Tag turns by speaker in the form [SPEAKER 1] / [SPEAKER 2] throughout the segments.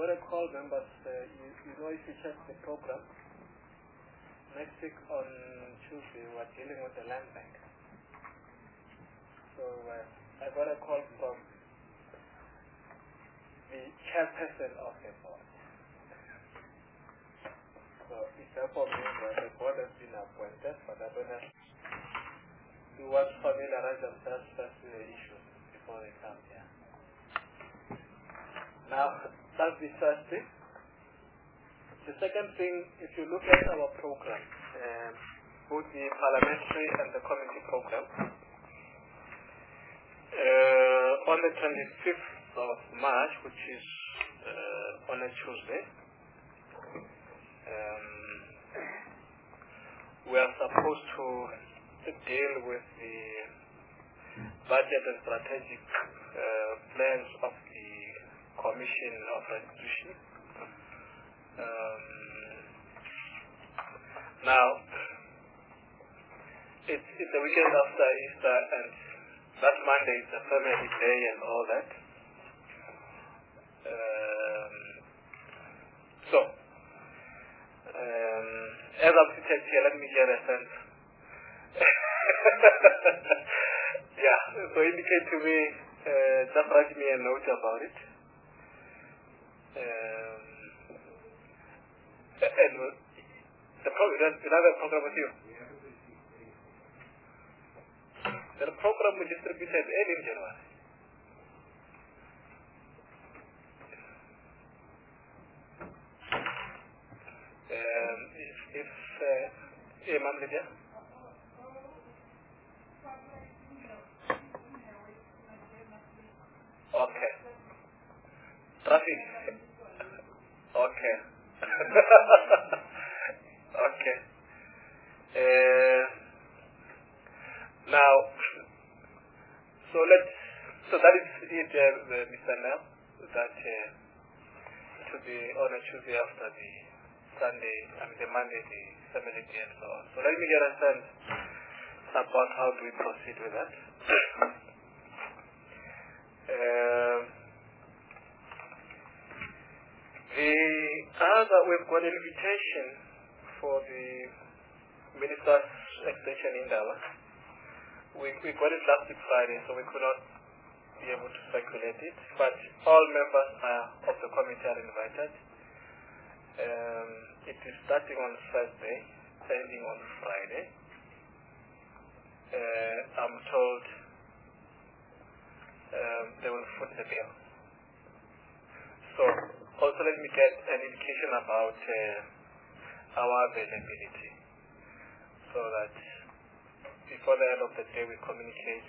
[SPEAKER 1] got a call, members. You know, if you check the program, next week on Tuesday, we're dealing with the land bank. So I got a call from the chairperson of the board. So it therefore means that the board has been appointed, but I don't have to want to familiarize themselves with the issues before they come here. Now, that's the first thing. The second thing, if you look at our program, both the parliamentary and the committee program, on the 25th of March, which is on a Tuesday, we are supposed to deal with the budget and strategic plans of the Commission of Restitution. Now, it's the weekend after Easter, and that Monday is a family day and all that. As I'm sitting here, let me get a sense. Yeah, so indicate to me, just write me a note about it. And the program, you have a program with you? The program we distributed early in January. Imam Lydia? Okay. Traffic? Okay. Okay. Now, so that is it, Mr. Nell, that it will be on a Tuesday after the Sunday, the Monday, the family day and so on. So let me get a sense about how do we proceed with that. We've got an invitation for the Minister's extension in Dava. We got it last week Friday, so we could not be able to circulate it, but all members of the committee are invited. It is starting on Thursday, ending on Friday. I'm told they will foot the bill. So, also let me get an indication about our availability, so that before the end of the day we communicate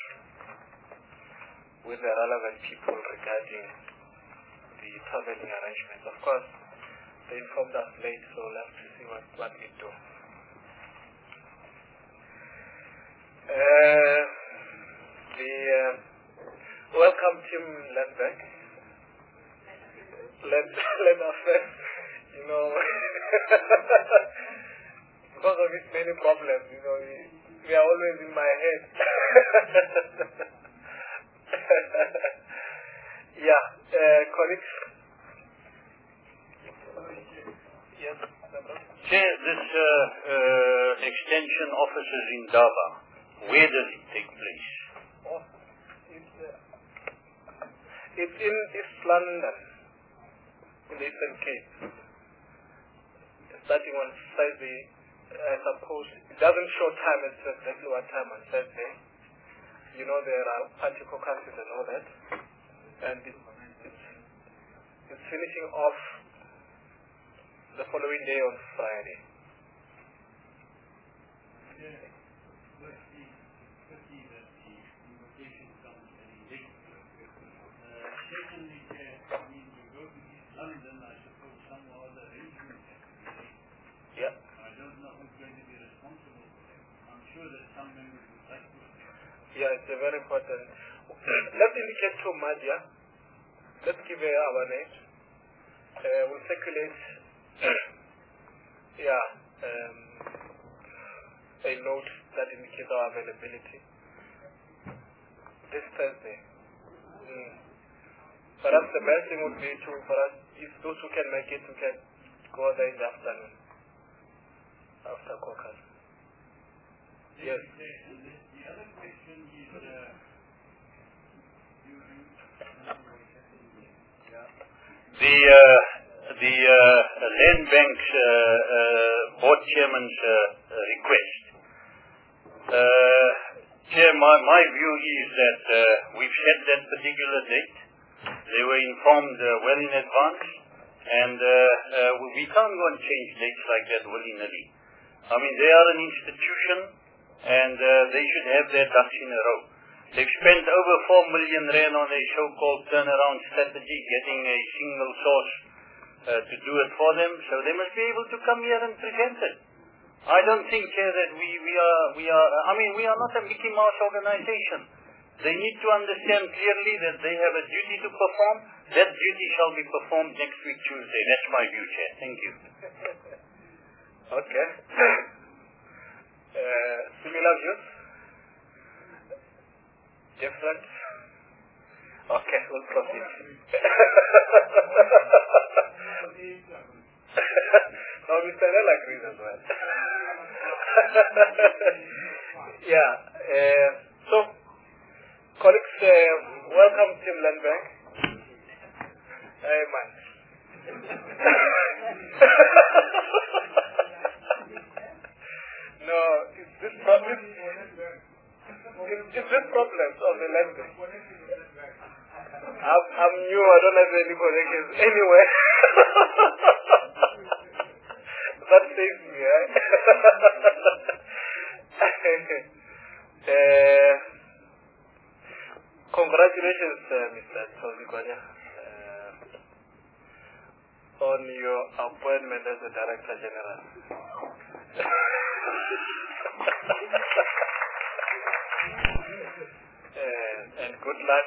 [SPEAKER 1] with the relevant people regarding the traveling arrangements. Of course, they informed us late, so we'll have to see what we do. Welcome Tim Lembeck. Let us you know, because of his many problems, you know, we are always in my head. Yeah, colleagues. Yes.
[SPEAKER 2] Chair, this extension offices in Dava, where does it take place?
[SPEAKER 1] Oh, it's in East London, in the Eastern Cape. Starting on Thursday, I suppose. It doesn't show time, it's exactly what time on Thursday. You know, there are party caucuses and all that. And it's finishing off the following day on Friday. Yeah.
[SPEAKER 2] I don't know who's going to be responsible for it. I'm sure that some members would like to.
[SPEAKER 1] Yeah, it's a very important. Let's indicate to Madia. Let's give her our name. We'll circulate. A note that indicates our availability this Thursday. Perhaps the best thing would be for us, if those who can make it, we can go there in the afternoon after caucus. Yes.
[SPEAKER 3] The other question is,
[SPEAKER 2] the Land Bank's board chairman's request. Chair, my view is that we've set that particular date. They were informed well in advance, and we can't go and change dates like that willy-nilly. I mean, they are an institution, and they should have their ducks in a row. They've spent over 4 million rand on a so-called turnaround strategy, getting a single source to do it for them, so they must be able to come here and present it. I don't think that we are not a Mickey Mouse organization. They need to understand clearly that they have a duty to perform. That duty shall be performed next week, Tuesday. That's my view, Chair. Thank you.
[SPEAKER 1] Okay. Similar views? Different? Okay, we'll proceed. No, Mr. Nell agrees as well. Yeah. So, colleagues, welcome Team Land Bank. Amen. No, it's this problem. It's this problems of the Land Bank. I'm new. I don't have any connections anywhere. That saves me, right? Congratulations, Mr. Tozigwanya, on your appointment as the Director General. And good luck.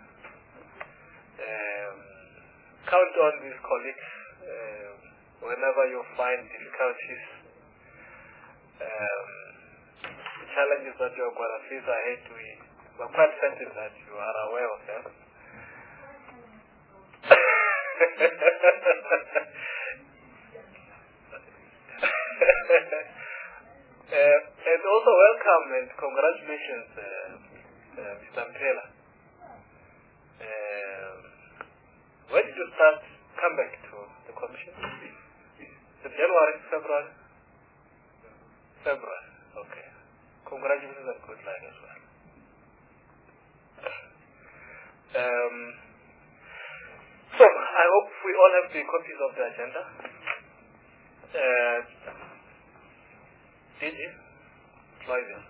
[SPEAKER 1] Count on these colleagues whenever you find difficulties, the challenges that you're going to face ahead. We're quite certain that you are aware of them. And also welcome and congratulations, Mr. Mpela. When did you come back to the commission? January, February? February, okay. Congratulations and good luck as well. So, I hope we all have the copies of the agenda. Did you? Clive?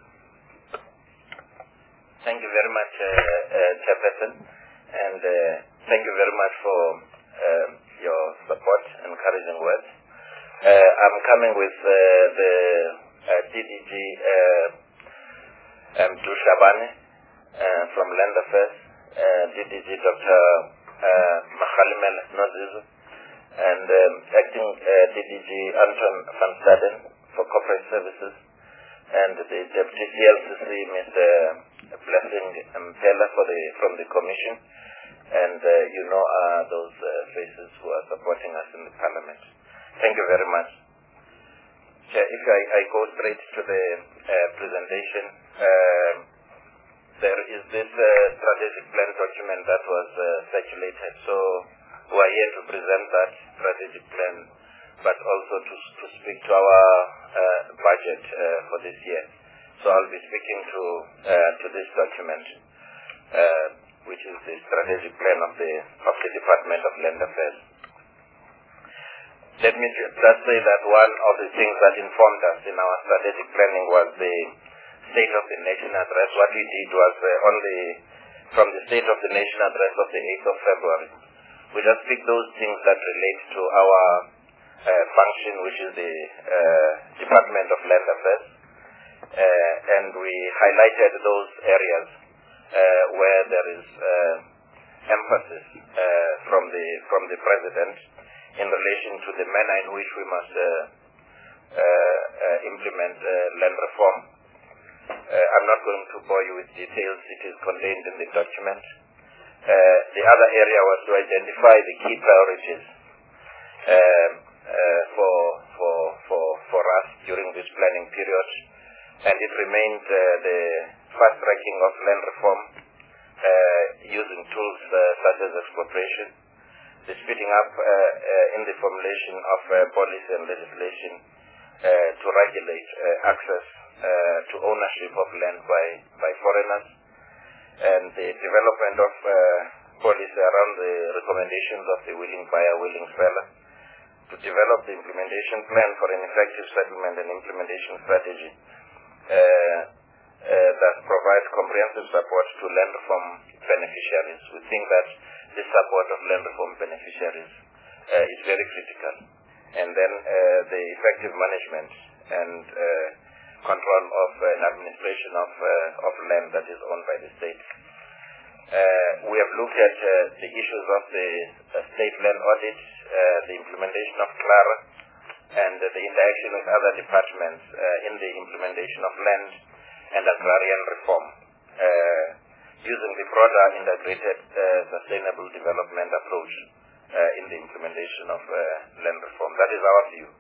[SPEAKER 4] Thank you very much, Chairperson, and thank you very much for your support, encouraging words. I'm coming with the DDG Dushabane from Land Affairs, DDG Dr. Machalimel Nozizo, and acting DDG Anton van Staden for Corporate Services, and the Deputy CLCC, Mr. Blessing Mpela from the Commission, and those faces who are supporting us in the Parliament. Thank you very much. Chair, if I go straight to the presentation, there is this strategic plan document that was circulated. So we are here to present that strategic plan, but also to speak to our budget for this year. So I'll be speaking to this document, which is the strategic plan of the Department of Land Affairs. Let me just say that one of the things that informed us in our strategic planning was the State of the Nation address. What we did was from the State of the Nation address of the 8th of February, we just picked those things that relate to our function, which is the Department of Land Affairs, and we highlighted those areas where there is emphasis from the President in relation to the manner in which we must implement land reform. I'm not going to bore you with details. It is contained in the document. The other area was to identify the key priorities for us during this planning period, and it remained the fast-tracking of land reform using tools such as expropriation, the speeding up in the formulation of policy and legislation to regulate access to ownership of land by foreigners, and the development of policy around the recommendations of the willing buyer, willing seller, to develop the implementation plan for an effective settlement and implementation strategy that provides comprehensive support to land reform beneficiaries. We think that this support of land reform beneficiaries is very critical. And then the effective management and control of an administration of land that is owned by the state. We have looked at the issues of the state land audit, the implementation of CLARA, and the interaction with other departments in the implementation of land and agrarian reform, using the broader integrated sustainable development approach in the implementation of land reform. That is our view.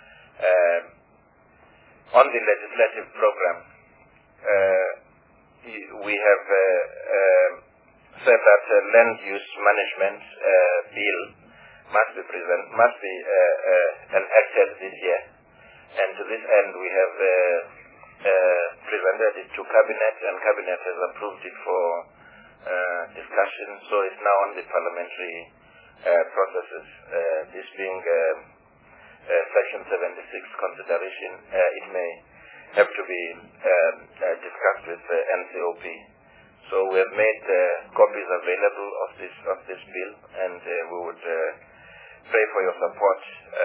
[SPEAKER 4] On the legislative program, we have said that land use management bill must be enacted this year, and to this end we have presented it to Cabinet, and Cabinet has approved it for discussion. So it's now on the parliamentary processes. This being Section 76 consideration, it may have to be discussed with NCOP. So we have made copies available of this bill, and we would pray for your support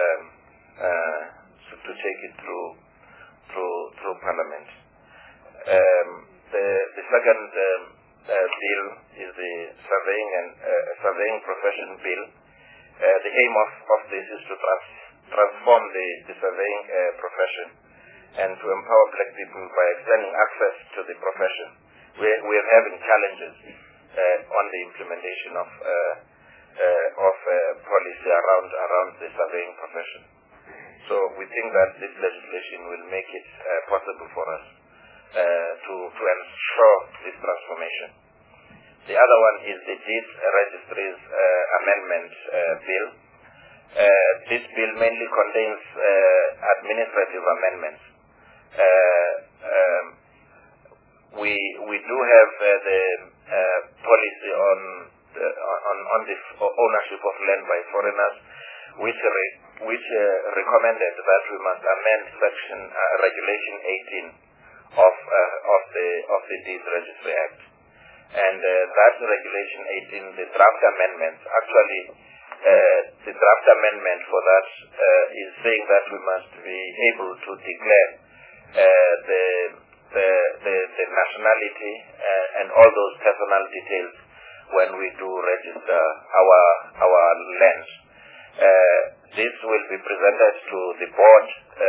[SPEAKER 4] to take it through Parliament. The second bill is the surveying profession bill. The aim of this is to transform the surveying profession and to empower black people by extending access to the profession. We are having challenges on the implementation of policy around the surveying profession. So we think that this legislation will make it possible for us to ensure this transformation. The other one is the Deeds Registries Amendment Bill. This bill mainly contains administrative amendments. We do have the policy on the ownership of land by foreigners, which recommended that we must amend Section Regulation 18 of the Deeds Registry Act, and that Regulation 18, the draft amendments, actually the draft amendment for that is saying that we must be able to declare the nationality and all those personal details when we do register our lands. This will be presented to the board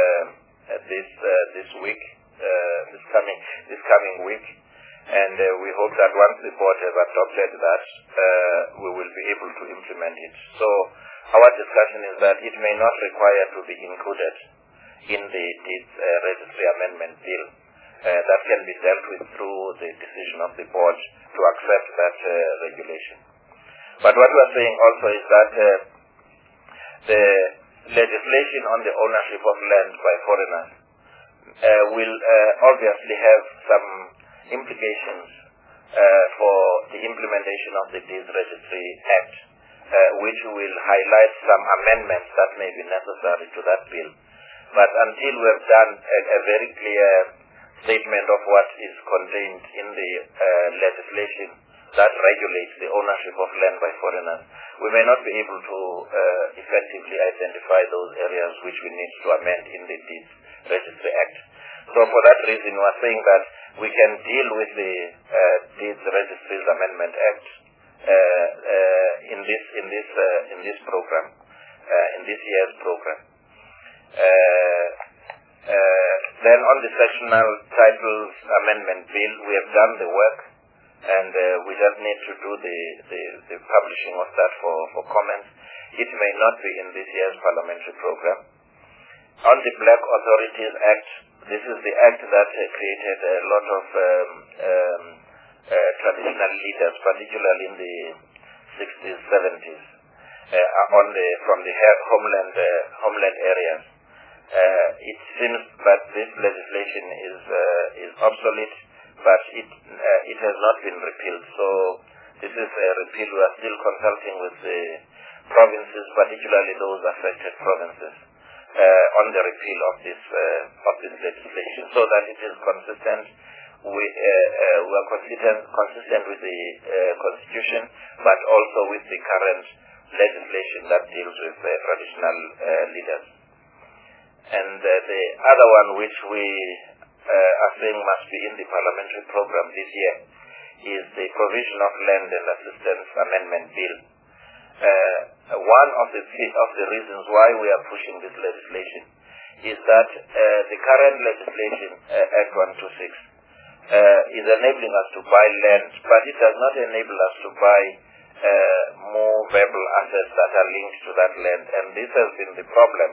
[SPEAKER 4] this week, this coming week, and we hope that once the board has adopted that, we will be able to implement it. So our discussion is that it may not require to be included in the Deeds Registry Amendment Bill. That can be dealt with through the decision of the board to accept that regulation. But what we are saying also is that the legislation on the ownership of land by foreigners will obviously have some implications for the implementation of the Deeds Registry Act, which will highlight some amendments that may be necessary to that bill. But until we have done a very clear statement of what is contained in the legislation that regulates the ownership of land by foreigners, we may not be able to effectively identify those areas which we need to amend in the Deeds Registry Act. So for that reason, we are saying that we can deal with the Deeds Registries Amendment Act in this program, in this year's program. Then on the Sectional Titles Amendment Bill, we have done the work. and we just need to do the publishing of that for comments. It may not be in this year's parliamentary program. On the Black Authorities Act, this is the act that created a lot of traditional leaders, particularly in the 60s, 70s, from the homeland areas. It seems that this legislation is obsolete, but it has not been repealed. So this is a repeal. We are still consulting with the provinces, particularly those affected provinces, on the repeal of this legislation, so that it is consistent. We are consistent with the Constitution, but also with the current legislation that deals with traditional leaders. And the other one, which we are saying must be in the parliamentary program this year, is the Provision of Land and Assistance Amendment Bill. One of the reasons why we are pushing this legislation is that the current legislation, Act 126, is enabling us to buy land, but it does not enable us to buy movable assets that are linked to that land, and this has been the problem.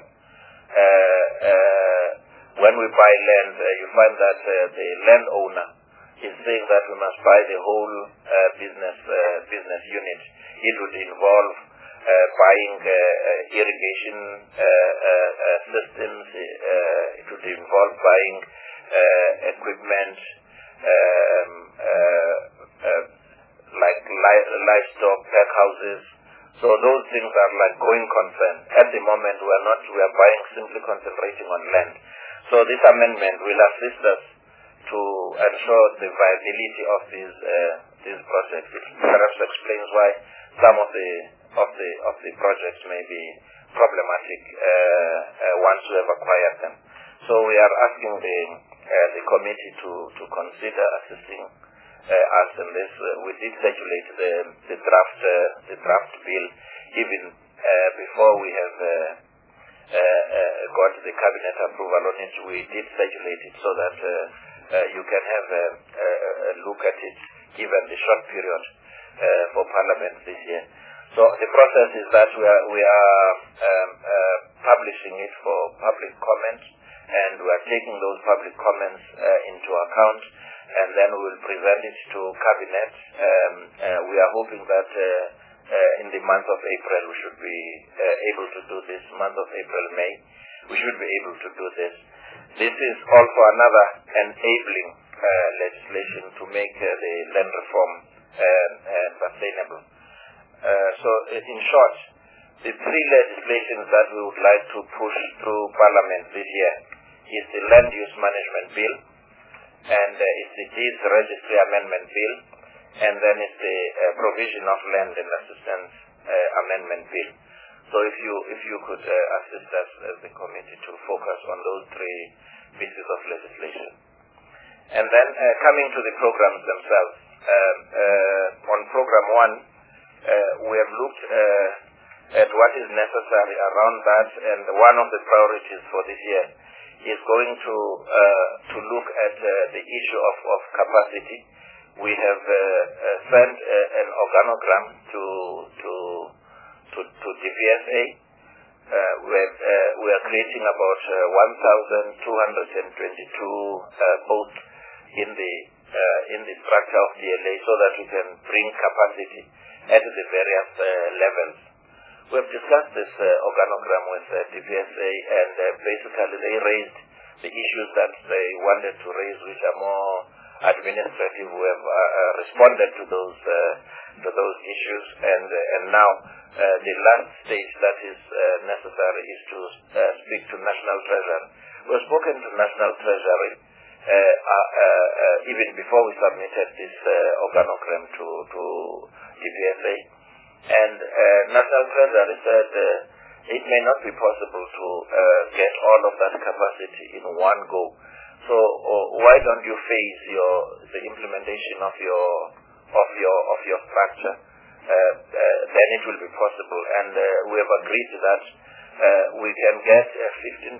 [SPEAKER 4] When we buy land, you find that the landowner is saying that we must buy the whole business unit. It would involve buying irrigation systems. It would involve buying equipment like livestock, pack houses. So those things are like going concern. At the moment, we are buying, simply concentrating on land. So this amendment will assist us to ensure the viability of these projects. It perhaps explains why some of the projects may be problematic once we have acquired them. So we are asking the committee to consider assisting us in this. We did circulate the draft bill even before we have got the cabinet approval on it. We did circulate it so that you can have a look at it given the short period for Parliament this year. So the process is that we are publishing it for public comment, and we are taking those public comments into account, and then we will present it to Cabinet. We are hoping that in the month of April we should be able to do this. Month of April, May, we should be able to do this. This is also another enabling legislation to make the land reform sustainable. So in short, the three legislations that we would like to push through Parliament this year is the Land Use Management Bill, and it's the Deeds Registry Amendment Bill, and then it's the Provision of Land and Assistance Amendment Bill. So if you could assist us as the committee to focus on those three pieces of legislation. And then coming to the programs themselves, on Program 1, we have looked at what is necessary around that, and one of the priorities for this year is going to look at the issue of capacity. We have sent an organogram to DPSA. We are creating about 1,222 posts in the structure of DLA, so that we can bring capacity at the various levels. We have discussed this organogram with DPSA, and basically they raised the issues that they wanted to raise, which are more administrative. We have responded to those issues, and now the last stage that is necessary is to speak to National Treasury. We have spoken to National Treasury even before we submitted this organogram to DPSA, and National Treasury said it may not be possible to get all of that capacity in one go. So why don't you phase the implementation of your structure? Then it will be possible, and we have agreed that we can get a 15%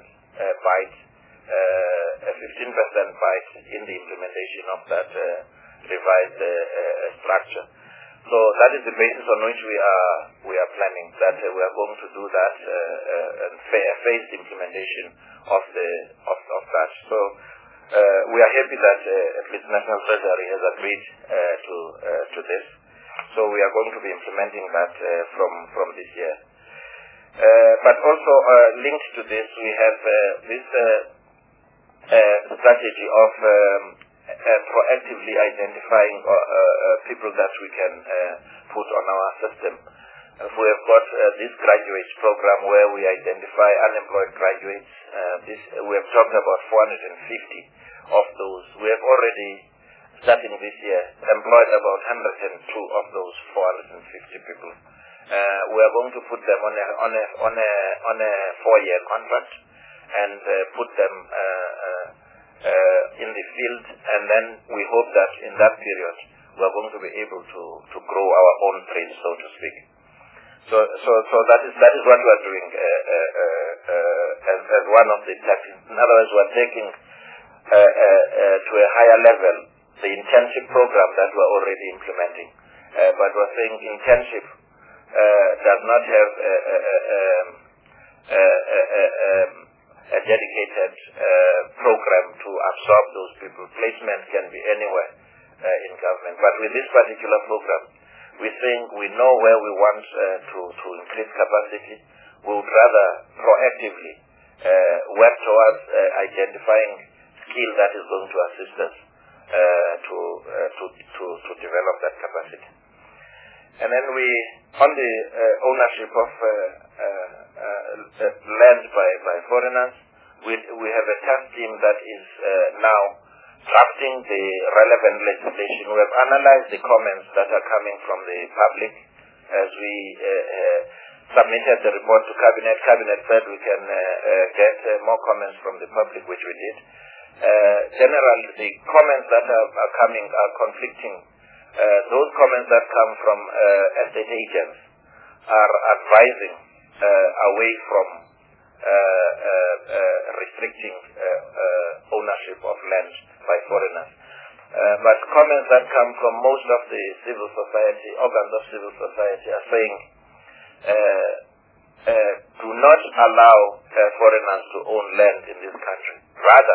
[SPEAKER 4] bite in the implementation of that revised structure. So that is the basis on which we are planning that we are going to do that and phased implementation of that. So we are happy that at least National Treasury has agreed to this. So we are going to be implementing that from this year. But also linked to this, we have this strategy of proactively identifying people that we can put on our system. We have got this graduates program where we identify unemployed graduates. We have talked about 450 of those. We have already, starting this year, employed about 102 of those 450 people. We are going to put them on a 4-year contract and put them in the field, and then we hope that in that period we are going to be able to grow our own trade, so to speak. So that is what we are doing as one of the tactics. In other words, we are taking to a higher level the internship program that we are already implementing. But we are saying internship does not have a dedicated program to absorb those people. Placement can be anywhere in government. But with this particular program, we think we know where we want to increase capacity. We would rather proactively work towards identifying skill that is going to assist us to develop that capacity. And then on the ownership of land by foreigners, we have a task team that is now drafting the relevant legislation. We have analyzed the comments that are coming from the public as we submitted the report to Cabinet. Cabinet said we can get more comments from the public, which we did. Generally, the comments that are coming are conflicting. Those comments that come from estate agents are advising away from restricting ownership of land by foreigners. But comments that come from most of the civil society, organs of civil society, are saying do not allow foreigners to own land in this country. Rather,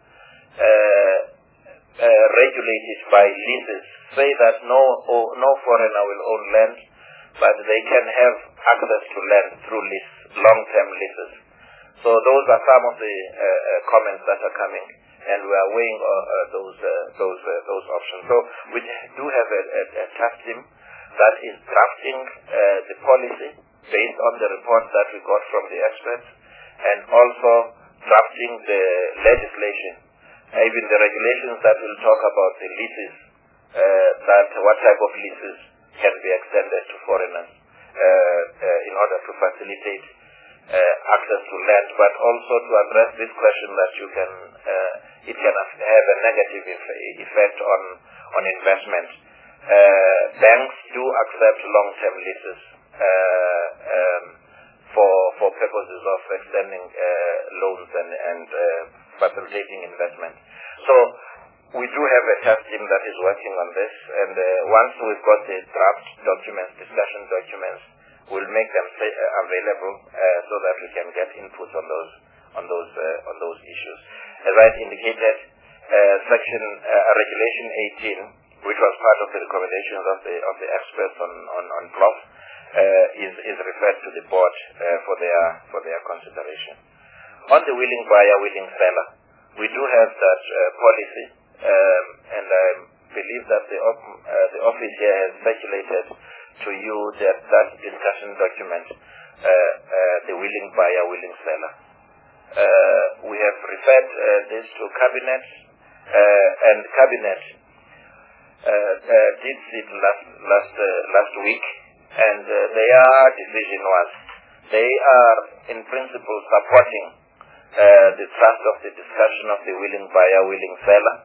[SPEAKER 4] regulate it by leases. Say that no foreigner will own land, but they can have access to land through lease, long-term leases. So those are some of the comments that are coming, and we are weighing those options. So we do have a task team that is drafting the policy based on the reports that we got from the experts, and also drafting the legislation, even the regulations that will talk about the leases, that what type of leases can be extended to foreigners in order to facilitate access to land, but also to address this question that it can have a negative effect on investment. Banks do accept long-term leases for purposes of extending loans and facilitating investment. So we do have a task team that is working on this, and once we've got the draft documents, discussion documents, we'll make them available so that we can get input on those issues. As I indicated, Regulation 18, which was part of the recommendations of the experts on blocks, is referred to the board for their consideration. On the willing buyer, willing seller, we do have that policy, and I believe that the office here has circulated to you that discussion document, the willing buyer, willing seller. We have referred this to Cabinet, and Cabinet did sit last week, and their decision was they are in principle supporting the thrust of the discussion of the willing buyer, willing seller.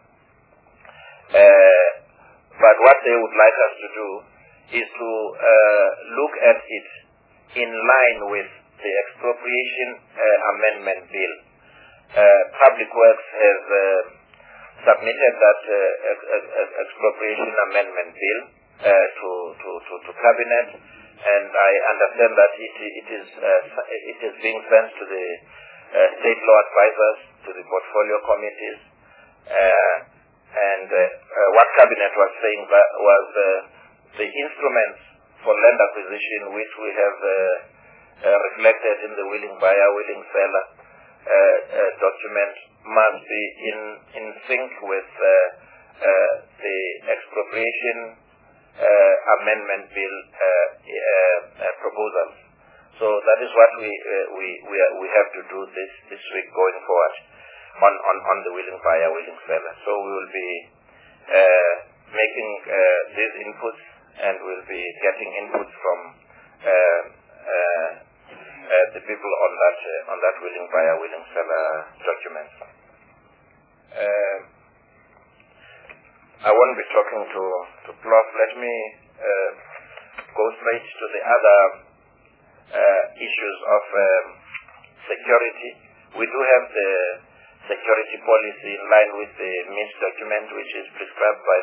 [SPEAKER 4] But what they would like us to do is to look at it in line with the expropriation amendment bill. Public Works has submitted that expropriation amendment bill to cabinet, and I understand that it is being sent to the state law advisors, to the portfolio committees, and what cabinet was saying was the instruments for land acquisition, which we have reflected in the willing buyer, willing seller document, must be in sync with the expropriation amendment bill proposals. So that is what we have to do this week going forward on the willing buyer, willing seller. So we will be making these inputs, and we'll be getting inputs from the people on that willing buyer, willing seller document. I won't be talking to Prof. Let me go straight to the other issues of security. We do have the security policy in line with the MIS document, which is prescribed by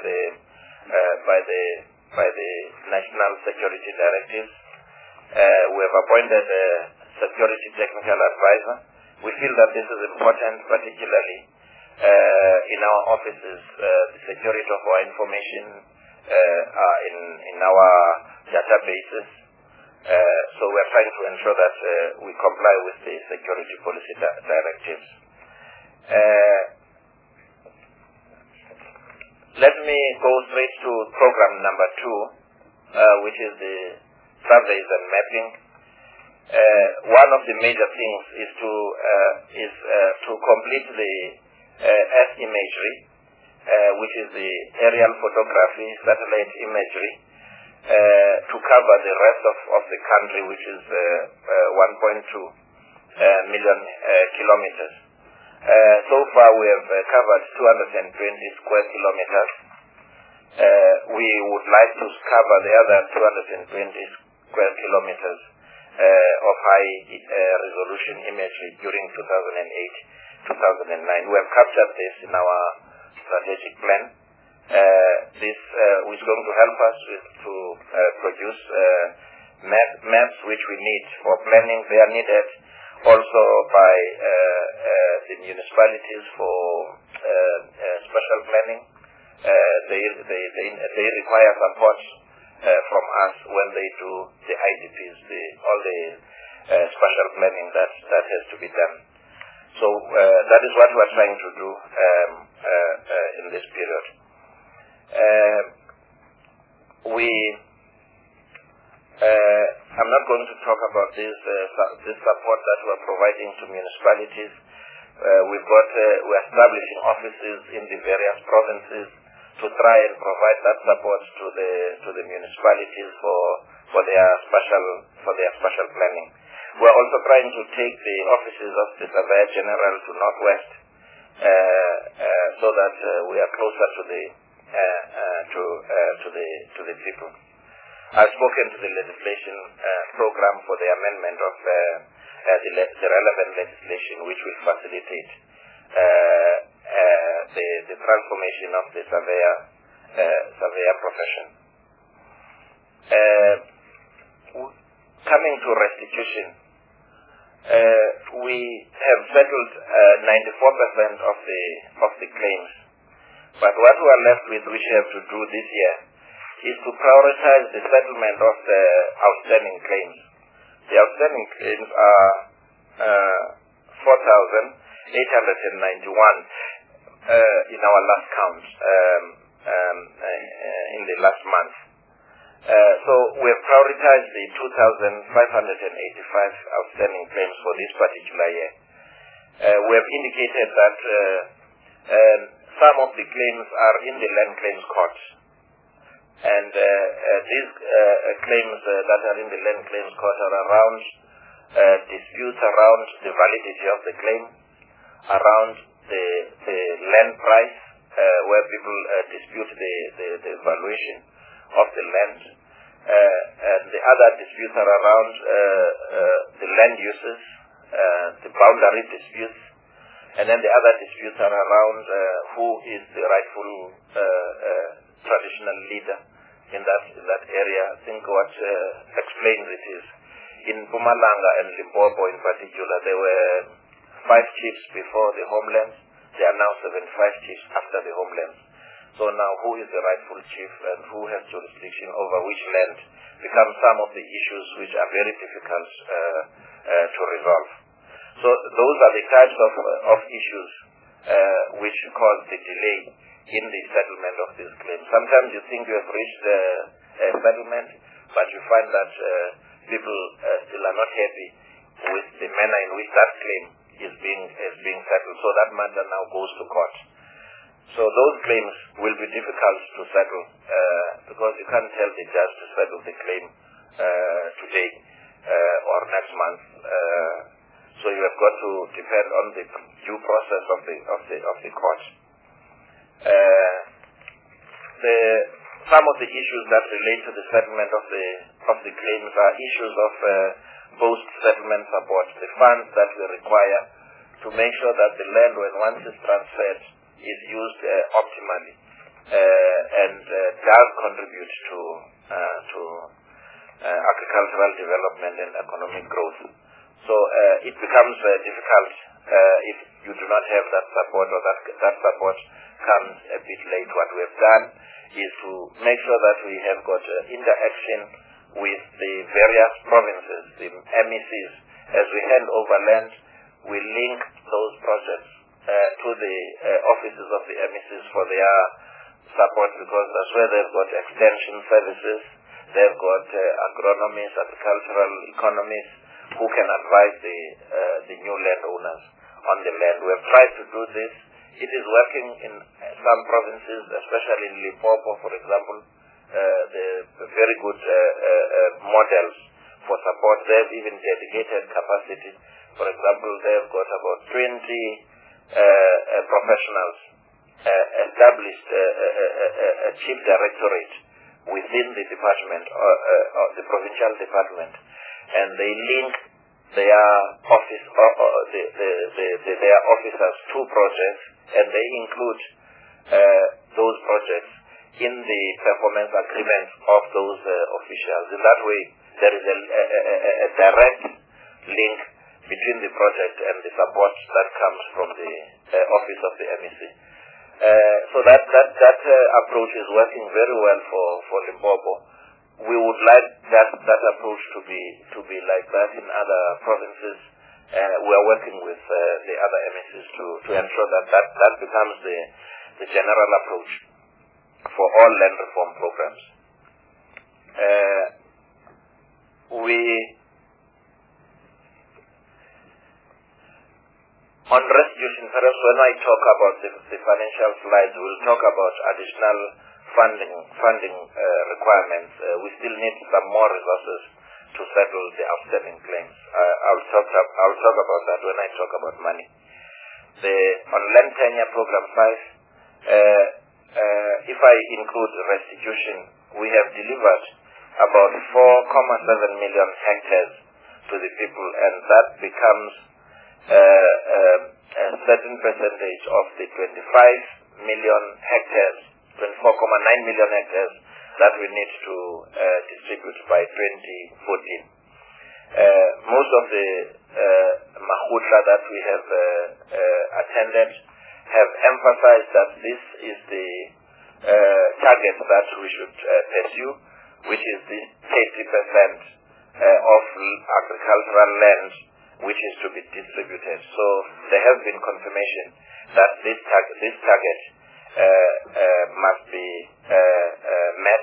[SPEAKER 4] the National Security Directives. We have appointed a security technical advisor. We feel that this is important, particularly in our offices. The security of our information are in our databases. So we are trying to ensure that we comply with the security policy directives. Let me go straight to program number 2, which is the surveys and mapping. One of the major things is to complete the Earth imagery, which is the aerial photography, satellite imagery, to cover the rest of the country, which is 1.2 million kilometers. So far, we have covered 220 square kilometers. We would like to cover the other 220 square kilometers of high resolution imagery during 2008-2009. We have captured this in our strategic plan. This is going to help us to produce maps which we need for planning. They are needed also by the municipalities for special planning. They require support from us when they do the IDPs, all the special planning that has to be done. So that is what we are trying to do in this period. I'm not going to talk about this support that we are providing to municipalities. We're establishing offices in the various provinces to try and provide that support to the municipalities for their special planning. We're also trying to take the offices of the Surveyor General to Northwest, so that we are closer to the people. I've spoken to the legislation program for the amendment of the relevant legislation, which will facilitate the transformation of the surveyor profession. Coming to restitution, we have settled 94% of the claims, but what we are left with, which we have to do this year, is to prioritize the settlement of the outstanding claims. The outstanding claims are 4,891 in our last count in the last month. So we have prioritized the 2,585 outstanding claims for this particular year. We have indicated that some of the claims are in the land claims court. And these claims that are in the land claims court are around disputes around the validity of the claim, around the land price, where people dispute the valuation of the land. And the other disputes are around the land uses, the boundary disputes, And then the other disputes are around who is the rightful traditional leader in that area. I think what explains it is in Mpumalanga and Limpopo in particular, there were 5 chiefs before the homelands. There are now 75 chiefs after the homelands. So now who is the rightful chief and who has jurisdiction over which land becomes some of the issues which are very difficult to resolve. So those are the types of issues which cause the delay in the settlement of these claims. Sometimes you think you have reached a settlement, but you find that people still are not happy with the manner in which that claim is being settled. So that matter now goes to court. So those claims will be difficult to settle because you can't tell the judge to settle the claim today or next month. So you have got to depend on the due process of the court. Some of the issues that relate to the settlement of the claims are issues of post-settlement support, the funds that we require to make sure that the land, when once it's transferred, is used optimally and does contribute to agricultural development and economic growth. So it becomes difficult if you do not have that support, or that support comes a bit late. What we have done is to make sure that we have got interaction with the various provinces, the MECs. As we hand over land, we link those projects to the offices of the MECs for their support, because that's where they've got extension services, they've got agronomists, agricultural economists, who can advise the new landowners on the land. We have tried to do this. It is working in some provinces, especially in Limpopo, for example. The very good models for support. They've even dedicated capacity. For example, they've got about 20 professionals established a chief directorate within the department, the provincial department, and they link their office, their officers to projects, and they include those projects in the performance agreements of those officials. In that way, there is a direct link between the project and the support that comes from the office of the MEC. So that approach is working very well for Limpopo. We would like that approach to be like that in other provinces. We are working with the other MECs to ensure that becomes the general approach for all land reform programs. On restitution, perhaps when I talk about the financial slides, we'll talk about additional funding requirements. We still need some more resources to settle the outstanding claims. I'll talk about that when I talk about money. On land tenure program 5, if I include restitution, we have delivered about 4.7 million hectares to the people, and that becomes a certain percentage of the 25 million hectares, 24.9 million hectares that we need to distribute by 2014. Most of the Mahutla that we have attended have emphasized that this is the target that we should pursue, which is the 30% of agricultural land which is to be distributed. So there has been confirmation that this target must be met.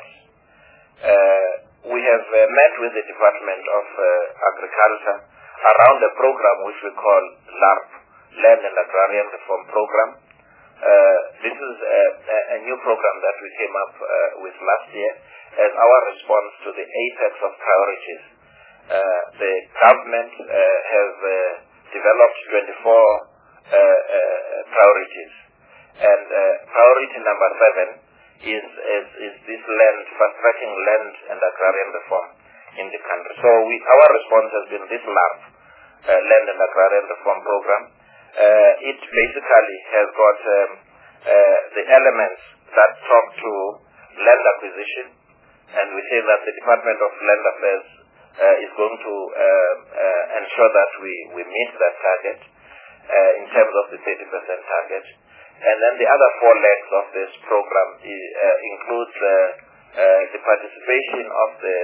[SPEAKER 4] We have met with the Department of Agriculture around a program which we call LARP, Land and Agrarian Reform Program. This is a new program that we came up with last year as our response to the apex of priorities. The government has developed 24 priorities, and priority number 7 is this fast-tracking land and agrarian reform in the country. So our response has been this LARP, Land and Agrarian Reform Program, It basically has got the elements that talk to land acquisition, and we say that the Department of Land Affairs is going to ensure that we meet that target in terms of the 30% target. And then the other four legs of this program includes the participation of the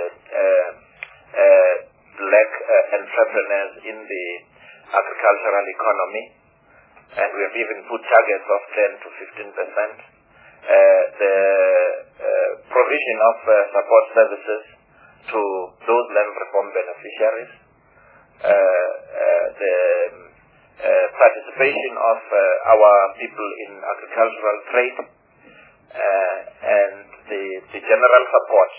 [SPEAKER 4] black entrepreneurs in the agricultural economy, and we have even put targets of 10 to 15%. The provision of support services to those land reform beneficiaries, the participation of our people in agricultural trade, and the general support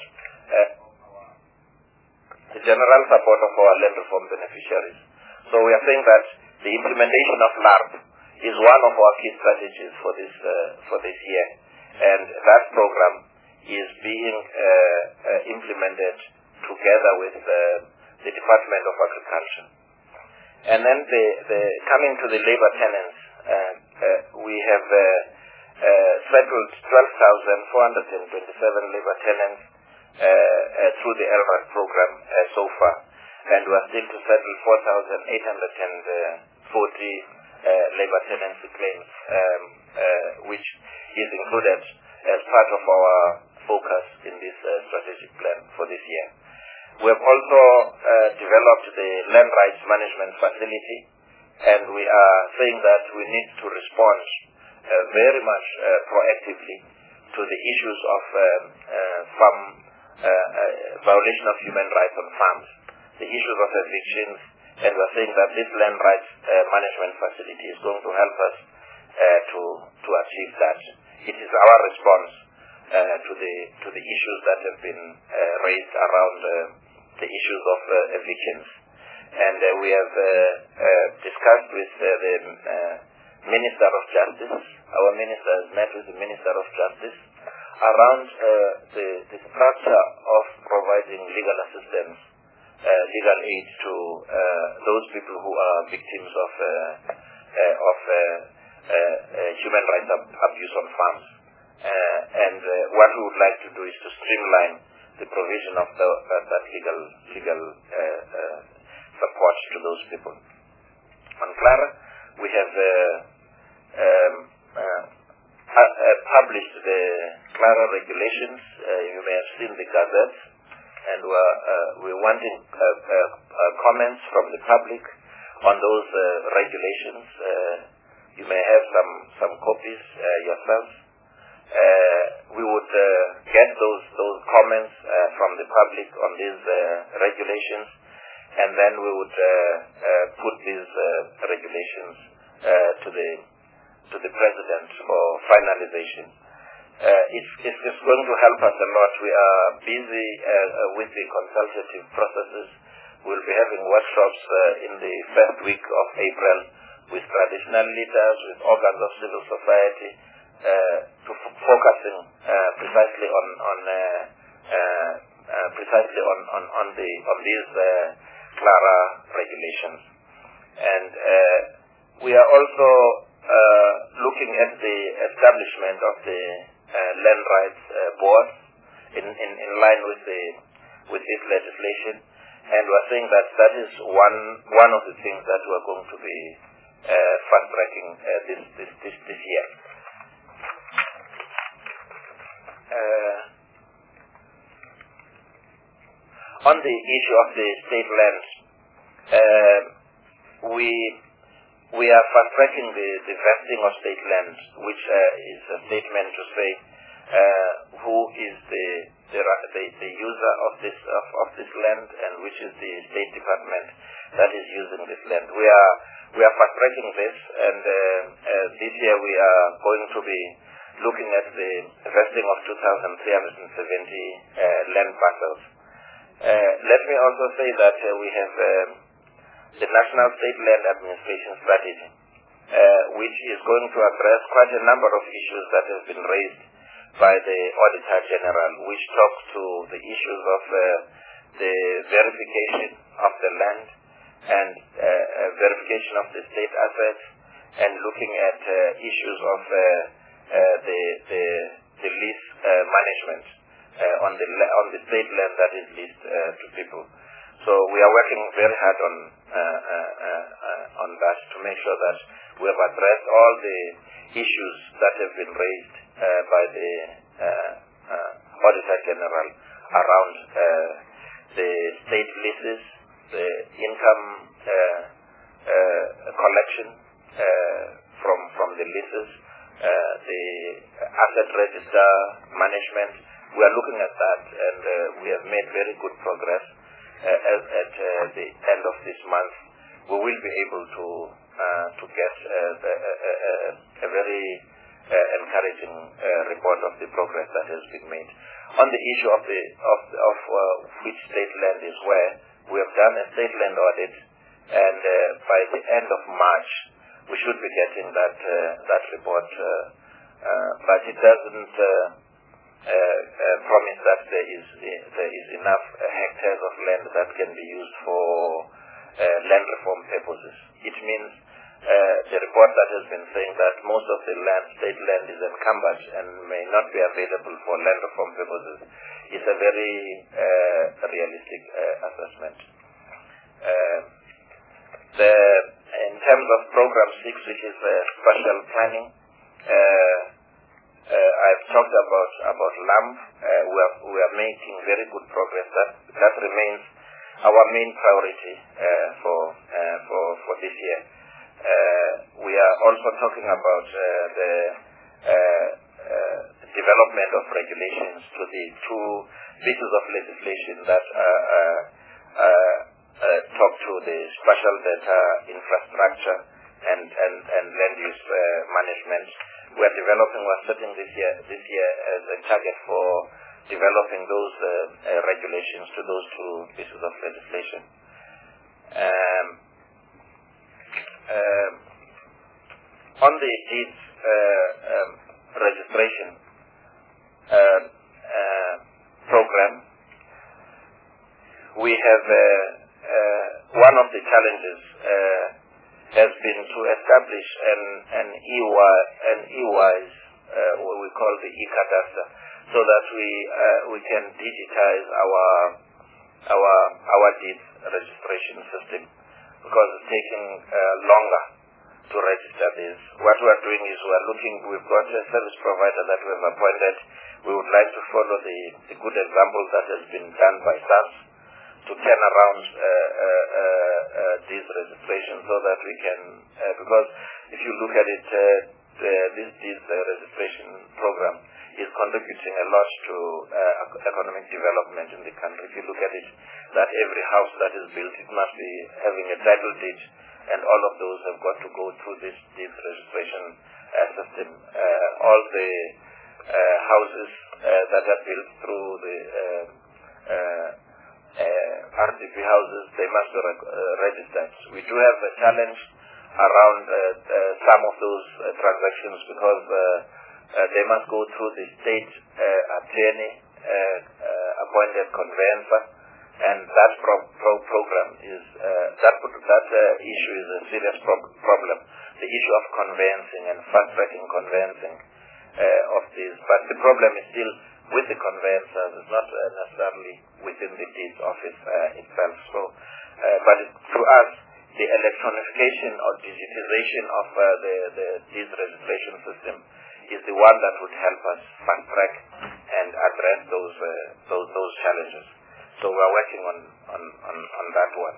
[SPEAKER 4] of our land reform beneficiaries. So we are saying that the implementation of LARP is one of our key strategies for this year, and that program is being implemented together with the Department of Agriculture. And then coming to the labor tenants, we have settled 12,427 labor tenants through the LRAD program so far, and we are still to settle 4,840 labor tenancy claims, which is included as part of our focus in this strategic plan for this year. We have also developed the land rights management facility, and we are saying that we need to respond very much proactively to the issues of farm violation of human rights on farms, the issues of evictions, and we are saying that this land rights management facility is going to help us to achieve that. It is our response to the issues that have been raised around the issues of evictions, and we have discussed with the Minister of Justice. Our minister has met with the Minister of Justice around the structure of providing legal assistance, legal aid to those people who are victims of human rights abuse on farms. And what we would like to do is to streamline the provision of that legal support to those people. On CLARA, we have published the CLARA regulations. You may have seen the Gazette, and we're wanting comments from the public on those regulations. You may have some copies yourselves. We would get those comments from the public on these regulations, and then we would put these regulations to the President for finalization. It's going to help us a lot. We are busy with the consultative processes. We'll be having workshops in the first week of April with traditional leaders, with organs of civil society, focusing precisely on these CLARA regulations. And we are also looking at the establishment of the land rights board in line with this legislation, and we are saying that is one of the things that we are going to be fast-tracking this year. On the issue of the state lands, we are fast-tracking the vesting of state lands, which is a statement to say who is the user of this land, and which is the State Department that is using this land. We are fast-tracking this, and this year we are going to be looking at the vesting of 2,370 land parcels. Let me also say that we have the National State Land Administration Strategy, which is going to address quite a number of issues that have been raised by the Auditor General, which talks to the issues of the verification of the land and verification of the state assets, and looking at issues of the lease management on the state land that is leased to people. So we are working very hard on that to make sure that we have addressed all the issues that have been raised by the Auditor General around the state leases, the income collection from the leases, the asset register management. We are looking at that, and we have made very good progress. At the end of this month, we will be able to get a very encouraging report of the progress that has been made. On the issue of which state land is where, we have done a state land audit, and by the end of March, we should be getting that report. But it doesn't promise that there is enough hectares of land that can be used for land reform purposes. It means the report that has been saying that most of the state land is encumbered and may not be available for land reform purposes is a very realistic assessment. In terms of Program 6, which is spatial planning, I've talked about LAMP. We are making very good progress. That remains our main priority for this year. We are also talking about the development of regulations to the two pieces of legislation that talk to the spatial data infrastructure and land use management. We are setting this year as a target for developing those regulations to those two pieces of legislation. On the deeds registration program, we have one of the challenges has been to establish an EWIS, what we call the e-cadastre, so that we can digitize our deeds registration system, because it's taking longer to register this. What we are doing is we've got a service provider that we have appointed. We would like to follow the good example that has been done by SARS to turn around these registrations so that we can, because if you look at it, this registration program is contributing a lot to economic development in the country. If you look at it, that every house that is built, it must be having a title deed, and all of those have got to go through this registration system. All the houses that are built through the RDP houses, they must be registered. We do have a challenge around some of those transactions, because they must go through the state attorney appointed conveyancer, and that program is that issue is a serious problem. The issue of conveyancing and fast-tracking conveyancing of these, but the problem is still with the conveyancers. It's not necessarily within the deeds office itself. So, but to us, the electronification or digitization of the deeds registration system is the one that would help us fast-track and address those challenges. So we are working on that one.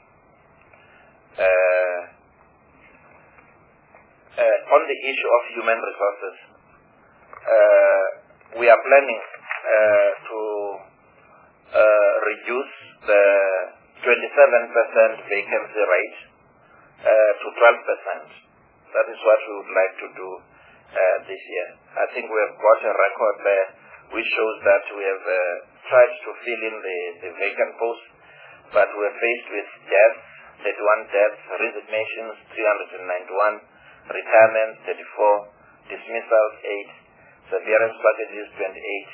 [SPEAKER 4] On the issue of human resources, we are planning to reduce the 27% vacancy rate to 12%. That is what we would like to do this year. I think we have got a record there which shows that we have tried to fill in the vacant posts, but we are faced with deaths, 31 deaths, resignations, 391, retirements, 34, dismissals, 8, severance packages, 28,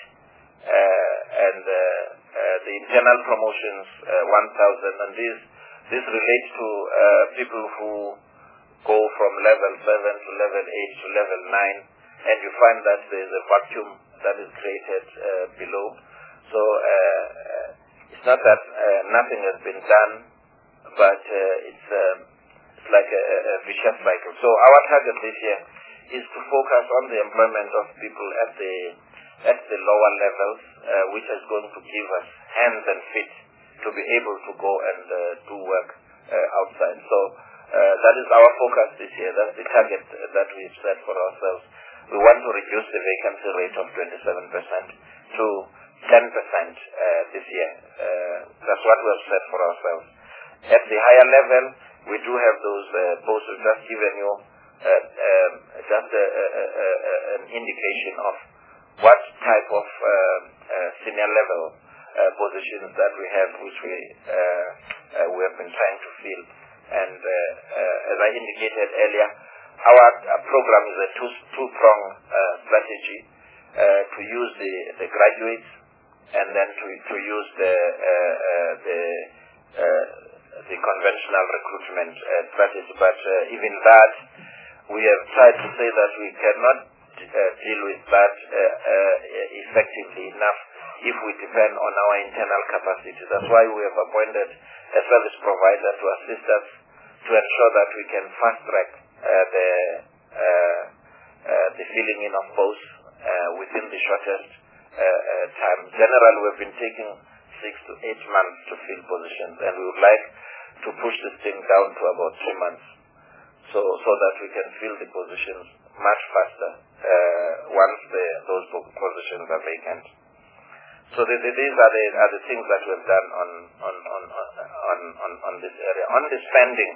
[SPEAKER 4] and the internal promotions, 1,000. And this relates to people who go from level 7 to level 8 to level 9, and you find that there is a vacuum that is created below. So it's not that nothing has been done, but it's like a vicious cycle. So our target this year is to focus on the employment of people at the lower levels, which is going to give us hands and feet to be able to go and do work outside. So that is our focus this year. That's the target that we've set for ourselves. We want to reduce the vacancy rate of 27% to 10% this year. That's what we have set for ourselves. At the higher level, we do have those posts. We've just given you an indication of what type of senior level positions that we have, which we have been trying to fill. And as I indicated earlier, our program is a two-prong strategy to use the graduates and then to use the conventional recruitment strategy. But even that, we have tried to say that we cannot deal with that effectively enough if we depend on our internal capacity. That's why we have appointed a service provider to assist us to ensure that we can fast-track the filling in of posts within the shortest time. Generally, we've been taking 6 to 8 months to fill positions, and we would like to push this thing down to about 3 months, so that we can fill the positions much faster once those positions are vacant. So these are the things that we've done on this area. On the spending,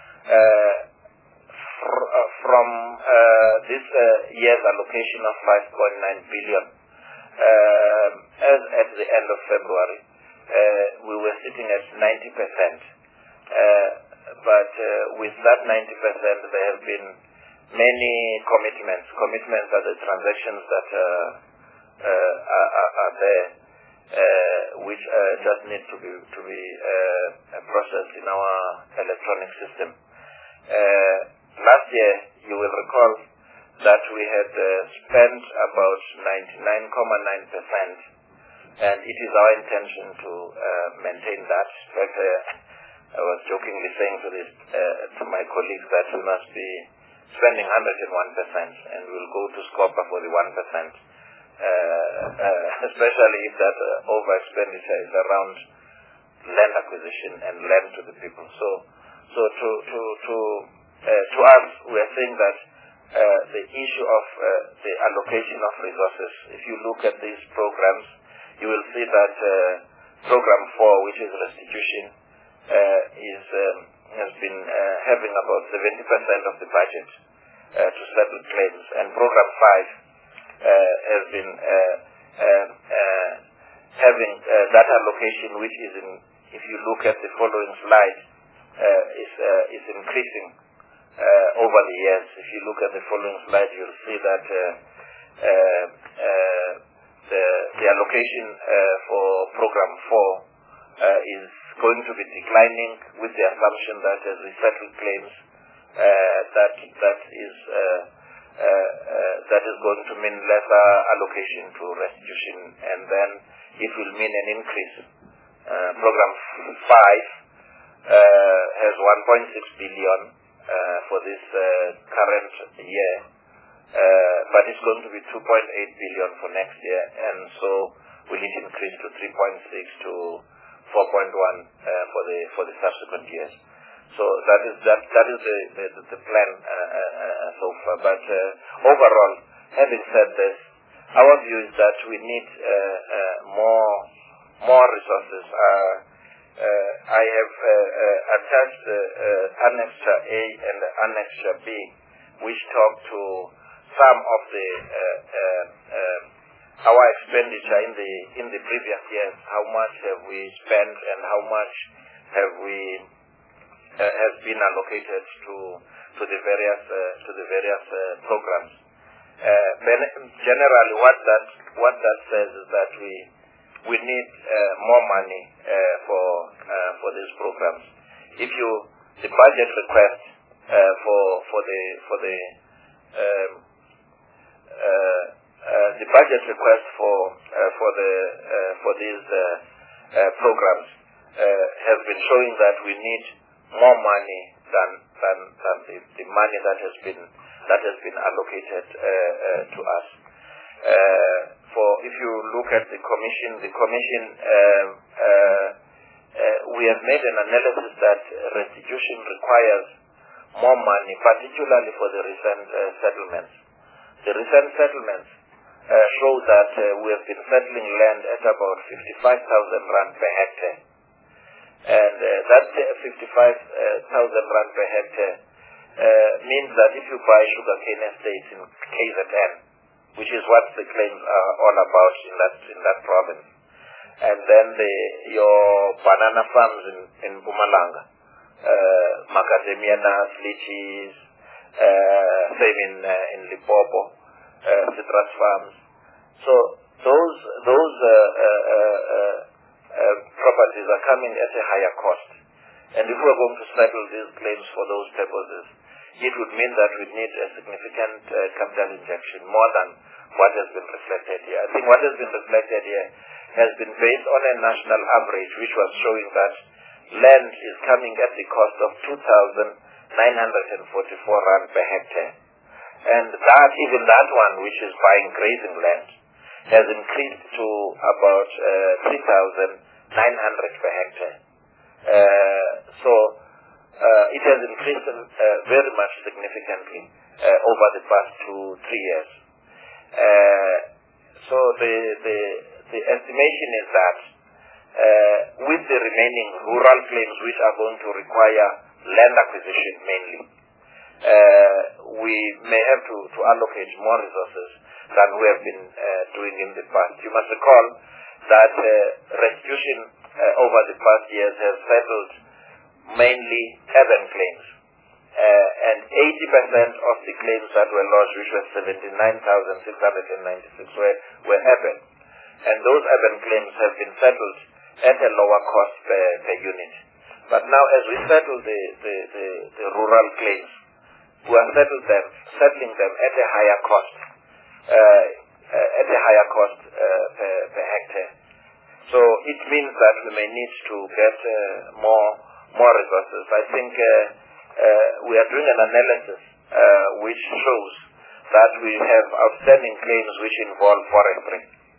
[SPEAKER 4] from this year's allocation of 5.9 billion, as at the end of February, we were sitting at 90%. But with that 90%, there have been many commitments. Commitments are the transactions that are there, which just need to be processed in our electronic system. Last year, you will recall that we had spent about 99.9%, and it is our intention to maintain that. In fact, I was jokingly saying to my colleagues that we must be spending 101%, and we'll go to SCOPA for the 1%, especially if that over-expenditure is around land acquisition and land to the people. So to us, we are saying that the issue of the allocation of resources, if you look at these programs, you will see that Program 4, which is restitution, has been having about 70% of the budget to settle claims, and Program 5 has been having that allocation, which is if you look at the following slide, is increasing over the years. If you look at the following slide, you'll see that the allocation for Program 4 is going to be declining, with the assumption that as we settle claims, that is going to mean lesser allocation to restitution, and then it will mean an increase. Program 5 has 1.6 billion for this current year, but it's going to be 2.8 billion for next year, and so will it increase to 3.6 to 4.1 for the subsequent years. So that is the plan so far. But overall, having said this, our view is that we need more resources. I have attached Annexure A and Annexure B, which talk to some of the our expenditure in the previous years. How much have we spent, and how much has been allocated to the various programs. Generally, what that says is that we need more money for these programs. The budget request the budget request for these programs has been showing that we need more money than the money that has been allocated to us. If you look at the commission, we have made an analysis that restitution requires more money, particularly for the recent settlements. The recent settlements show that we have been settling land at about 55,000 rand per hectare. And that 55,000 rand per hectare means that if you buy sugarcane estates in KZN, which is what the claims are all about in that province, and then your banana farms in Mpumalanga, macadamia nuts, lychees, same in Limpopo, citrus farms. So those properties are coming at a higher cost. And if we're going to settle these claims for those purposes, it would mean that we need a significant capital injection, more than what has been reflected here. I think what has been reflected here has been based on a national average, which was showing that land is coming at the cost of 2,944 rand per hectare. And even that one, which is buying grazing land, has increased to about 3,900 per hectare. It has increased very much significantly over the past 2-3 years. So the estimation is that with the remaining rural claims, which are going to require land acquisition mainly, we may have to allocate more resources than we have been doing in the past. You must recall that restitution over the past years has settled mainly urban claims. And 80% of the claims that were lodged, which were 79,696, were urban. And those urban claims have been settled at a lower cost per unit. But now, as we settle the rural claims, we are settling them at a higher cost, per hectare. So it means that we may need to get more resources. I think we are doing an analysis which shows that we have outstanding claims which involve forestry,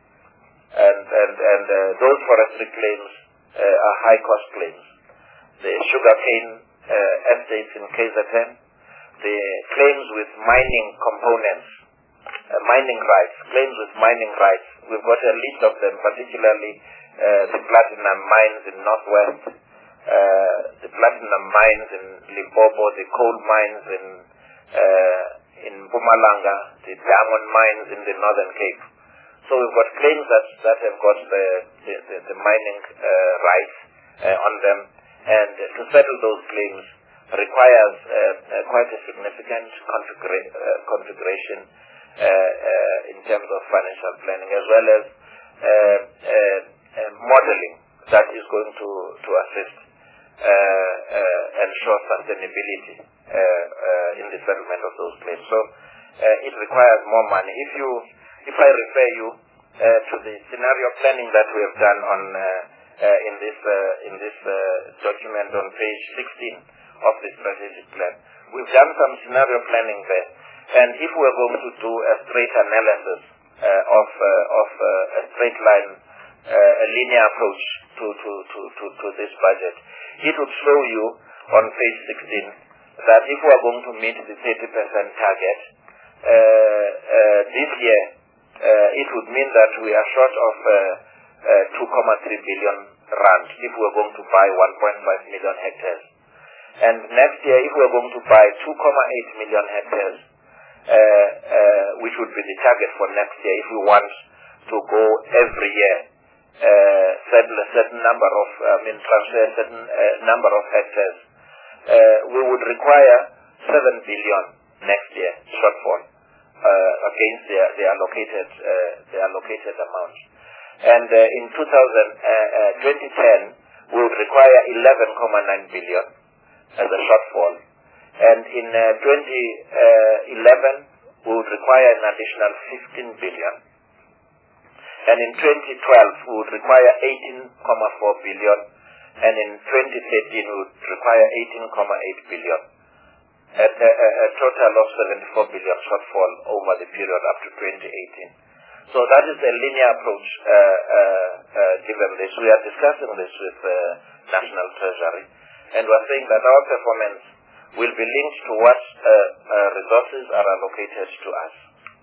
[SPEAKER 4] and those forestry claims are high cost claims. The sugarcane estates in KZN, the claims with mining components, mining rights, we've got a list of them, particularly the platinum mines in Northwest, the platinum mines in Limpopo, the coal mines in Mpumalanga, the diamond mines in the Northern Cape. So we've got claims that have got the mining rights on them, and to settle those claims requires quite a significant configuration in terms of financial planning, as well as modeling that is going to assist ensure sustainability in the settlement of those claims. So it requires more money. If I refer you to the scenario planning that we have done in this document on page 16 of the strategic plan, we've done some scenario planning there. And if we're going to do a straight analysis of a straight line, a linear approach to this budget, it would show you on page 16 that if we are going to meet the 30% target this year, it would mean that we are short of 2.3 billion rand if we are going to buy 1.5 million hectares. And next year, if we are going to buy 2.8 million hectares, which would be the target for next year, if we want to go every year, transfer a certain number of hectares, we would require 7 billion next year shortfall against the allocated amount. And in 2010, we would require 11.9 billion as a shortfall. And in 2011, we would require an additional 15 billion. And in 2012, we would require 18.4 billion. And in 2013, we would require 18.8 billion. At a total of 74 billion shortfall over the period up to 2018. So that is a linear approach given this. We are discussing this with the National Treasury, and we are saying that our performance will be linked to what resources are allocated to us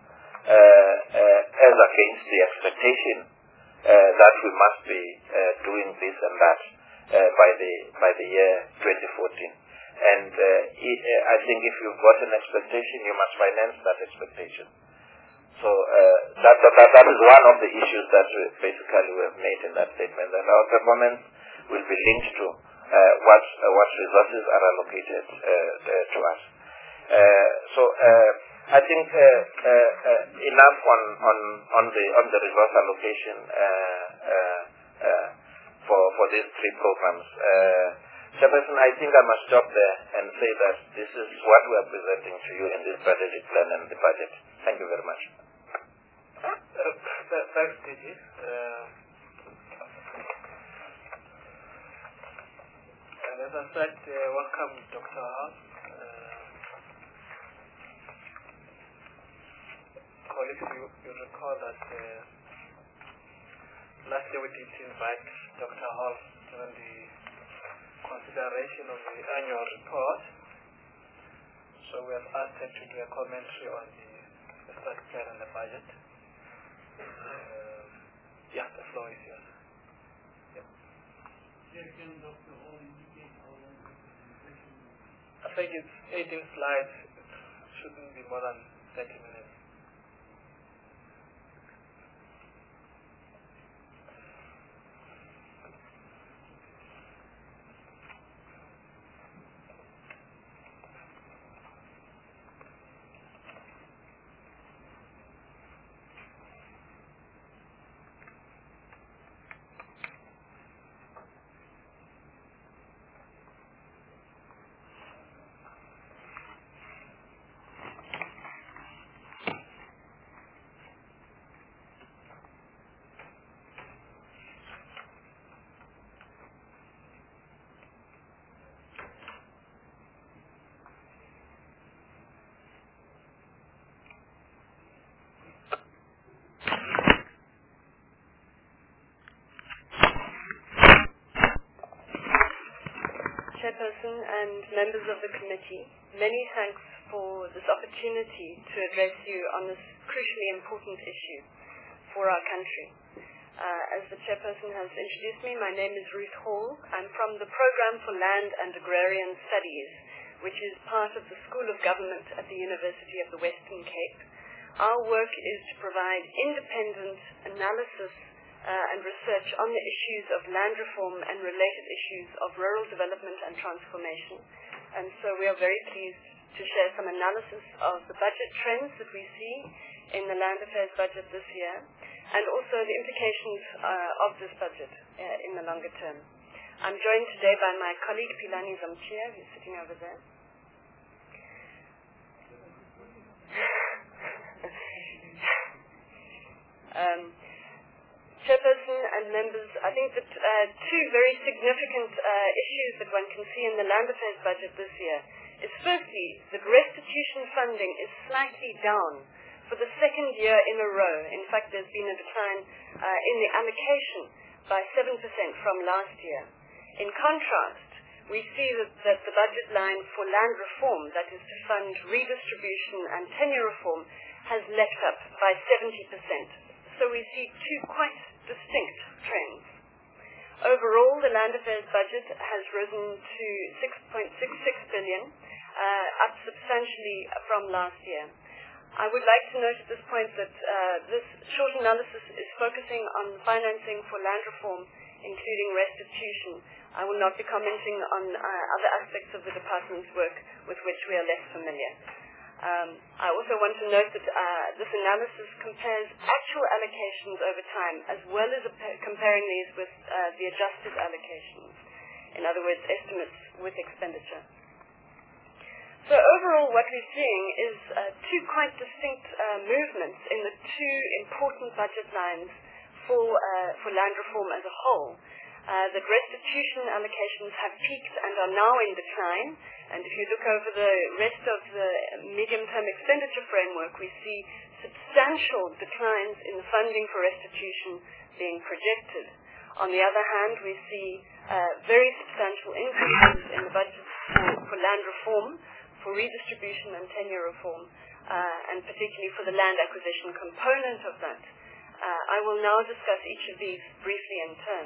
[SPEAKER 4] as against the expectation that we must be doing this and that by the year 2014. And I think if you've got an expectation, you must finance that expectation. So that is one of the issues that basically we have made in that statement, that our performance will be linked to what resources are allocated to us. So I think enough on the resource allocation for these three programs. Chairperson, I think I must stop there and say that this is what we are presenting to you in this strategic plan and the budget. Thank you very much.
[SPEAKER 1] Thanks, DG. And as I said, welcome, Dr. Hall. Colleagues, you recall that last year we did invite Dr. Hall during the consideration of the annual report. So we have asked her to do a commentary on the strategic plan and the budget. Yeah, the floor is yours. Yep.
[SPEAKER 3] Can Dr. Hall indicate how long the presentation is?
[SPEAKER 1] I think it's 18 slides. It shouldn't be more than 30 minutes.
[SPEAKER 5] Chairperson and members of the committee, many thanks for this opportunity to address you on this crucially important issue for our country. As the Chairperson has introduced me, my name is Ruth Hall. I'm from the Program for Land and Agrarian Studies, which is part of the School of Government at the University of the Western Cape. Our work is to provide independent analysis and research on the issues of land reform and related issues of rural development and transformation. And so we are very pleased to share some analysis of the budget trends that we see in the Land Affairs budget this year, and also the implications of this budget in the longer term. I'm joined today by my colleague Philani Zamchia, who's sitting over there. Chairperson and members, I think that two very significant issues that one can see in the Land Affairs budget this year is firstly that restitution funding is slightly down for the second year in a row. In fact, there's been a decline in the allocation by 7% from last year. In contrast, we see that the budget line for land reform, that is to fund redistribution and tenure reform, has leapt up by 70%. So we see two quite distinct trends. Overall, the Land Affairs budget has risen to 6.66 billion, up substantially from last year. I would like to note at this point that this short analysis is focusing on financing for land reform, including restitution. I will not be commenting on other aspects of the department's work with which we are less familiar. I also want to note that this analysis compares actual allocations over time as well as comparing these with the adjusted allocations. In other words, estimates with expenditure. So overall, what we're seeing is two quite distinct movements in the two important budget lines for land reform as a whole. That restitution allocations have peaked and are now in decline, and if you look over the rest of the medium-term expenditure framework, we see substantial declines in the funding for restitution being projected. On the other hand, we see very substantial increases in the budget for land reform, for redistribution and tenure reform, and particularly for the land acquisition component of that. I will now discuss each of these briefly in turn.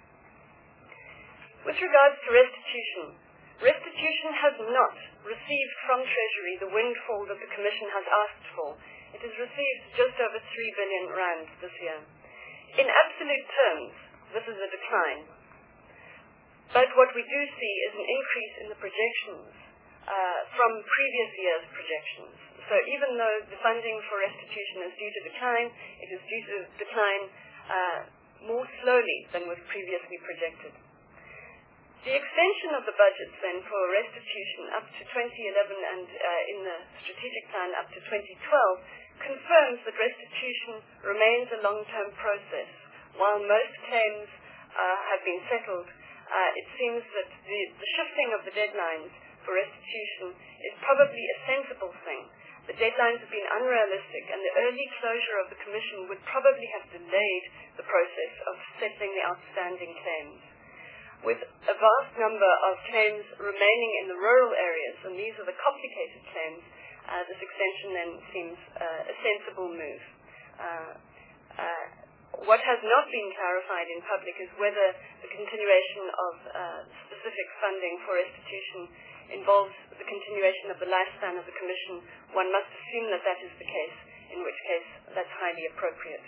[SPEAKER 5] With regards to restitution has not received from Treasury the windfall that the Commission has asked for. It has received just over 3 billion rand this year. In absolute terms, this is a decline. But what we do see is an increase in the projections from previous year's projections. So even though the funding for restitution is due to decline, it is due to decline more slowly than was previously projected. The extension of the budgets then for restitution up to 2011 and in the strategic plan up to 2012 confirms that restitution remains a long-term process. While most claims have been settled, it seems that the shifting of the deadlines for restitution is probably a sensible thing. The deadlines have been unrealistic, and the early closure of the Commission would probably have delayed the process of settling the outstanding claims. With a vast number of claims remaining in the rural areas, and these are the complicated claims, this extension then seems a sensible move. What has not been clarified in public is whether the continuation of specific funding for restitution involves the continuation of the lifespan of the Commission. One must assume that that is the case, in which case that's highly appropriate.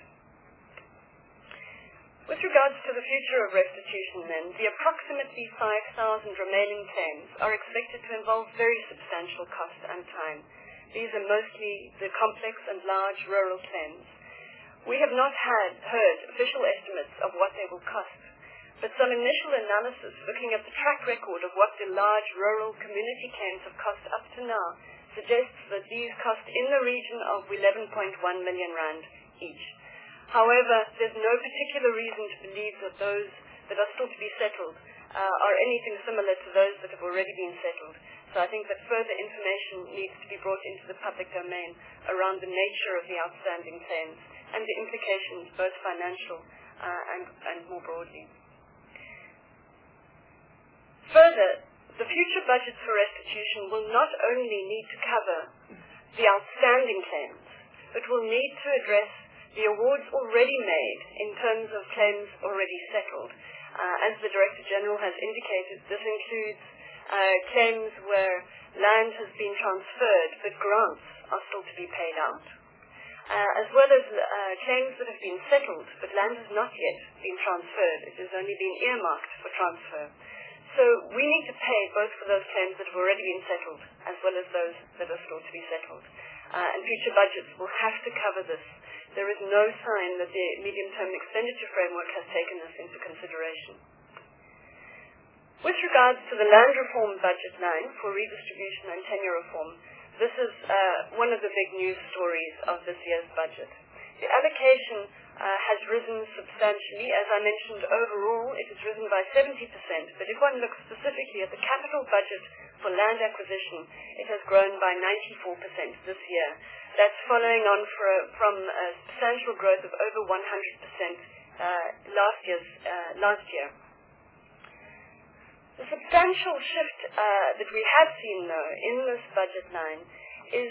[SPEAKER 5] With regards to the future of restitution then, the approximately 5,000 remaining claims are expected to involve very substantial cost and time. These are mostly the complex and large rural claims. We have not heard official estimates of what they will cost, but some initial analysis looking at the track record of what the large rural community claims have cost up to now suggests that these cost in the region of 11.1 million rand each. However, there's no particular reason to believe that those that are still to be settled are anything similar to those that have already been settled. So I think that further information needs to be brought into the public domain around the nature of the outstanding claims and the implications, both financial and more broadly. Further, the future budgets for restitution will not only need to cover the outstanding claims, but will need to address the awards already made in terms of claims already settled. As the Director General has indicated, this includes claims where land has been transferred but grants are still to be paid out, as well as claims that have been settled but land has not yet been transferred. It has only been earmarked for transfer. So we need to pay both for those claims that have already been settled as well as those that are still to be settled. And future budgets will have to cover this. There is no sign that the medium-term expenditure framework has taken this into consideration. With regards to the land reform budget line for redistribution and tenure reform, this is one of the big news stories of this year's budget. The allocation has risen substantially. As I mentioned, overall it has risen by 70%, but if one looks specifically at the capital budget for land acquisition, it has grown by 94% this year. That's following on from a substantial growth of over 100% last year. The substantial shift that we have seen, though, in this budget line is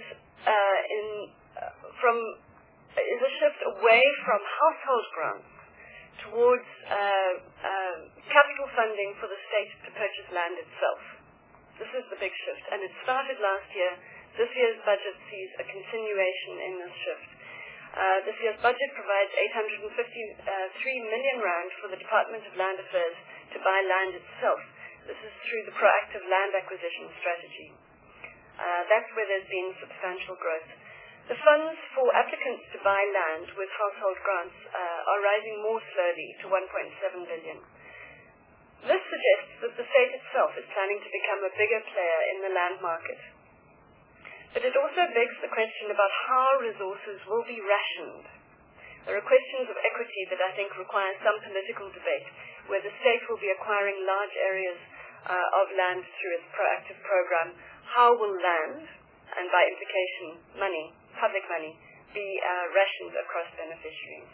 [SPEAKER 5] a shift away from household grants towards capital funding for the state to purchase land itself. This is the big shift, and it started last year. This year's budget sees a continuation in this shift. This year's budget provides 853 million rand for the Department of Land Affairs to buy land itself. This is through the proactive land acquisition strategy. That's where there's been substantial growth. The funds for applicants to buy land with household grants are rising more slowly to 1.7 billion. This suggests that the state itself is planning to become a bigger player in the land market. But it also begs the question about how resources will be rationed. There are questions of equity that I think require some political debate, where the state will be acquiring large areas of land through its proactive program. How will land, and by implication money, public money, be rationed across beneficiaries?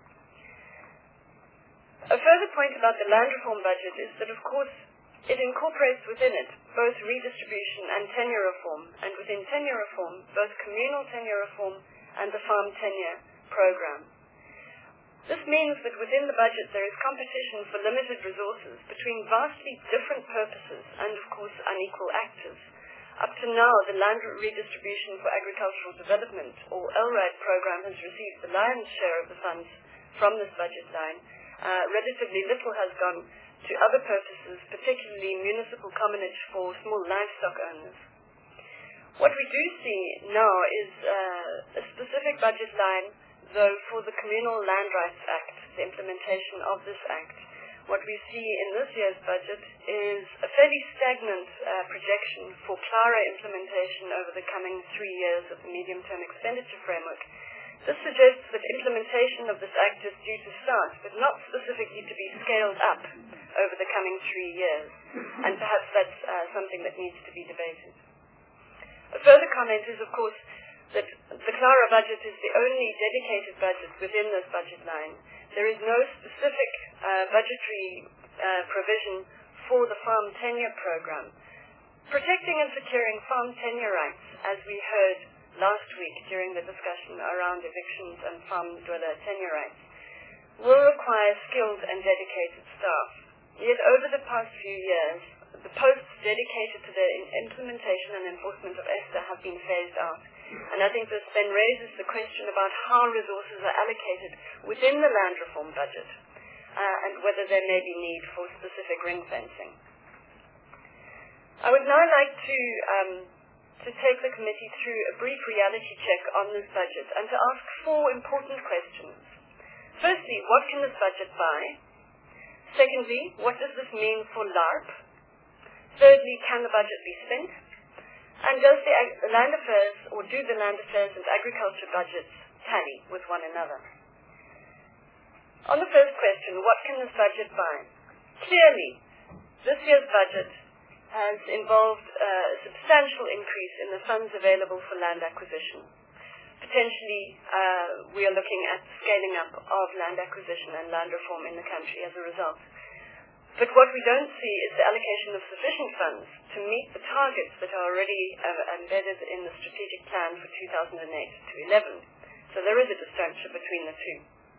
[SPEAKER 5] A further point about the land reform budget is that, of course, it incorporates within it both redistribution and tenure reform, and within tenure reform, both communal tenure reform and the farm tenure program. This means that within the budget there is competition for limited resources between vastly different purposes and, of course, unequal actors. Up to now, the Land Redistribution for Agricultural Development, or LRAD program, has received the lion's share of the funds from this budget line. Relatively little has gone to other purposes, particularly municipal commonage for small livestock owners. What we do see now is a specific budget line, though, for the Communal Land Rights Act, the implementation of this act. What we see in this year's budget is a fairly stagnant projection for CLARA implementation over the coming 3 years of the medium-term expenditure framework. This suggests that implementation of this act is due to start, but not specifically to be scaled up over the coming 3 years, and perhaps that's something that needs to be debated. A further comment is, of course, that the CLARA budget is the only dedicated budget within this budget line. There is no specific budgetary provision for the farm tenure program. Protecting and securing farm tenure rights, as we heard last week during the discussion around evictions and farm dweller tenure rights, will require skilled and dedicated staff. Yet over the past few years, the posts dedicated to the implementation and enforcement of ESTA have been phased out. And I think this then raises the question about how resources are allocated within the land reform budget, and whether there may be need for specific ring fencing. I would now like to take the committee through a brief reality check on this budget and to ask 4 important questions. Firstly, what can this budget buy? Secondly, what does this mean for LARP? Thirdly, can the budget be spent? And does the land affairs, or do the land affairs and agriculture budgets tally with one another? On the first question, what can this budget buy? Clearly, this year's budget has involved a substantial increase in the funds available for land acquisition. Potentially, we are looking at scaling up of land acquisition and land reform in the country as a result. But what we don't see is the allocation of sufficient funds to meet the targets that are already embedded in the strategic plan for 2008 to 11. So there is a disjunction between the two.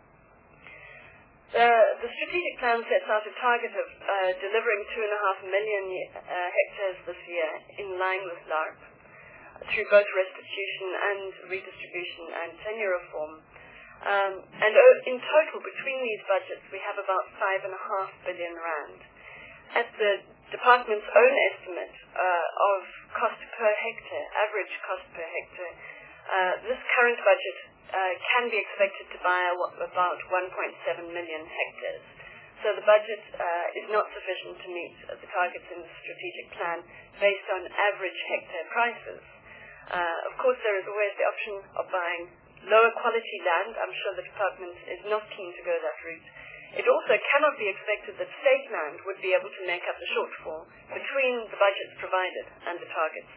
[SPEAKER 5] The strategic plan sets out a target of delivering 2.5 million hectares this year in line with LARP through both restitution and redistribution and tenure reform. And in total, between these budgets, we have about 5.5 billion rand. At the department's own estimate of cost per hectare, average cost per hectare, this current budget can be expected to buy about 1.7 million hectares. So the budget is not sufficient to meet the targets in the strategic plan based on average hectare prices. Of course, there is always the option of buying lower quality land. I'm sure the department is not keen to go that route. It also cannot be expected that state land would be able to make up the shortfall between the budgets provided and the targets.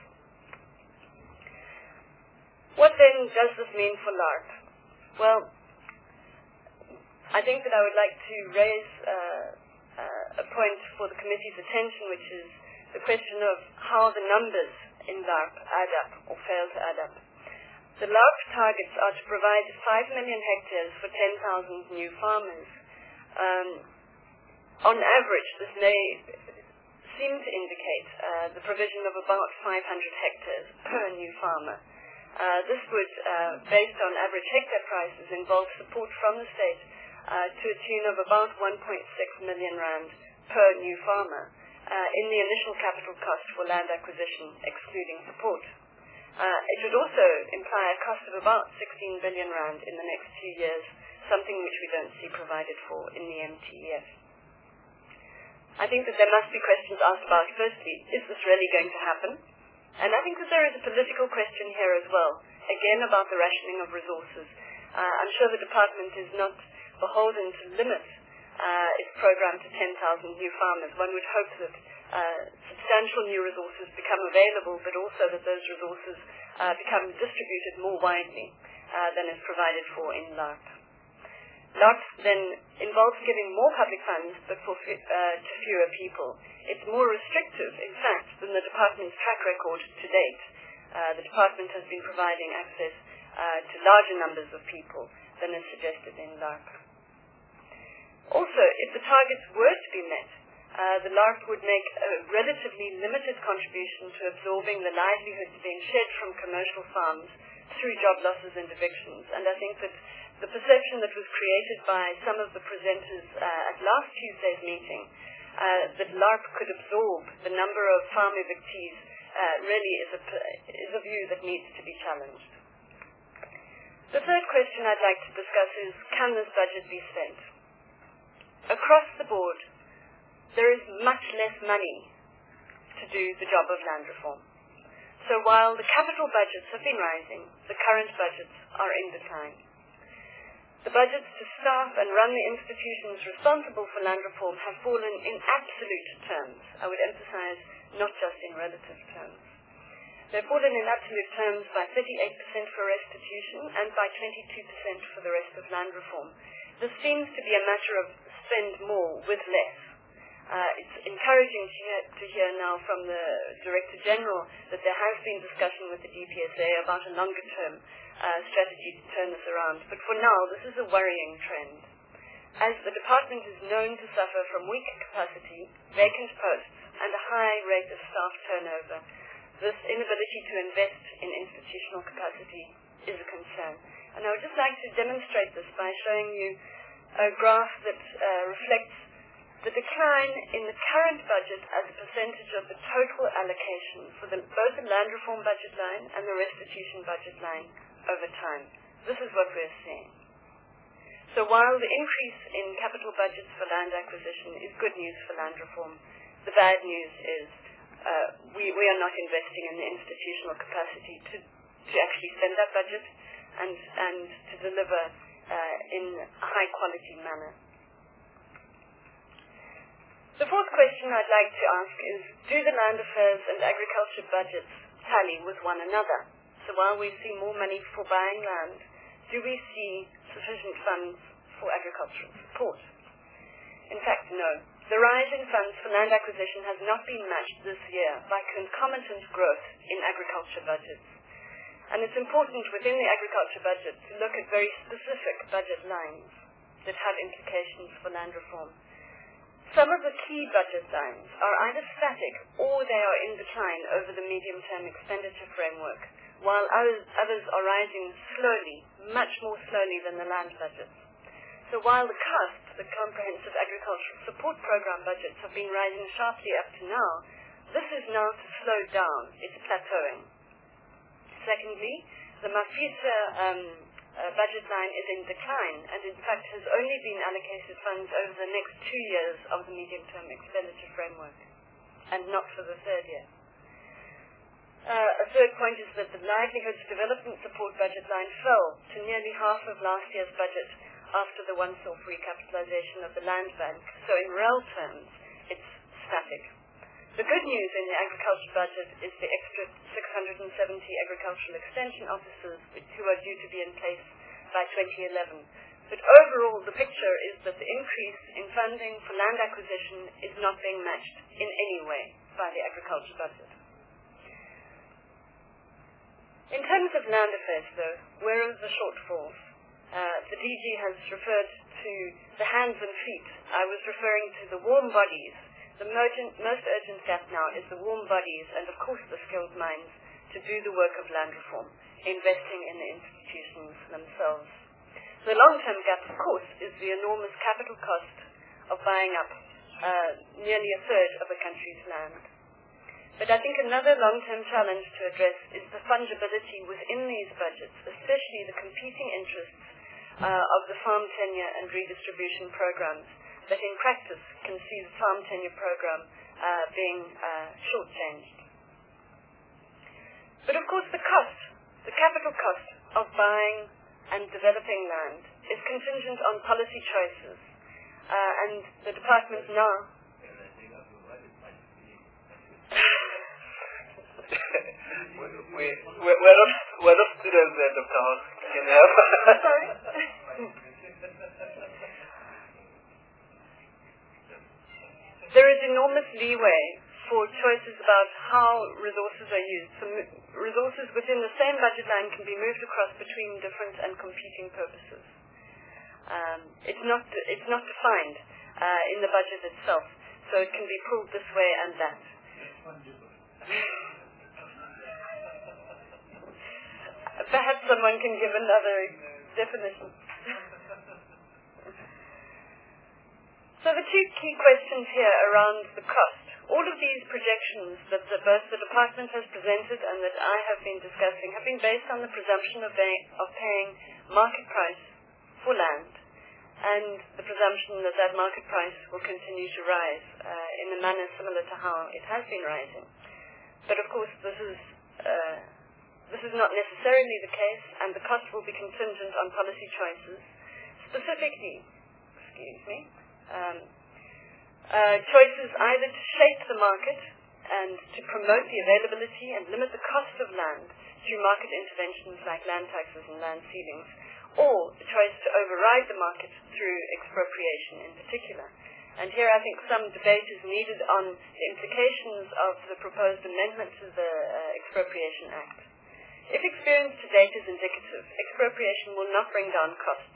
[SPEAKER 5] What then does this mean for LARP? Well, I think that I would like to raise a point for the committee's attention, which is the question of how the numbers in LARP add up or fail to add up. The LARP targets are to provide 5 million hectares for 10,000 new farmers. On average, this may seem to indicate the provision of about 500 hectares per new farmer. This would, based on average hectare prices, involve support from the state to a tune of about 1.6 million rand per new farmer in the initial capital cost for land acquisition, excluding support. It would also imply a cost of about 16 billion rand in the next 2 years, something which we don't see provided for in the MTEF. I think that there must be questions asked about, firstly, is this really going to happen? And I think that there is a political question here as well, again about the rationing of resources. I'm sure the department is not beholden to limit its program to 10,000 new farmers. One would hope that substantial new resources become available, but also that those resources become distributed more widely than is provided for in LARP. LARP then involves giving more public funds, but to fewer people. It's more restrictive, in fact, than the department's track record to date. The department has been providing access to larger numbers of people than is suggested in LARP. Also, if the targets were to be met, the LARP would make a relatively limited contribution to absorbing the livelihoods being shed from commercial farms through job losses and evictions. And I think that the perception that was created by some of the presenters at last Tuesday's meeting, that LARP could absorb the number of farm evictees, really is a view that needs to be challenged. The third question I'd like to discuss is, can this budget be spent? Across the board, there is much less money to do the job of land reform. So while the capital budgets have been rising, the current budgets are in decline. The budgets to staff and run the institutions responsible for land reform have fallen in absolute terms. I would emphasize not just in relative terms. They've fallen in absolute terms by 38% for restitution and by 22% for the rest of land reform. This seems to be a matter of spend more with less. It's encouraging to hear now from the Director General that there has been discussion with the DPSA about a longer-term strategy to turn this around. But for now, this is a worrying trend. As the department is known to suffer from weak capacity, vacant posts, and a high rate of staff turnover, this inability to invest in institutional capacity is a concern. And I would just like to demonstrate this by showing you a graph that reflects the decline in the current budget as a percentage of the total allocation for both the land reform budget line and the restitution budget line over time. This is what we're seeing. So while the increase in capital budgets for land acquisition is good news for land reform, the bad news is we are not investing in the institutional capacity to actually spend that budget and to deliver in a high-quality manner. The fourth question I'd like to ask is, do the land affairs and agriculture budgets tally with one another? So while we see more money for buying land, do we see sufficient funds for agricultural support? In fact, no. The rise in funds for land acquisition has not been matched this year by concomitant growth in agriculture budgets. And it's important within the agriculture budget to look at very specific budget lines that have implications for land reform. Some of the key budget lines are either static or they are in decline over the medium-term expenditure framework, while others are rising slowly, much more slowly than the land budgets. So while the CAST, the Comprehensive Agricultural Support Program budgets, have been rising sharply up to now, this is now to slow down. It's plateauing. Secondly, the Mafisa budget line is in decline and in fact has only been allocated funds over the next 2 years of the medium-term expenditure framework and not for the third year. A third point is that the livelihoods development support budget line fell to nearly half of last year's budget after the once-off recapitalization of the land bank. So in real terms, it's static. The good news in the agriculture budget is the extra 670 agricultural extension officers who are due to be in place by 2011. But overall, the picture is that the increase in funding for land acquisition is not being matched in any way by the agriculture budget. In terms of land affairs, though, where are the shortfalls? The DG has referred to the hands and feet. I was referring to the warm bodies. The most urgent gap now is the warm bodies and, of course, the skilled minds to do the work of land reform, investing in the institutions themselves. The long-term gap, of course, is the enormous capital cost of buying up nearly a third of a country's land. But I think another long-term challenge to address is the fungibility within these budgets, especially the competing interests of the farm tenure and redistribution programs that in practice can see the farm tenure program being shortchanged. But of course the cost, the capital cost of buying and developing land is contingent on policy choices. And the department now...
[SPEAKER 1] we're not students there, Dr. House. Can you help?
[SPEAKER 5] Sorry? There is enormous leeway for choices about how resources are used. So resources within the same budget line can be moved across between different and competing purposes. It's not defined in the budget itself, so it can be pulled this way and that. Perhaps someone can give another definition. So the two key questions here around the cost. All of these projections that both the department has presented and that I have been discussing have been based on the presumption of paying market price for land and the presumption that that market price will continue to rise in a manner similar to how it has been rising. But of course this is not necessarily the case, and the cost will be contingent on policy choices, specifically, choices either to shape the market and to promote the availability and limit the cost of land through market interventions like land taxes and land ceilings, or the choice to override the market through expropriation in particular. And here I think some debate is needed on the implications of the proposed amendment to the Expropriation Act. If experience to date is indicative, expropriation will not bring down costs.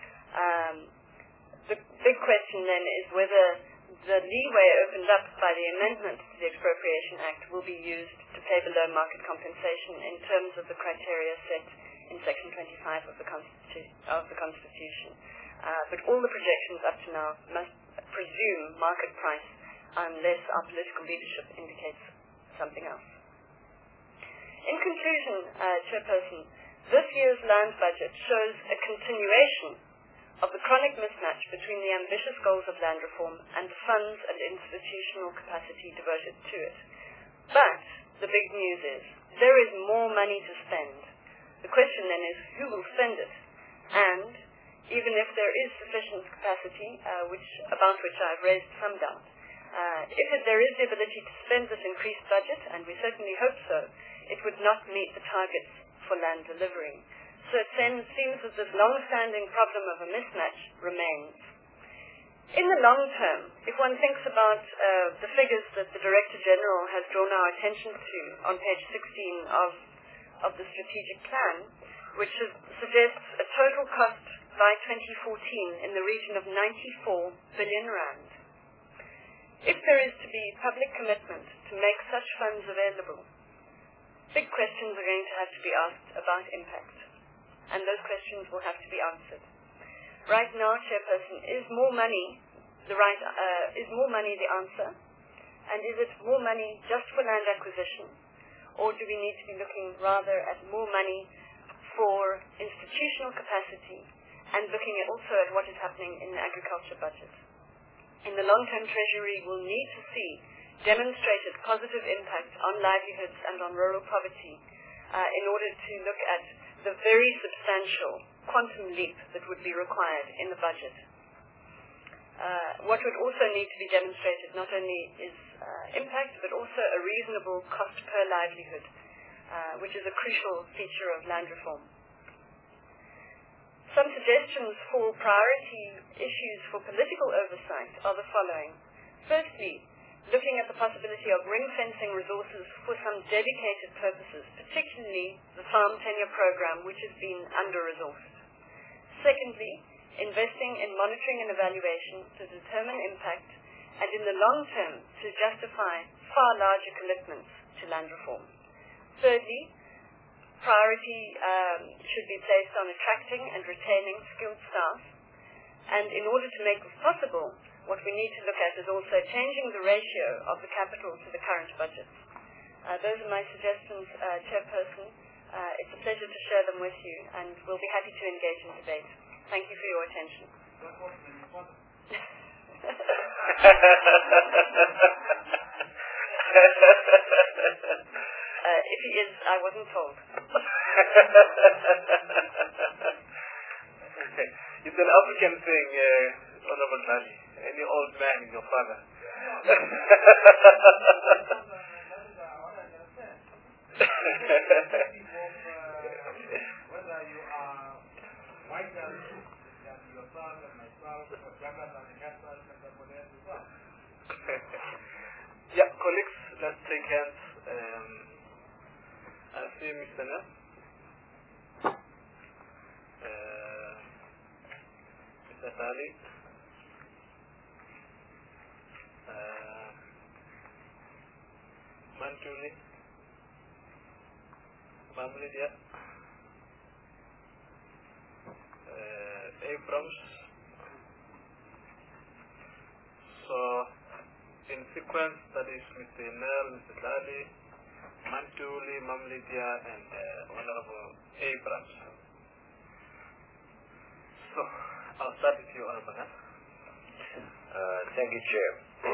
[SPEAKER 5] The big question then is whether the leeway opened up by the amendment to the Expropriation Act will be used to pay below market compensation in terms of the criteria set in Section 25 of the Constitution. But all the projections up to now must presume market price unless our political leadership indicates something else. In conclusion, Chairperson, this year's land budget shows a continuation of the chronic mismatch between the ambitious goals of land reform and the funds and institutional capacity devoted to it. But the big news is there is more money to spend. The question then is who will spend it? And even if there is sufficient capacity, about which I've raised some doubt, if there is the ability to spend this increased budget, and we certainly hope so, it would not meet the targets for land delivery. So it seems that this long-standing problem of a mismatch remains. In the long term, if one thinks about the figures that the Director General has drawn our attention to on page 16 of the strategic plan, which suggests a total cost by 2014 in the region of 94 billion rand. If there is to be public commitment to make such funds available, big questions are going to have to be asked about impact, and those questions will have to be answered. Right now, Chairperson, is more money the answer? And is it more money just for land acquisition? Or do we need to be looking rather at more money for institutional capacity and looking also at what is happening in the agriculture budget? In the long term, Treasury will need to see demonstrated positive impact on livelihoods and on rural poverty in order to look at the very substantial quantum leap that would be required in the budget. What would also need to be demonstrated not only is impact, but also a reasonable cost per livelihood, which is a crucial feature of land reform. Some suggestions for priority issues for political oversight are the following. Firstly, looking at the possibility of ring-fencing resources for some dedicated purposes, particularly the farm tenure program, which has been under-resourced. Secondly, investing in monitoring and evaluation to determine impact, and in the long term to justify far larger commitments to land reform. Thirdly, priority should be placed on attracting and retaining skilled staff, and in order to make this possible, what we need to look at is also changing the ratio of the capital to the current budget. Those are my suggestions, Chairperson. It's a pleasure to share them with you, and we'll be happy to engage in debate. Thank you for your attention. If he is, I wasn't told.
[SPEAKER 1] It's an African thing, Honorable Nali. Any old man is your father.
[SPEAKER 3] Whether you are whiter than yourself and myself, or younger than the yourself and somebody else as well.
[SPEAKER 1] Yeah, colleagues, let's take hands. I see Mr. Nell. Mr. Tali. Mantuli. Mamlidia. Abrams. So, in sequence, that is Mr. Nell, Mr. Tali, Mantuli, Mamlidia, and Honorable Abrams. So, I'll start with you, Honorable Nell.
[SPEAKER 6] Thank you, Chair.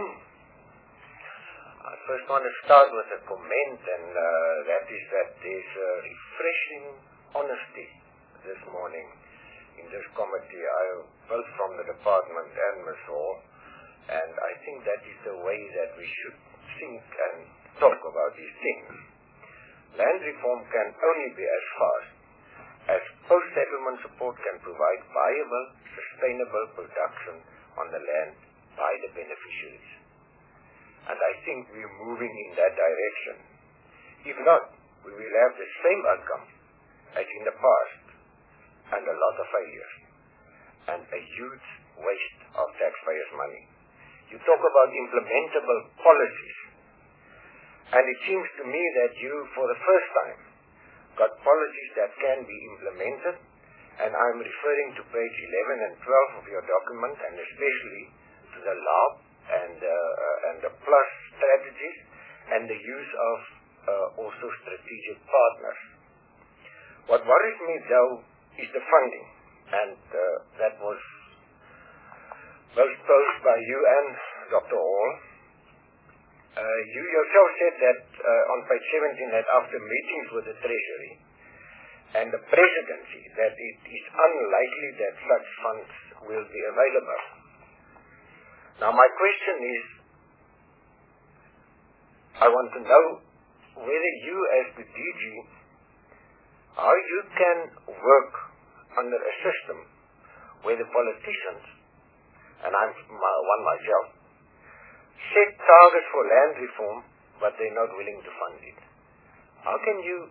[SPEAKER 6] I first want to start with a comment, and that is that there's a refreshing honesty this morning in this committee, both from the department and Ms. Hall, and I think that is the way that we should think and talk about these things. Land reform can only be as fast as post-settlement support can provide viable, sustainable production on the land by the beneficiaries. And I think we're moving in that direction. If not, we will have the same outcome as in the past, and a lot of failures, and a huge waste of taxpayers' money. You talk about implementable policies, and it seems to me that you, for the first time, got policies that can be implemented, and I'm referring to page 11 and 12 of your document, and especially to the LAB and the PLUS strategies, and the use of also strategic partners. What worries me, though, is the funding, and that was both posed by you and Dr. Hall. You yourself said that on page 17 that after meetings with the Treasury and the Presidency that it is unlikely that such funds will be available. Now my question is, I want to know whether you as the DG, how you can work under a system where the politicians, and I'm one myself, set targets for land reform, but they're not willing to fund it. What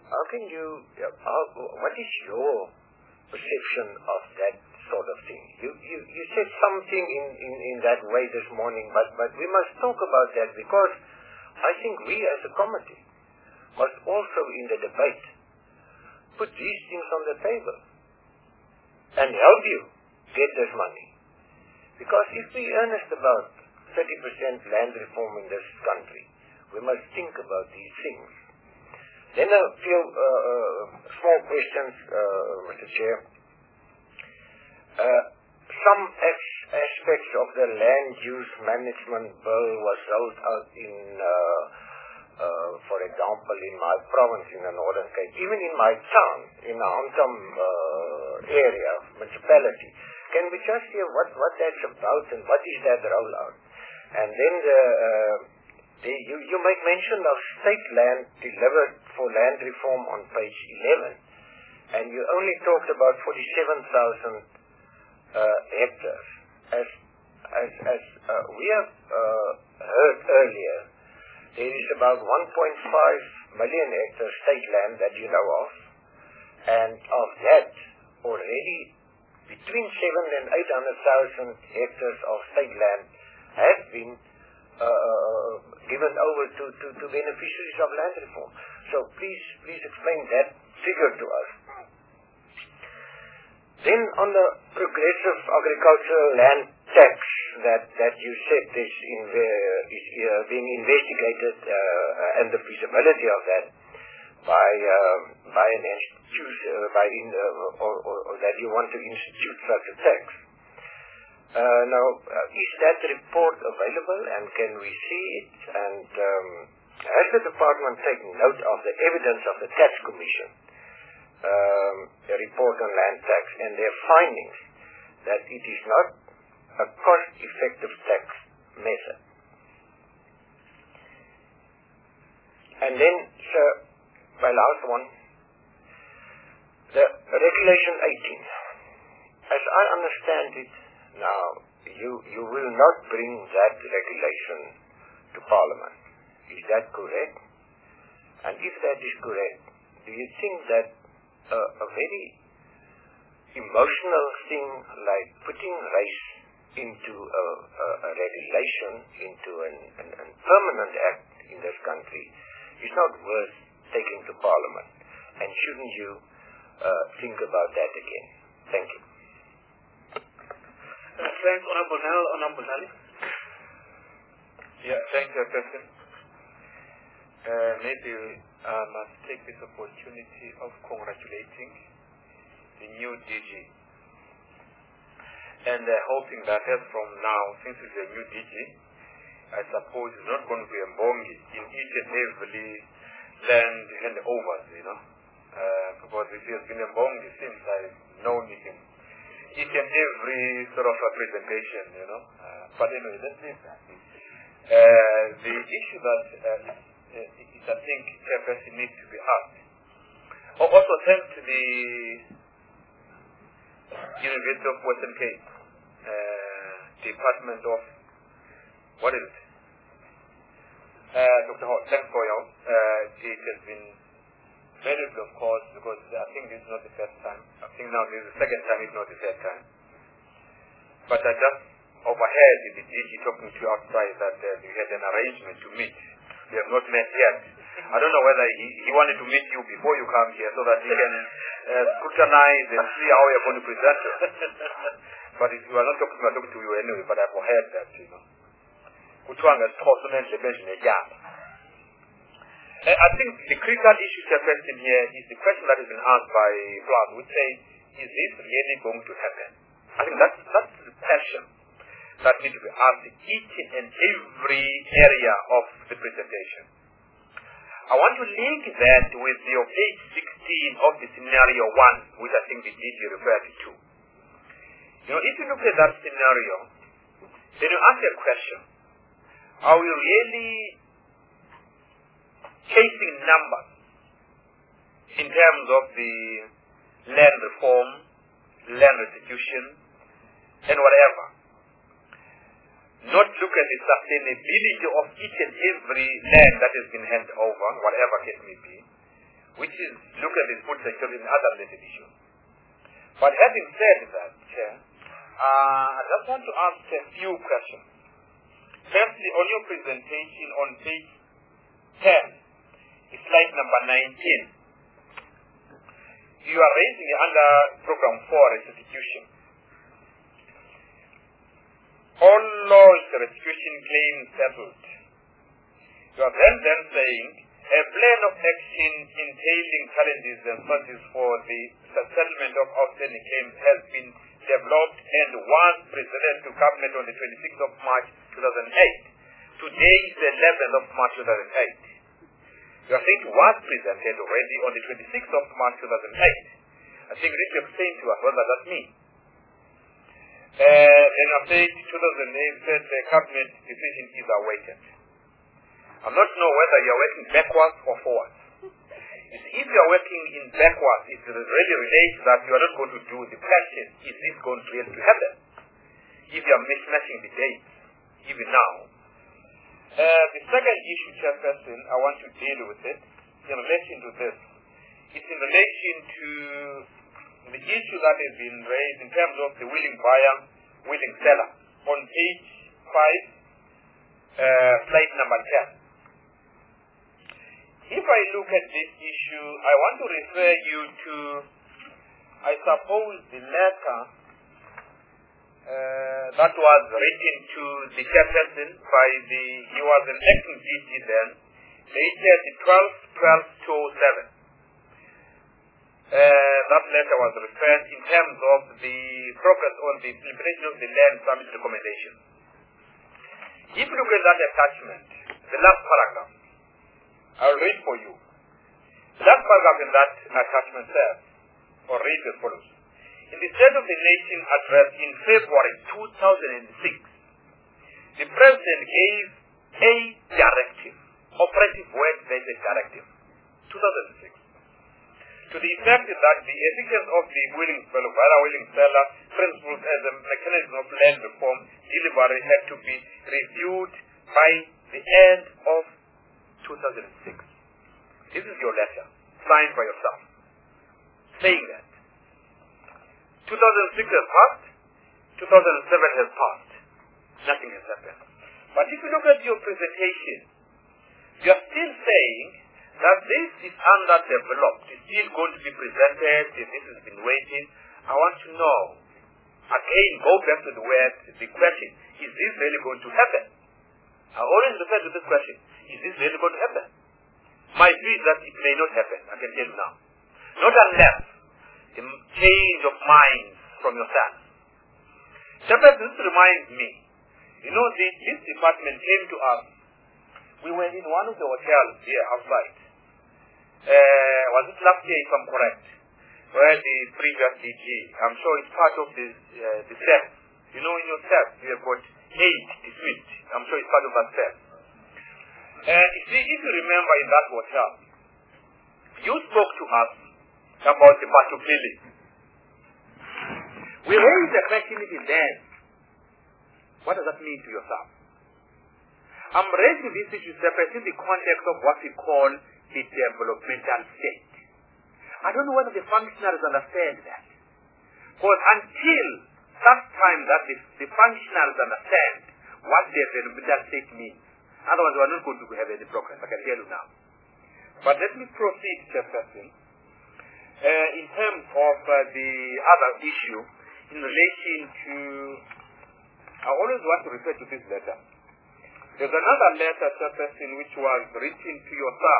[SPEAKER 6] is your perception of that sort of thing? You said something in that way this morning, but we must talk about that, because I think we as a committee must also in the debate put these things on the table and help you get this money. Because if we earnest about 30% land reform in this country, we must think about these things. Then a few small questions, Mr. Chair. Some aspects of the land use management bill was rolled out in, for example, in my province in the Northern Cape, even in my town, in the Antam area, municipality. Can we just hear what that's about and what is that rollout? And then you make mention of state land delivered for land reform on page 11, and you only talked about 47,000 hectares. As we have heard earlier, there is about 1.5 million hectares state land that you know of, and of that, already between 700,000 and 800,000 hectares of state land have been given over to beneficiaries of land reform. So please explain that figure to us. Then on the progressive agricultural land tax that you said is being investigated and the feasibility of that by an institution or that you want to institute such a tax. Now, is that report available and can we see it? And Has the department taken note of the evidence of the Tax Commission, a report on land tax, and their findings that it is not a cost-effective tax method? And then, sir, my last one, the Regulation 18. As I understand it now, you will not bring that regulation to Parliament. Is that correct? And if that is correct, do you think that a very emotional thing like putting race into a regulation, into a permanent act in this country, is not worth taking to Parliament? And shouldn't you think about that again? Thank you.
[SPEAKER 1] Thanks, Honorable Nel. Honorable Nali. Yeah, thank you, President. Maybe I must take this opportunity of congratulating the new DG and hoping that as from now, since it's a new DG, I suppose it's not going to be a bongi in each and every land handovers, because it has been a bongi since I've known him. Each and every sort of a presentation, But anyway, let's leave that. The issue that I think Chairperson needs to be asked. Also thanks to the University of Western Cape, Department of, what is it? Dr. Hall, thanks for your, it has been very good, of course, because I think this is not the first time. I think now this is the second time, if not the third time. But I just overheard the DG talking to you outside that you had an arrangement to meet. We have not met yet. I don't know whether he wanted to meet you before you come here so that he can scrutinize and see how you're going to present it. But if you are not talking, we are talking to you anyway, but I've overheard that, Which one is possible to mention a gap? I think the critical issue, Chairperson, here is the question that has been asked by Vlad, which says, is this really going to happen? I think that's the question that needs to be asked in each and every area of the presentation. I want to link that with your page 16 of the scenario 1, which I think the DG referred to. If you look at that scenario, then you ask a question. Are we really chasing numbers in terms of the land reform, land restitution, and whatever? Not look at the sustainability of each and every land that has been handed over, whatever case may be, which is look at the food security and other related issues. But having said that, Chair, I just want to ask a few questions. Firstly, on your presentation on page 10, slide number 19, you are raising under program 4 restitution. All lodged restitution claims settled. You are then saying a plan of action entailing challenges and sources for the settlement of outstanding claims has been developed and was presented to Cabinet on the 26th of March 2008. Today is the 11th of March 2008. You are saying it was presented already on the 26th of March 2008. I think you need to explain to us what does that mean. And I said 2008 said the Cabinet decision is awaited. I'm not sure whether you are working backwards or forwards. If you are working in backwards, it really relates that you are not going to do the question, is this going to really happen? If you are mismatching the dates, even now. The second issue, Chairperson, I want to deal with it in relation to this. It's in relation to the issue that has been raised in terms of the willing buyer, willing seller. On page 5, slide number 10. If I look at this issue, I want to refer you to, I suppose, the letter that was written to the chairperson by he was an acting DG then, dated 12/12/2007. That letter was referred in terms of the progress on the implementation of the land summit recommendation. If you look at that attachment, the last paragraph,
[SPEAKER 3] I'll read for you. That paragraph in that attachment says, or reads as follows. In the State of the Nation address in February 2006, the President gave a directive, operative word, there is a directive, 2006, to the effect that the efficacy of the willing seller principles as a mechanism of land reform delivery had to be reviewed by the end of 2006. This is your letter, signed by yourself, saying that 2006 has passed, 2007 has passed, nothing has happened. But if you look at your presentation, you are still saying that this is underdeveloped, it's still going to be presented, this has been waiting. I want to know, again, go back to the question, is this really going to happen? I always refer to this question, is this really going to happen? My view is that it may not happen, I can tell you now. Not unless the change of minds from yourself. Sometimes this reminds me, this department came to us. We were in one of the hotels here outside. Was it last year, if I'm correct? Where the previous DG, I'm sure it's part of the staff. In your staff, you have got 8 suites. I'm sure it's part of that staff. If you remember in that hotel, you spoke to us about the battle building. We raised the question even then. What does that mean to yourself? I'm raising this issue separately in the context of what we call the developmental state. I don't know whether the functionaries understand that. Because until that time that the functionaries understand what the developmental state means, otherwise we are not going to have any progress, I can tell you now. But let me proceed, Chairperson, in terms of the other issue in relation to, I always want to refer to this letter. There's another letter, Chairperson, which was written to yourself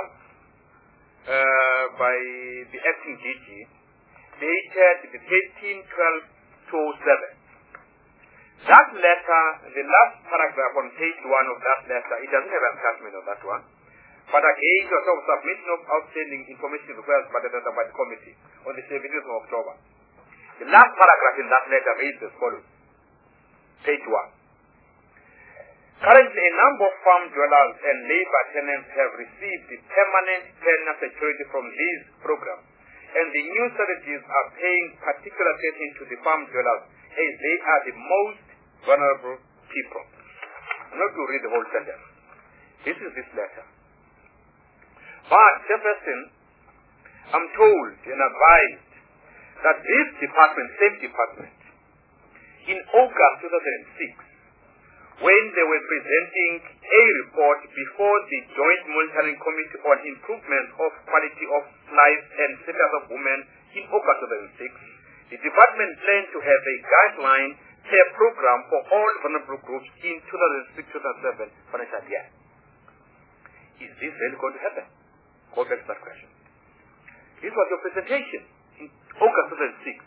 [SPEAKER 3] by the acting DG, dated the 13/12/2007. That letter, the last paragraph on page 1 of that letter, it doesn't have an attachment on that one. But again, it was of submission of outstanding information requests by the committee on the 17th of October. The last paragraph in that letter reads as follows. Page 1. Currently, a number of farm dwellers and labor tenants have received the permanent tenant security from these programs, and the new strategies are paying particular attention to the farm dwellers as they are the most vulnerable people. I'm not going to read the whole sentence. This is this letter. But, Jefferson, I'm told and advised that this department, same department, in August 2006, when they were presenting a report before the Joint Monitoring Committee on Improvement of Quality of Life and Status of Women in August 2006, the department planned to have a guideline care program for all vulnerable groups in 2006-2007 financial year. Is this really going to happen? Go back to that question. This was your presentation in August 2006.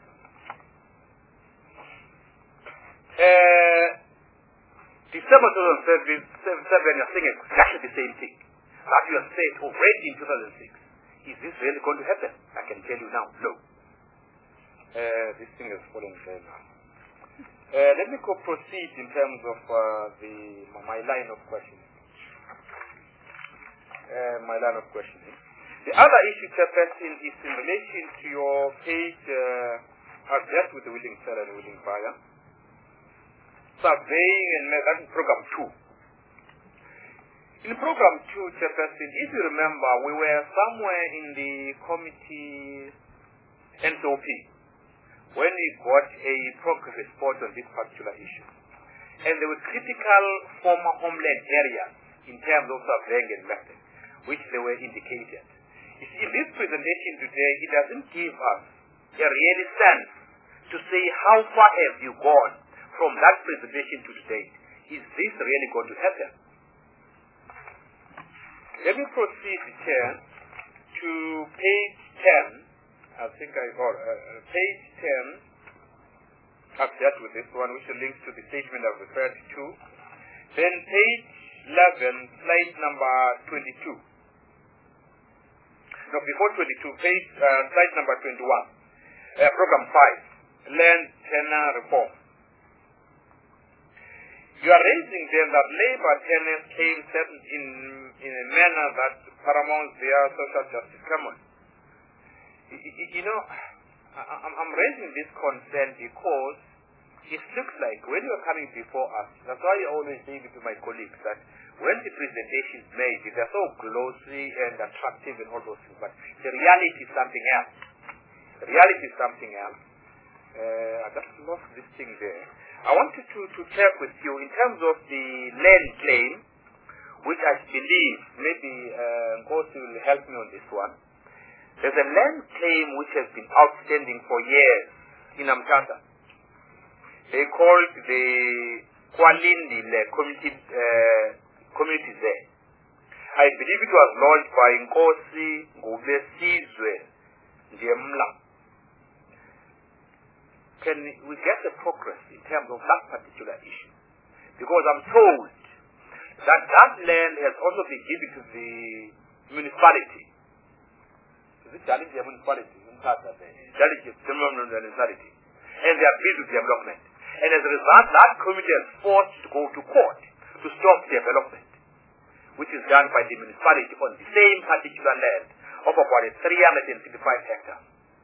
[SPEAKER 3] December 2007, you're saying exactly the same thing that you have said already in 2006. Is this really going to happen? I can tell you now, no. This thing is falling very now. Let me go proceed in terms of my line of questioning. The other issue, Chairperson, is in relation to your page, I've dealt with the willing seller and willing buyer. Surveying and that is program 2. In program 2, Chairperson, if you remember, we were somewhere in the committee NCOP when we got a progress report on this particular issue. And there were critical former homeland areas in terms of surveying and method, which they were indicated. You see, in this presentation today, it doesn't give us a real sense to say how far have you gone from that presentation to today. Is this really going to happen? Let me proceed, Chair, to page 10. I think I got page 10. I've dealt with this one, which links to the statement I've referred to. Then page 11, slide number 22. no, before 22, page, slide number 21, program 5, land tenure reform. You are raising then that labor tenants claim settled in a manner that paramounts their social justice common. You know, I'm raising this concern because it looks like when you are coming before us, that's why I always say to my colleagues that when the presentation is made, they're so glossy and attractive and all those things, but the reality is something else. The reality is something else. I just lost this thing there. I wanted to check with you in terms of the land claim, which I believe maybe Nkosi will help me on this one. There's a land claim which has been outstanding for years in Amtata. They called the Kwalindile community there. I believe it was launched by Nkosi Ngubesizwe Njemla. Can we get the progress in terms of that particular issue? Because I'm told that that land has also been given to the municipality. Is it challenging the municipality? Challenging the municipality. And they are busy with development. And as a result, that community is forced to go to court to stop development, which is done by the municipality on the same particular land of about 355 hectares.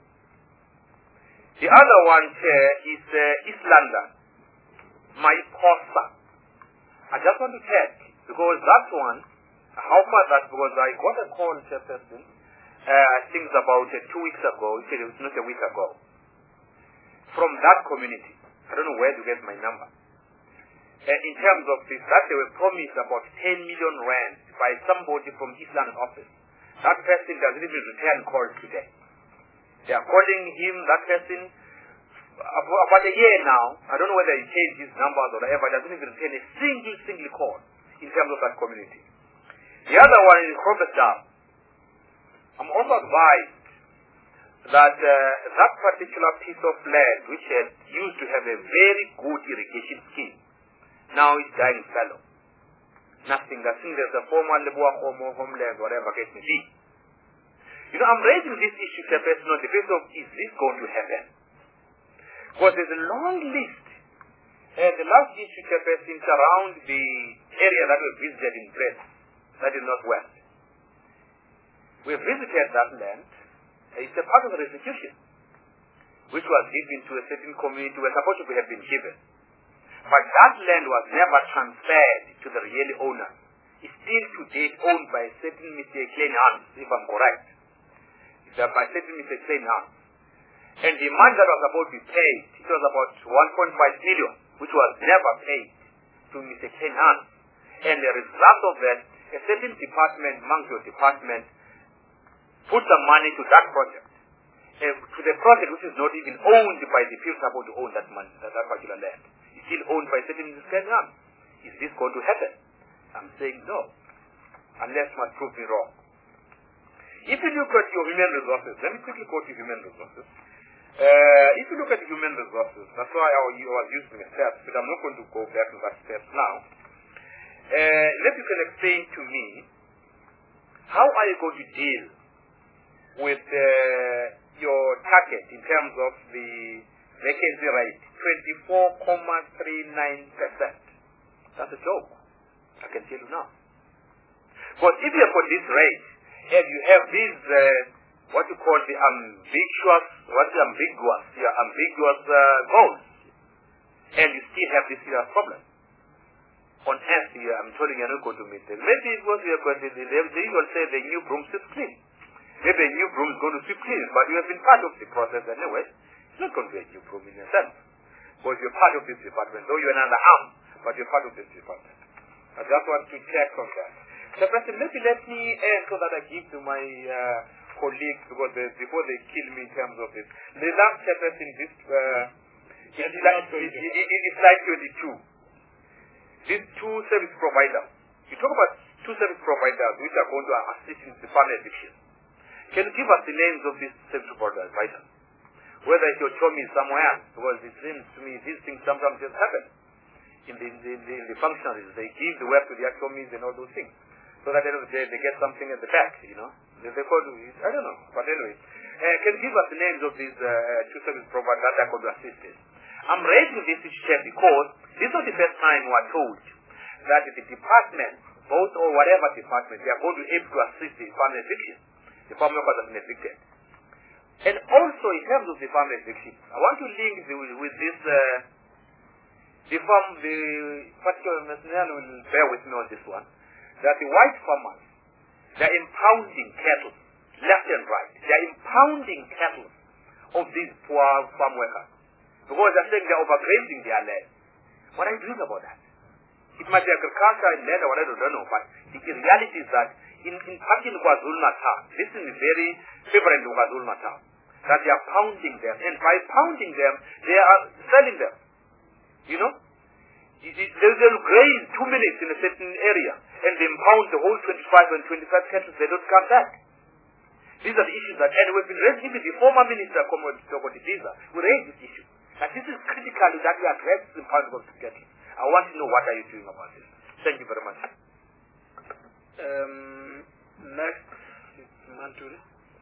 [SPEAKER 3] The other one is East London, Maiposa. I just want to check, because that one, how far that, because I got a call, Chairperson, I think it's about 2 weeks ago, it was not a week ago, from that community. I don't know where to get my number. In terms of this, that they were promised about 10 million rand by somebody from East London office. That person doesn't even return calls today. They are calling him, that person, about a year now. I don't know whether he changed his numbers or whatever. Doesn't even return a single call in terms of that community. The other one is Robesdal. I'm also advised that that particular piece of land, which had used to have a very good irrigation scheme, now is dying fallow. Nothing. I think there's a former homeland, whatever case may be. You know, I'm raising this issue, Chairperson, on the basis of, is this going to happen? Because there's a long list. The last issue, Chairperson, is around the area that we visited in Brest, that is northwest. We visited that land. It's a part of the restitution, which was given to a certain community where supposed to have been given. But that land was never transferred to the real owner. It's still to date owned by a certain Mr. Klein Hans, if I'm correct. By certain Mr. Klein Hans. And the amount that was about to be paid, it was about 1.5 million, which was never paid to Mr. Klein Hans. And the result of that, a certain department, among your department, put some money to that project. To the project which is not even owned by the people supposed to own that money, that particular land. It's still owned by certain Mr. Klein Hans. Is this going to happen? I'm saying no. Unless you must prove me wrong. If you look at your human resources, let me quickly go to human resources. If you look at human resources, that's why I was using a step, but I'm not going to go back to that step now. Let you can explain to me, how are you going to deal with your target in terms of the vacancy rate, 24.39%. That's a joke. I can tell you now. But if you have got this rate, and you have these, what you call the ambiguous goals, and you still have this serious problem, on earth, I'm telling you, you're not going to meet them. Maybe it was you're going to, they will say the new broom sweeps clean. Maybe a new broom is going to sweep clean, but you have been part of the process anyway. It's not going to be a new broom in a sense. Because you're part of this department, though you're another arm, but you're part of this department. I just want to check on that. So, President, maybe let me end so that I give to my colleagues, because before they kill me in terms of this. The last chapter in this, is slide 22. These two service providers. You talk about two service providers which are going to assist in the farm eviction. Can you give us the names of these service providers? Whether it's your chomi somewhere else, because it seems to me these things sometimes just happen in the functionaries. They give the work to their chomis and all those things.
[SPEAKER 7] so that they get something at the back, you know. They call it, I don't know, but anyway. Can you give us the names of these two service providers that are going to assist us? I'm raising this issue because this was the first time we were told that the department, both or whatever department, they are going to be able to assist the family eviction. The farm workers have been evicted. And also in terms of the farm eviction, I want to link with this, the particular Messinel will bear with me on this one, that the white farmers, they are impounding cattle, left and right. They are impounding cattle of these poor farm workers. Because they're saying they're overgrazing their land. What are you doing about that? It might be agriculture and land or whatever, I don't know, but the reality is that in KwaZulu-Natal, this is very favorable to KwaZulu-Natal, that they are pounding them, and by pounding them, they are selling them. You know? They'll graze 2 minutes in a certain area, and they impound the whole 25 and 25 cattle, they don't come back. These are the issues that, and we've been raising with the former Minister Komodidiza, we raised this issue. That this is critical that we address the impounding of the cattle. I want to know what are you doing about this. Thank you very much.
[SPEAKER 1] Next, Manturi.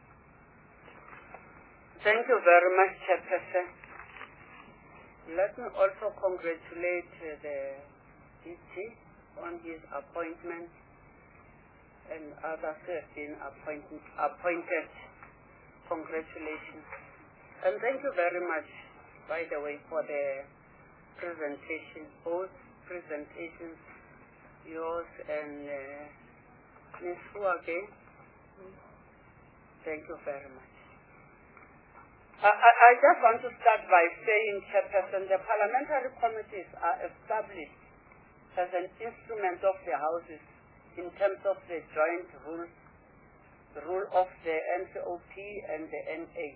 [SPEAKER 8] Thank you very much, Chairperson. Let me also congratulate the DG on his appointment and others who have been appointed. Congratulations. And thank you very much, by the way, for the presentation, both presentations, yours and Ms. Fuage. Thank you very much. I just want to start by saying, Chairperson, the parliamentary committees are established as an instrument of the houses in terms of the joint rule of the NCOP and the NA.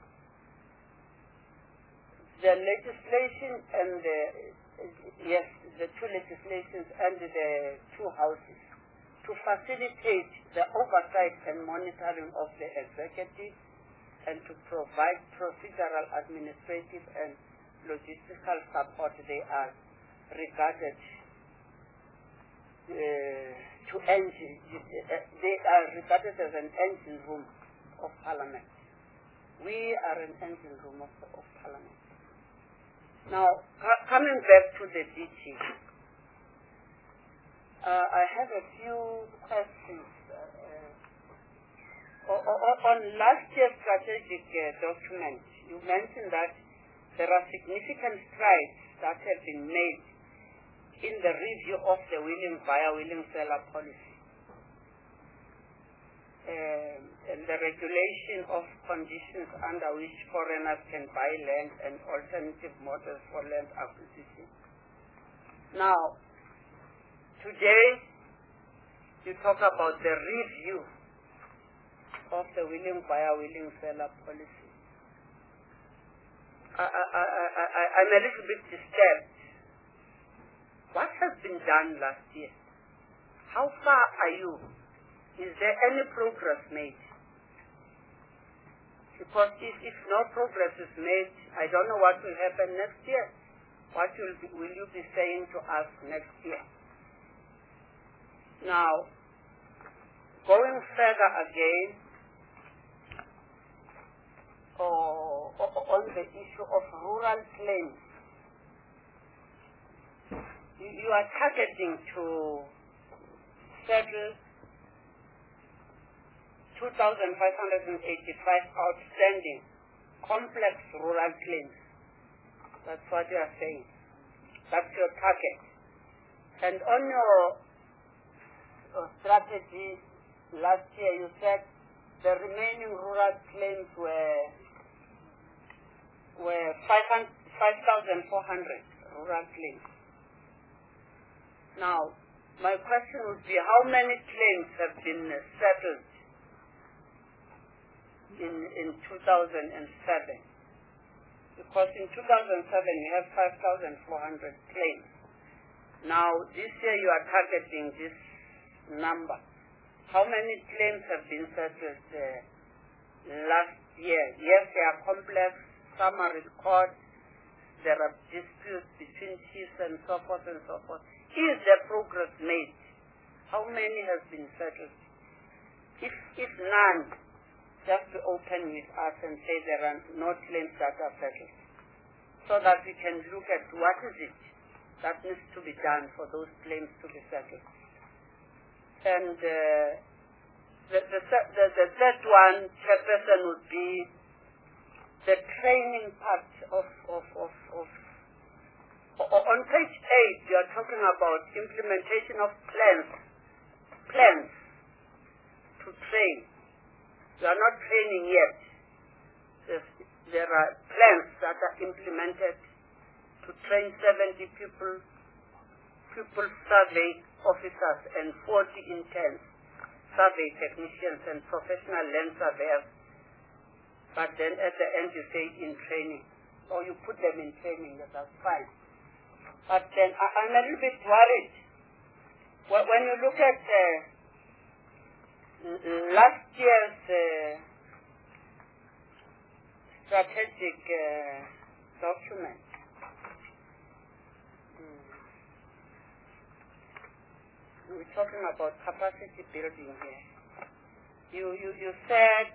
[SPEAKER 8] The legislation and the two legislations and the two houses to facilitate the oversight and monitoring of the executive and to provide procedural, administrative, and logistical support. They are regarded they are regarded as an engine room of Parliament. We are an engine room of Parliament. Now, coming back to the DG, I have a few questions. On last year's strategic document, you mentioned that there are significant strides that have been made in the review of the willing buyer, willing seller policy. And the regulation of conditions under which foreigners can buy land and alternative models for land acquisition. Now, today, you talk about the review of the willing buyer, willing seller policy. I'm a little bit disturbed. What has been done last year? How far are you? Is there any progress made? Because if no progress is made, I don't know what will happen next year. What will you be saying to us next year? Now, going further again, on the issue of rural claims, you are targeting to settle 2,585 outstanding complex rural claims. That's what you are saying. That's your target. And on your strategy last year, you said the remaining rural claims were 5,400 rural claims. Now, my question would be, how many claims have been settled in 2007? Because in 2007 you have 5,400 claims. Now, this year you are targeting this number. How many claims have been settled last year? Yes, they are complex, some are in court, there are disputes between chiefs and so forth and so forth. Is there progress made? how many has been settled? If none, just be open with us and say there are no claims that are settled, so that we can look at what is it that needs to be done for those claims to be settled. And the third one, Chairperson, would be the training part of on page 8, you are talking about implementation of plans to train. You are not training yet. There are plans that are implemented to train 70 people survey officers and 40 interns, survey technicians and professional land surveyors. But then at the end you say in training, or you put them in training, that's fine. But then I'm a little bit worried. When you look at last year's strategic document, we're talking about capacity building here. You said,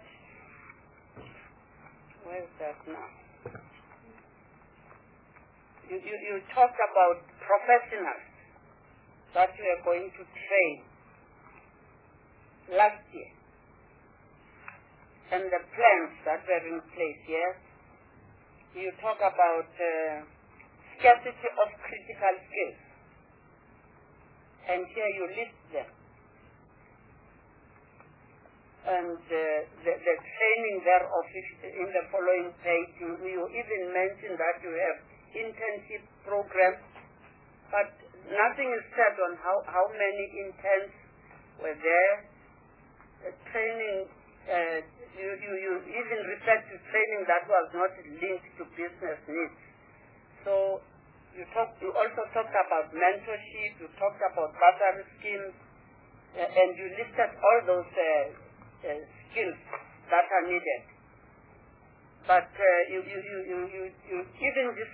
[SPEAKER 8] where is that now? You talked about professionals that you are going to train last year, and the plans that were in place, yes? You talk about scarcity of critical skills, and here you list them. And the training thereof in the following page, you even mentioned that you have internship programs, but nothing is said on how many interns were there. Training, you even referred to training that was not linked to business needs. So you also talked about mentorship, you talked about bursary schemes, and you listed all those skills that are needed. But you even this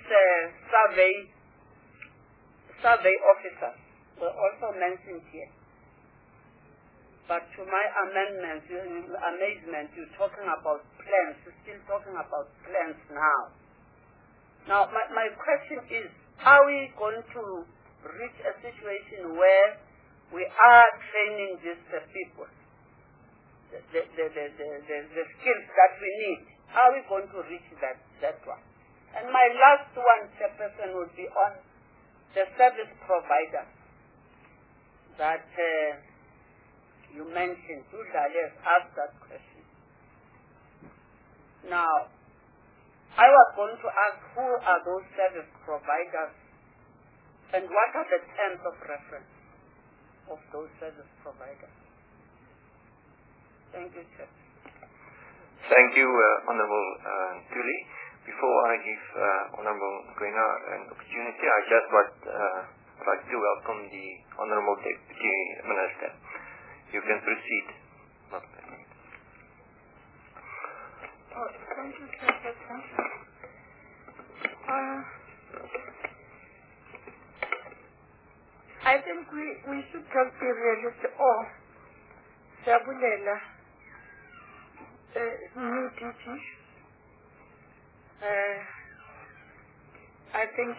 [SPEAKER 8] survey officers were also mentioned here. But to my amendment, amazement, you're talking about plans. You're still talking about plans now. Now, my question is, are we going to reach a situation where we are training these people, the skills that we need? Are we going to reach that one? And my last one, Chairperson, would be on the service providers that you mentioned. Dudley has asked that question. Now, I was going to ask who are those service providers and what are the terms of reference of those service providers. Thank you, Chair.
[SPEAKER 9] Thank you, Honorable Tuli. Before I give Honorable Gwena an opportunity, I just would like to welcome the Honorable Deputy Minister. You can proceed.
[SPEAKER 10] Thank you, Chairperson. I think we should just be realistic. Sabulela, new duty. I think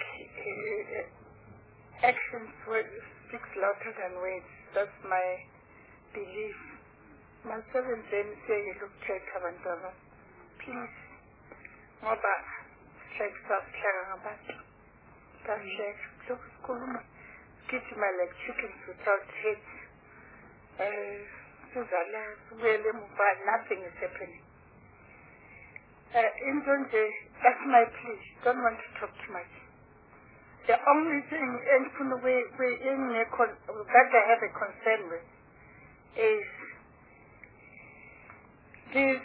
[SPEAKER 10] actions speak louder than words. That's my belief. My seven then say, look, check Abantwana. Please. Ngoba like abantu. Check. Look, kuluma. Gijima like chickens without heads. Nothing is happening. In Zonje, that's my plea. Don't want to talk too much. The only thing that I have a concern with is this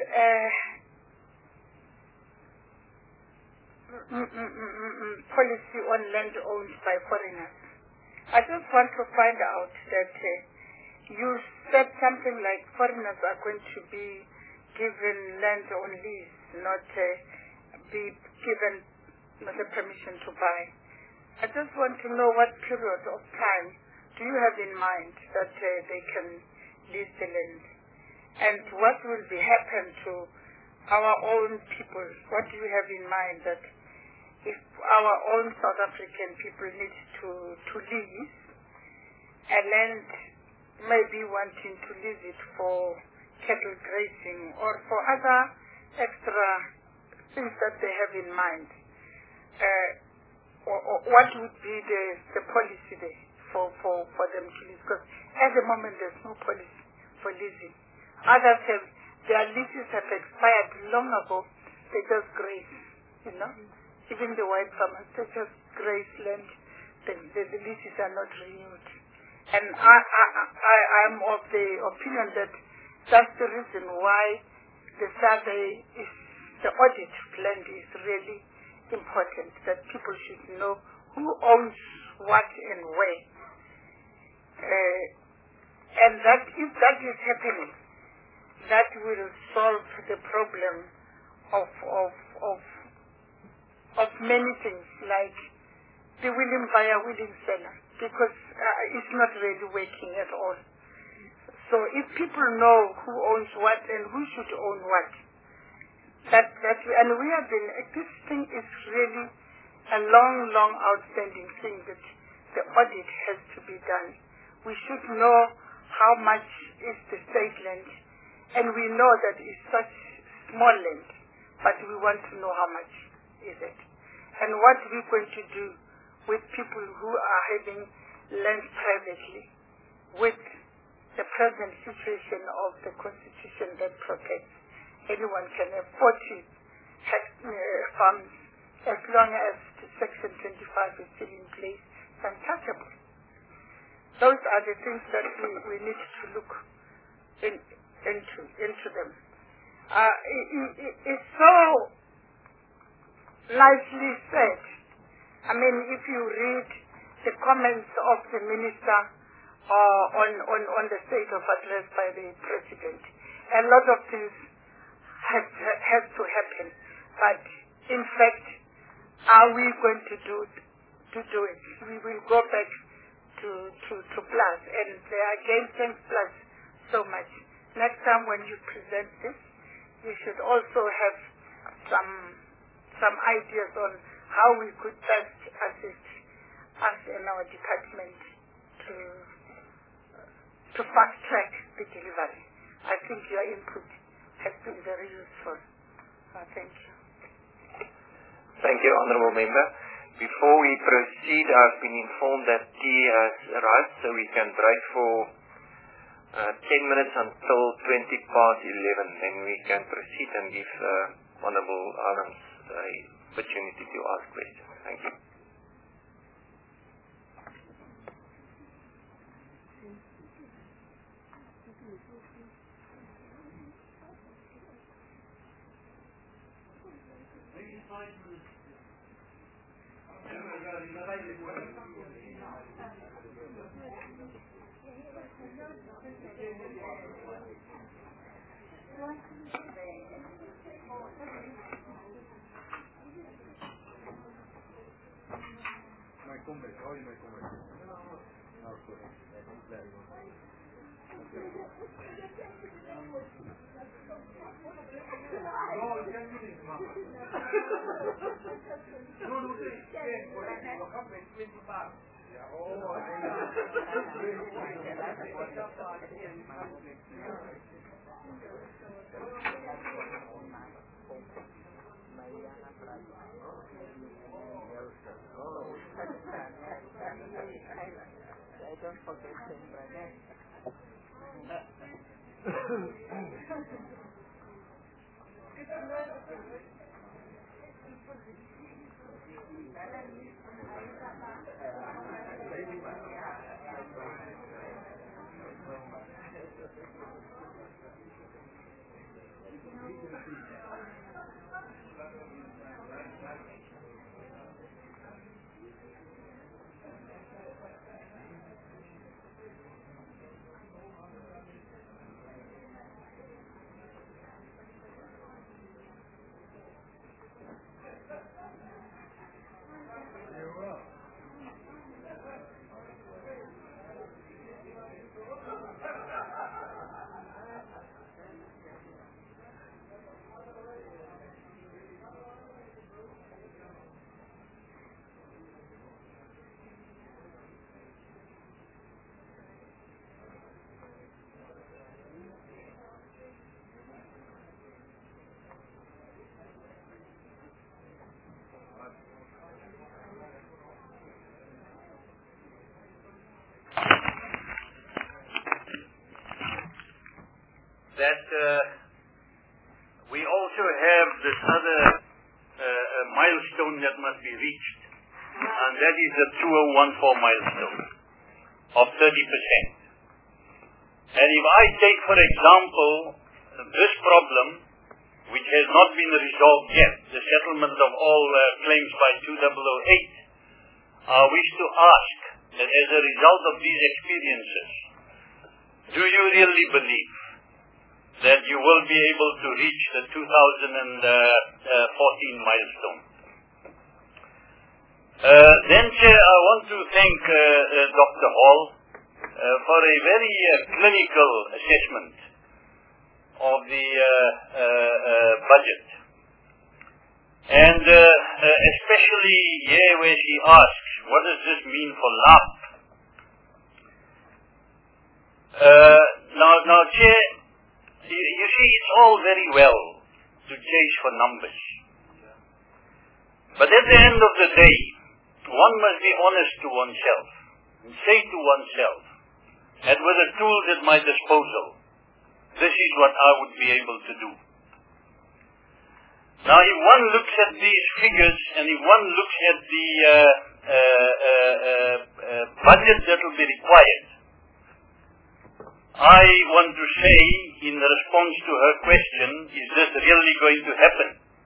[SPEAKER 10] policy on land owned by foreigners. I just want to find out that you said something like foreigners are going to be given land on lease, not be given the permission to buy. I just want to know what period of time do do you have in mind that they can lease the land? And what will be happen to our own people? What do you have in mind that if our own South African people need to lease a land, maybe wanting to lease it for cattle grazing or for other extra things that they have in mind, what would be the policy there for them to lease? Because at the moment there's no policy for leasing. Others have, their leases have expired long ago. They just graze, you know. Even the white farmers, they just graze land. The leases are not renewed. And I'm of the opinion that that's the reason why the survey is, the audit of land is really important, that people should know who owns what and where. And that if that is happening, that will solve the problem of many things, like the willing buyer, willing seller, because it's not really working at all. So if people know who owns what and who should own what, and we have been, this thing is really a long outstanding thing that the audit has to be done. We should know how much is the state land, and we know that it's such small land, but we want to know how much is it. And what we're going to do with people who are having land privately, with the present situation of the constitution that protects anyone can have 40 farms as long as Section 25 is still in place, untouchable. Those are the things that we need to look into them. It's so nicely said. I mean, if you read the comments of the minister on the state of address by the president, a lot of things has to happen. But in fact, are we going to do it? We will go back to plus, and they are again thanks plus so much. Next time when you present this, you should also have some ideas on how we could best assist us in our department to fast track the delivery. I think your input has been very useful. Thank you.
[SPEAKER 9] Thank you, Honourable Member. Before we proceed, I've been informed that tea has arrived, so we can break for 10 minutes until 11:20, then we can proceed and give Honourable Adams an opportunity to ask questions. Thank you.
[SPEAKER 2] that we also have this other milestone that must be reached, and that is the 2014 milestone of 30%. And if I take, for example, this problem, which has not been resolved yet, the settlement of all claims by 2008, I wish to ask that as a result of these experiences, do you really believe that you will be able to reach the 2014 milestone? Then, Chair, I want to thank Dr. Hall for a very clinical assessment of the budget. And especially here where she asks, what does this mean for LAP? Now, Chair, you see, it's all very well to chase for numbers. But at the end of the day, one must be honest to oneself and say to oneself that with the tools at my disposal, this is what I would be able to do. Now, if one looks at these figures and if one looks at the budget that will be required, I want to say, in response to her question, is this really going to happen?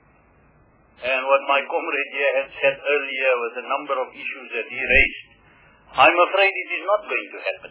[SPEAKER 2] And what my comrade here had said earlier was a number of issues that he raised. I'm afraid it is not going to happen.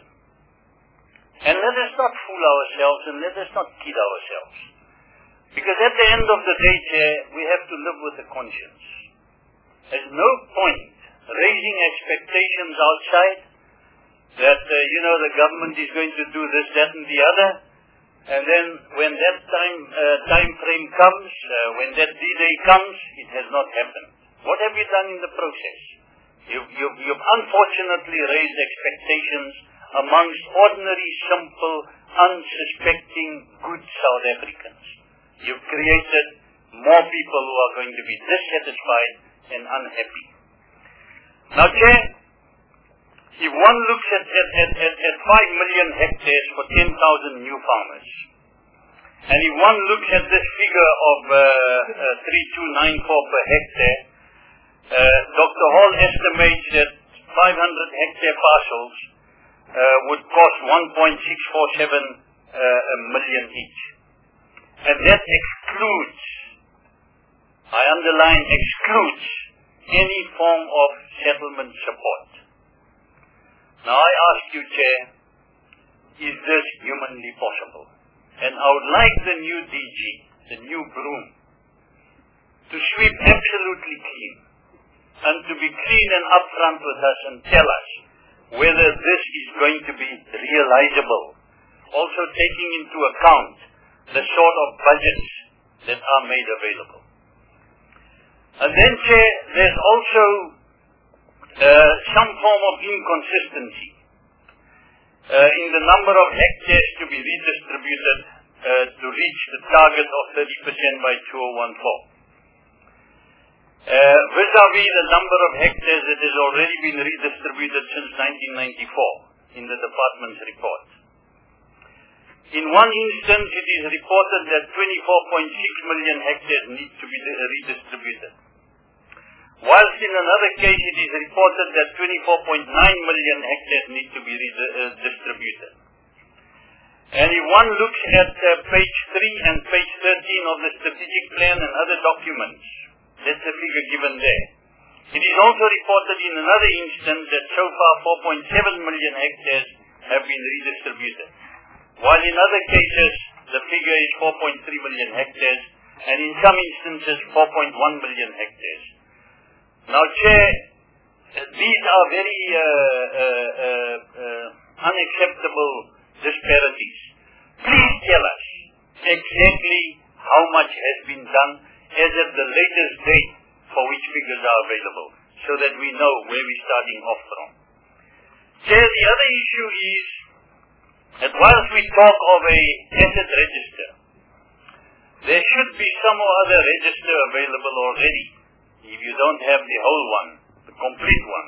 [SPEAKER 2] And let us not fool ourselves and let us not kid ourselves. Because at the end of the day, Chair, we have to live with a conscience. There's no point raising expectations outside that, the government is going to do this, that, and the other. And then when that time frame comes, when that D-Day comes, it has not happened. What have you done in the process? You've unfortunately raised expectations amongst ordinary, simple, unsuspecting, good South Africans. You've created more people who are going to be dissatisfied and unhappy. Now, Chair, if one looks at 5 million hectares for 10,000 new farmers, and if one looks at this figure of 3294 per hectare, Dr. Hall estimates that 500 hectare parcels would cost 1.647 million each. And that excludes, I underline excludes, any form of settlement support. Now I ask you, Chair, is this humanly possible? And I would like the new DG, the new broom, to sweep absolutely clean and to be clean and upfront with us and tell us whether this is going to be realizable, also taking into account the sort of budgets that are made available. And then, Chair, there's also some form of inconsistency in the number of hectares to be redistributed to reach the target of 30% by 2014. Vis-a-vis the number of hectares that has already been redistributed since 1994 in the department's report. In one instance, it is reported that 24.6 million hectares need to be redistributed, whilst in another case it is reported that 24.9 million hectares need to be redistributed. And if one looks at page 3 and page 13 of the strategic plan and other documents, that's the figure given there. It is also reported in another instance that so far 4.7 million hectares have been redistributed, while in other cases the figure is 4.3 million hectares, and in some instances 4.1 million hectares. Now, Chair, these are very unacceptable disparities. Please tell us exactly how much has been done as at the latest date for which figures are available, so that we know where we're starting off from. Chair, the other issue is that whilst we talk of a asset register, there should be some other register available already. If you don't have the whole one, the complete one,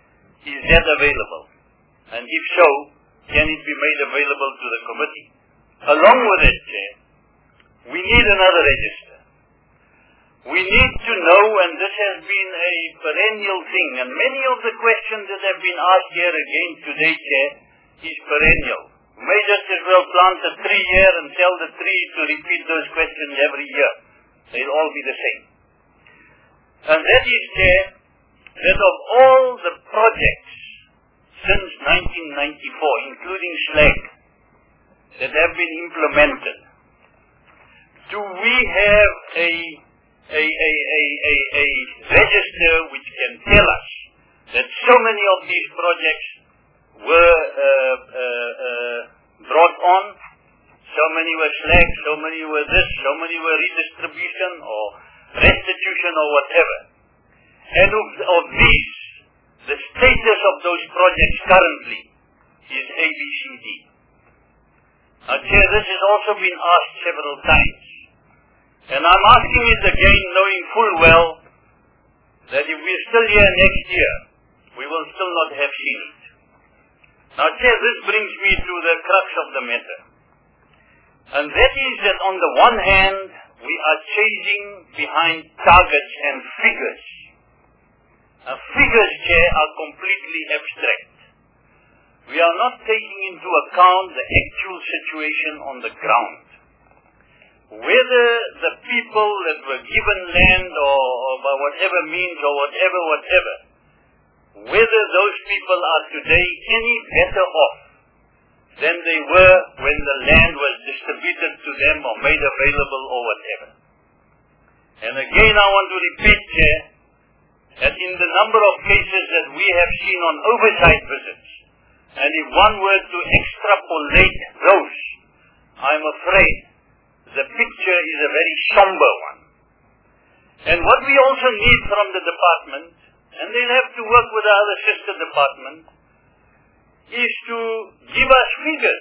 [SPEAKER 2] is that available? And if so, can it be made available to the committee? along with it, Chair, we need another register. We need to know, and this has been a perennial thing, and many of the questions that have been asked here again today, Chair, is perennial. We may just as well plant a tree here and tell the tree to repeat those questions every year. They'll all be the same. And that is, Chair, that of all the projects since 1994, including SLAG, that have been implemented, do we have a register which can tell us that so many of these projects were brought on, so many were SLAG, so many were this, so many were redistribution or restitution or whatever. And of these, the status of those projects currently is ABCD. Now, Chair, this has also been asked several times. And I'm asking it again, knowing full well that if we're still here next year, we will still not have seen it. Now, Chair, this brings me to the crux of the matter. And that is that on the one hand, we are chasing behind targets and figures. Now, figures, Chair, are completely abstract. We are not taking into account the actual situation on the ground. Whether the people that were given land or by whatever means or whatever, whether those people are today any better off than they were when the land was distributed to them or made available or whatever. And again I want to repeat, Chair, that in the number of cases that we have seen on oversight visits, and if one were to extrapolate those, I'm afraid the picture is a very somber one. And what we also need from the department, and they'll have to work with the other sister department, is to give us figures.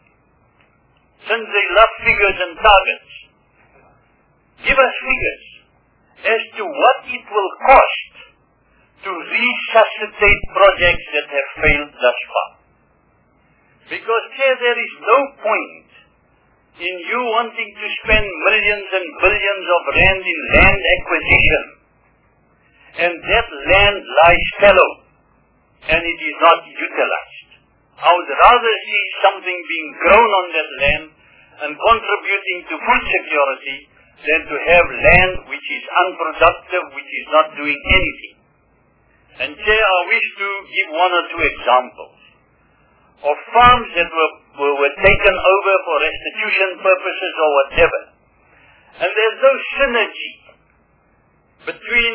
[SPEAKER 2] Since they love figures and targets, give us figures as to what it will cost to resuscitate projects that have failed thus far. Because, Chair, there is no point in you wanting to spend millions and billions of rand in land acquisition, and that land lies fallow, and it is not utilized. I would rather see something being grown on that land and contributing to food security than to have land which is unproductive, which is not doing anything. And Chair, I wish to give one or two examples of farms that were taken over for restitution purposes or whatever. And there's no synergy between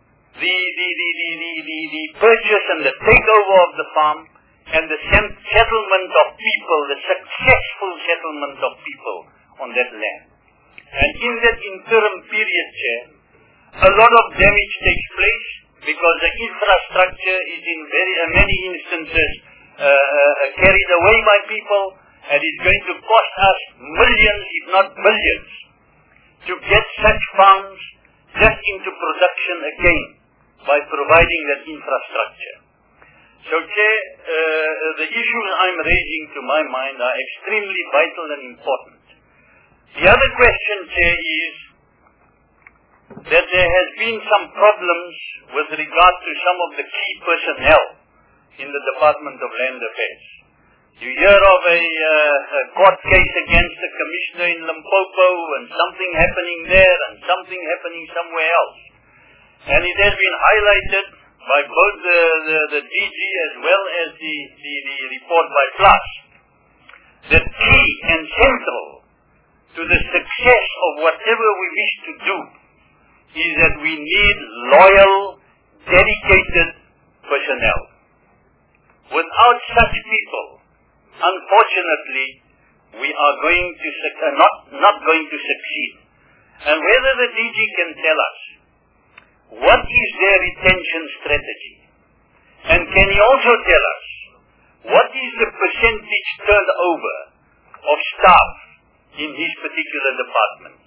[SPEAKER 2] the purchase and the takeover of the farm and the settlement of people, the successful settlement of people on that land. And in that interim period, Chair, a lot of damage takes place because the infrastructure is in many instances carried away by people, and it's going to cost us millions, if not billions, to get such farms just into production again by providing that infrastructure. So, Chair, the issues I'm raising to my mind are extremely vital and important. The other question, Chair, is that there has been some problems with regard to some of the key personnel in the Department of Land Affairs. You hear of a court case against the commissioner in Limpopo and something happening there and something happening somewhere else. And it has been highlighted by both the DG as well as the report by Flash that key and central to the success of whatever we wish to do is that we need loyal, dedicated personnel. Without such people, unfortunately, we are going to not going to succeed. And whether the DG can tell us what is their retention strategy, and can he also tell us what is the percentage turnover of staff in his particular department,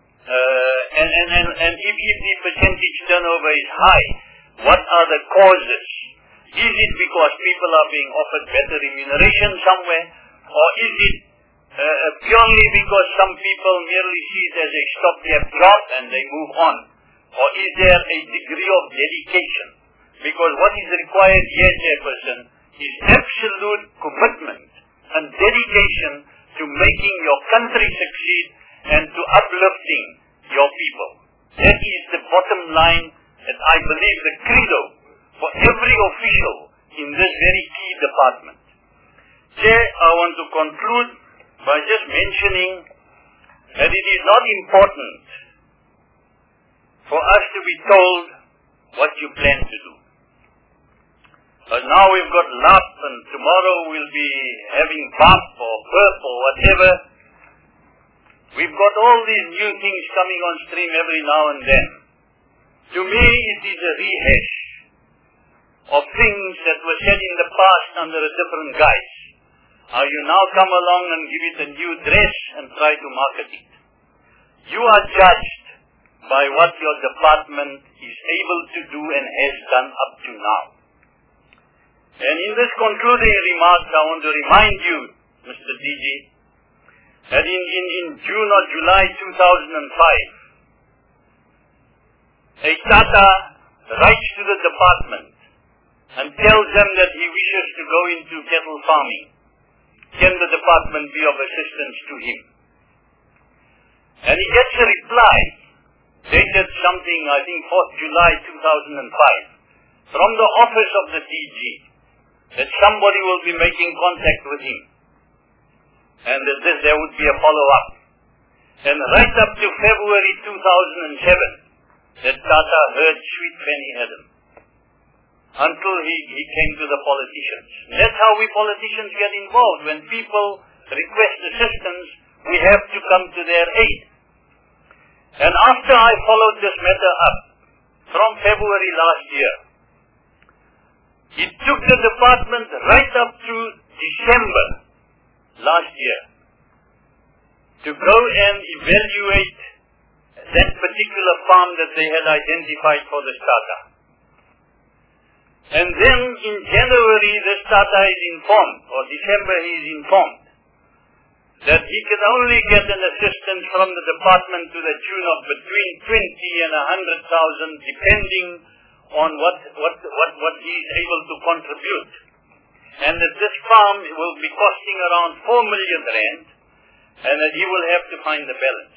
[SPEAKER 2] and if the percentage turnover is high, what are the causes? Is it because people are being offered better remuneration somewhere, or is it purely because some people merely see it as a stopgap job and they move on? Or is there a degree of dedication? Because what is required here, Chairperson, is absolute commitment and dedication to making your country succeed and to uplifting your people. That is the bottom line, and I believe the credo for every official in this very key department. Chair, I want to conclude by just mentioning that it is not important for us to be told what you plan to do. But now we've got LAP and tomorrow we'll be having BAP or BERP or whatever. We've got all these new things coming on stream every now and then. To me, it is a rehash of things that were said in the past under a different guise. How you now come along and give it a new dress and try to market it. You are judged by what your department is able to do and has done up to now. And in this concluding remarks, I want to remind you, Mr. DG, that in June or July 2005, a Tata writes to the department and tells them that he wishes to go into cattle farming. Can the department be of assistance to him? And he gets a reply, dated something, I think 4th July 2005, from the office of the DG, that somebody will be making contact with him. And that there would be a follow-up. And right up to February 2007, that Tata heard Sweet Fanny Adam. Until he came to the politicians. That's how we politicians get involved. When people request assistance, we have to come to their aid. And after I followed this matter up, from February last year, it took the department right up to December last year to go and evaluate that particular farm that they had identified for the Tata. And then in January, this Tata is informed, or December he is informed, that he can only get an assistance from the department to the tune of between 20 and 100,000, depending on what he is able to contribute. And that this farm will be costing around 4 million rand, and that he will have to find the balance.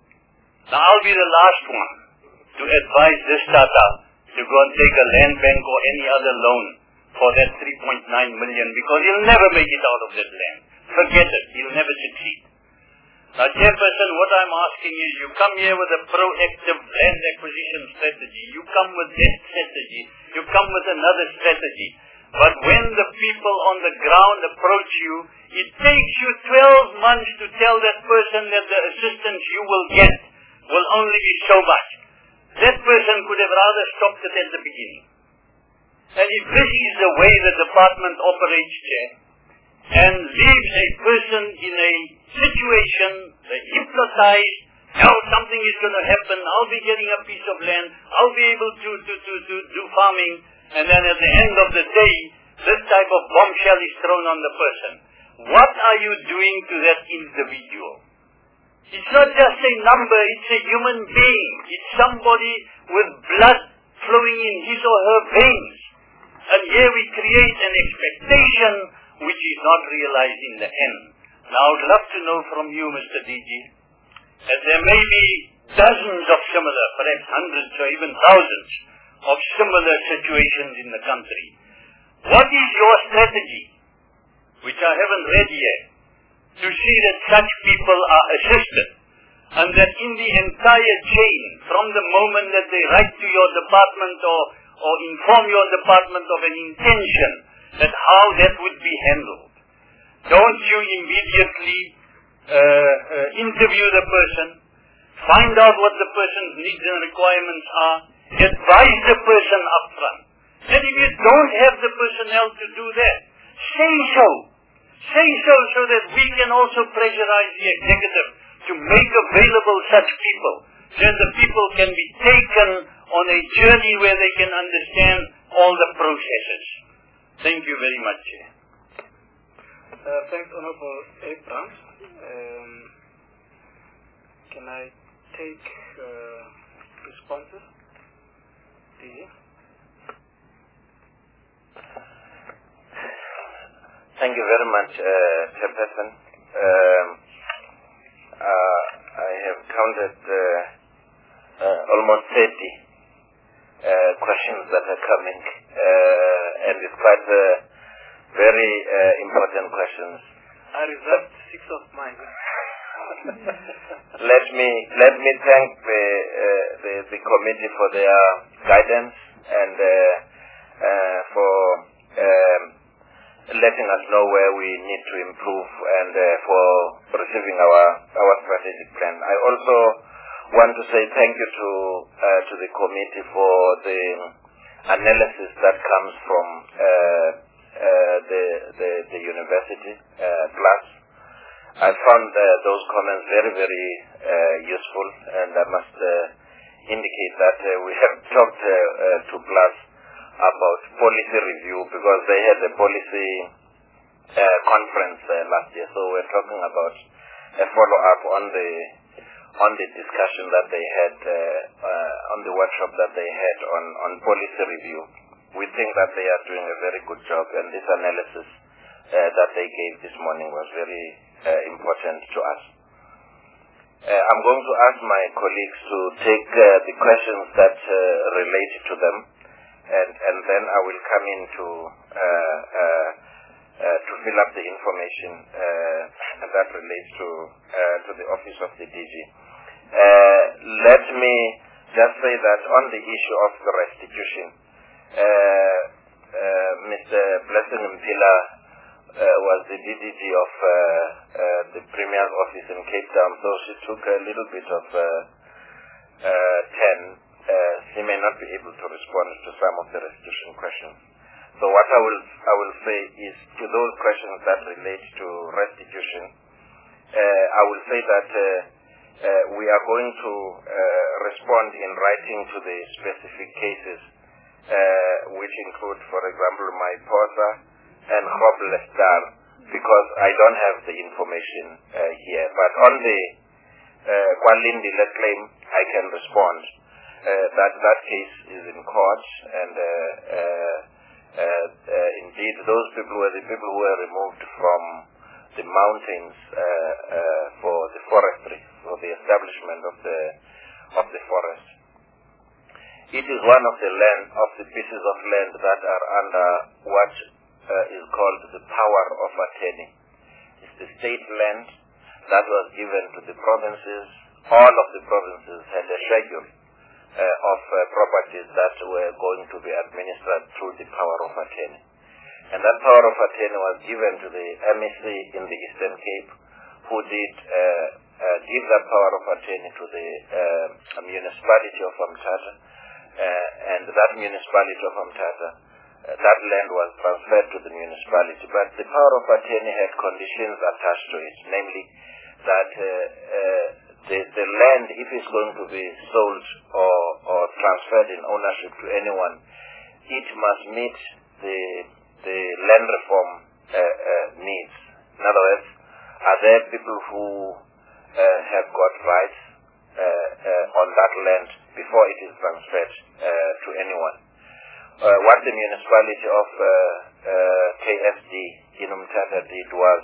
[SPEAKER 2] Now I'll be the last one to advise this Tata to go and take a land bank or any other loan for that 3.9 million, because he'll never make it out of that land. Forget it. He'll never succeed. Now, Chairperson, what I'm asking is, you come here with a proactive land acquisition strategy. You come with this strategy. You come with another strategy. But when the people on the ground approach you, it takes you 12 months to tell that person that the assistance you will get will only be so much. That person could have rather stopped it at the beginning. And if this is the way the department operates, Chair, and leaves a person in a situation, hypnotized, now something is going to happen, I'll be getting a piece of land, I'll be able to do farming, and then at the end of the day, this type of bombshell is thrown on the person. What are you doing to that individual? It's not just a number, it's a human being. It's somebody with blood flowing in his or her veins. And here we create an expectation which is not realized in the end. Now I would love to know from you, Mr. DG, as there may be dozens of similar, perhaps hundreds or even thousands of similar situations in the country. What is your strategy, which I haven't read yet, to see that such people are assisted, and that in the entire chain, from the moment that they write to your department or inform your department of an intention, that how that would be handled? Don't you immediately interview the person, find out what the person's needs and requirements are, advise the person up front. And if you don't have the personnel to do that, say so. Say so that we can also pressurize the executive to make available such people, so that the people can be taken on a journey where they can understand all the processes. Thank you very much, Chair.
[SPEAKER 1] Thanks, Honorable Abrams. Can I take responses?
[SPEAKER 4] Thank you very much, Chairperson. I have counted almost 30 questions that are coming, and it's quite very important questions.
[SPEAKER 1] I reserved 6 of mine.
[SPEAKER 4] Let me thank the committee for their guidance and for letting us know where we need to improve and for receiving our strategic plan. I also want to say thank you to the committee for the analysis that comes from the university plus. I found those comments very, very useful, and I must indicate that we have talked to PLUS about policy review because they had a policy conference last year. So we're talking about a follow-up on the discussion that they had on the workshop that they had on policy review. We think that they are doing a very good job, and this analysis that they gave this morning was very important to us. I'm going to ask my colleagues to take the questions that relate to them, and then I will come in to fill up the information that relates to the office of the DG. Let me just say that on the issue of the restitution, Mr. Blessing Mpila was the DDG of the Premier's office in Cape Town, so she took a little bit of 10. She may not be able to respond to some of the restitution questions. So what I will say is to those questions that relate to restitution, I will say that we are going to respond in writing to the specific cases, which include, for example, my POSA and Hoblestar, because I don't have the information here. But on the Kwalindile claim, I can respond. That case is in court, and indeed those people were the people who were removed from the mountains for the forestry, for the establishment of the forest. It is one of the pieces of land that are under what is called the power of attorney. It's the state land that was given to the provinces. All of the provinces had a schedule of properties that were going to be administered through the power of attorney. And that power of attorney was given to the MEC in the Eastern Cape, who did give that power of attorney to the municipality of Umtata, and that municipality of Umtata, that land was transferred to the municipality, but the power of attorney had conditions attached to it, namely that the land, if it's going to be sold or transferred in ownership to anyone, it must meet the land reform needs. In other words, are there people who have got rights on that land before it is transferred to anyone? What the municipality of KSD in Umtata did was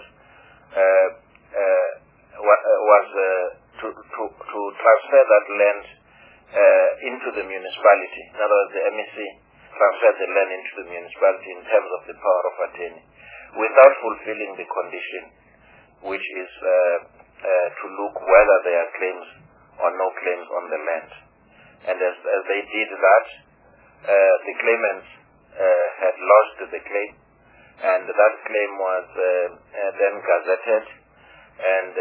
[SPEAKER 4] to transfer that land into the municipality. In other words, the MEC transferred the land into the municipality in terms of the power of attorney, without fulfilling the condition, which is to look whether there are claims or no claims on the land. And as they did that, the claimants had lodged the claim, and that claim was then gazetted, and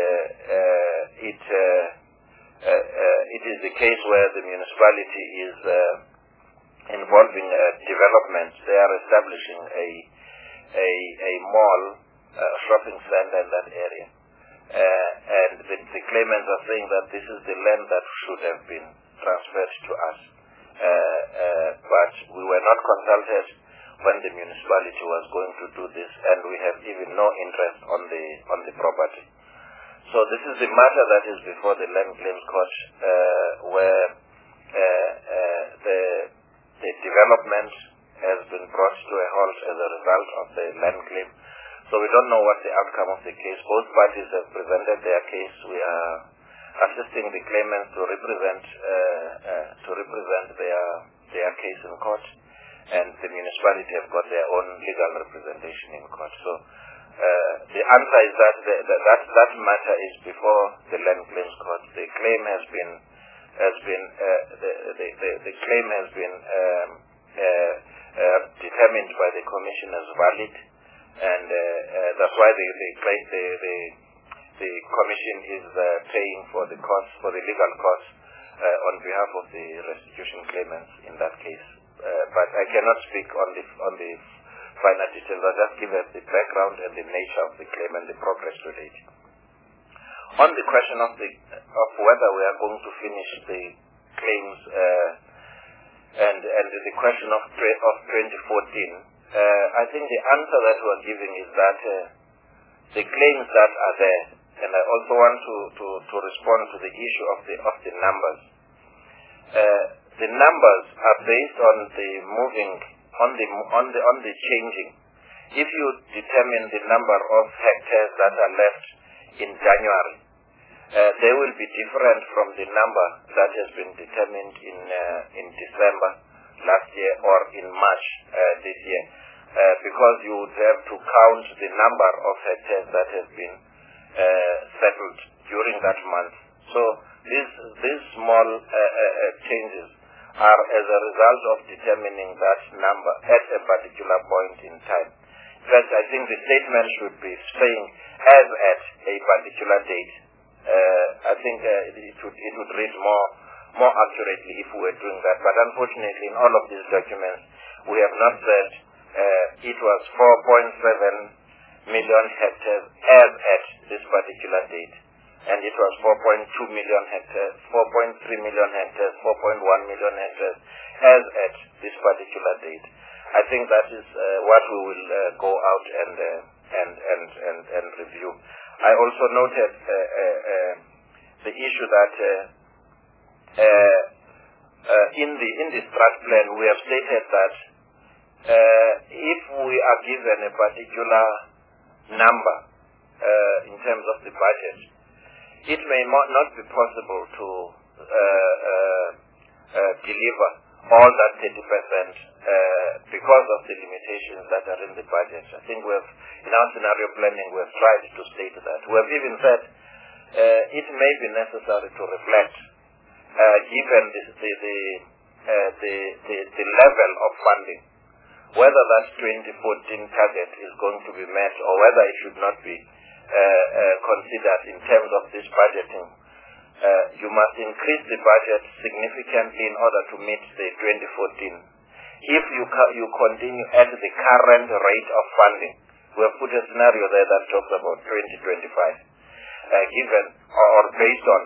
[SPEAKER 4] it is the case where the municipality is involving development. They are establishing a mall, a shopping center in that area, and the claimants are saying that this is the land that should have been transferred to us. But we were not consulted. when the municipality was going to do this, and we have even no interest on the property. So this is the matter that is before the Land Claims Court, where the development has been brought to a halt as a result of the land claim. So we don't know what the outcome of the case. Both parties have presented their case. We are assisting the claimants to represent their case in court, and the municipality have got their own legal representation in court. So the answer is that that matter is before the Land Claims Court. The claim has been determined by the Commission as valid, and that's why the Commission is paying for the costs, for the legal costs, on behalf of the restitution claimants in that case. But I cannot speak on the final details. I'll just give us the background and the nature of the claim and the progress to date. On the question of whether we are going to finish the claims and the question of 2014, I think the answer that we are giving is that the claims that are there, and I also want to respond to the issue of the numbers. The numbers are based on the moving, on the changing. If you determine the number of hectares that are left in January, they will be different from the number that has been determined in December last year or in March this year, because you would have to count the number of hectares that have been settled during that month. So these small changes are as a result of determining that number at a particular point in time. In fact, I think the statement should be saying as at a particular date. I think it would read more accurately if we were doing that. But unfortunately, in all of these documents, we have not said it was 4.7 million hectares as at this particular date, and it was 4.2 million hectares, 4.3 million hectares, 4.1 million hectares as at this particular date. I think that is what we will go out and review. I also noted the issue that in the strat plan we have stated that if we are given a particular number in terms of the budget, it may not be possible to deliver all that 30% because of the limitations that are in the budget. I think in our scenario planning, we have tried to state that. We have even said it may be necessary to reflect, given the level of funding, whether that 2014 target is going to be met or whether it should not be considered in terms of this budgeting. You must increase the budget significantly in order to meet the 2014. If you continue at the current rate of funding, we have put a scenario there that talks about 2025, given or based on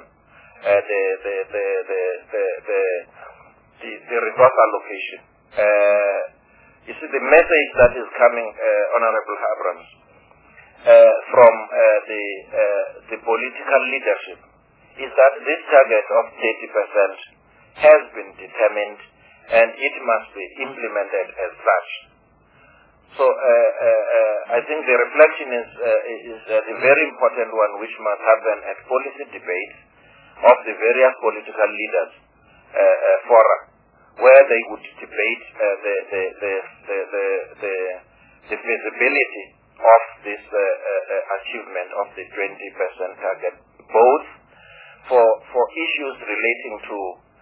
[SPEAKER 4] the resource allocation. You see, the message that is coming, Honorable Abrams, from the political leadership is that this target of 30% has been determined and it must be implemented as such. So I think the reflection is a very important one, which must happen at policy debates of the various political leaders fora, where they would debate the feasibility of this achievement of the 20% target, both for issues relating to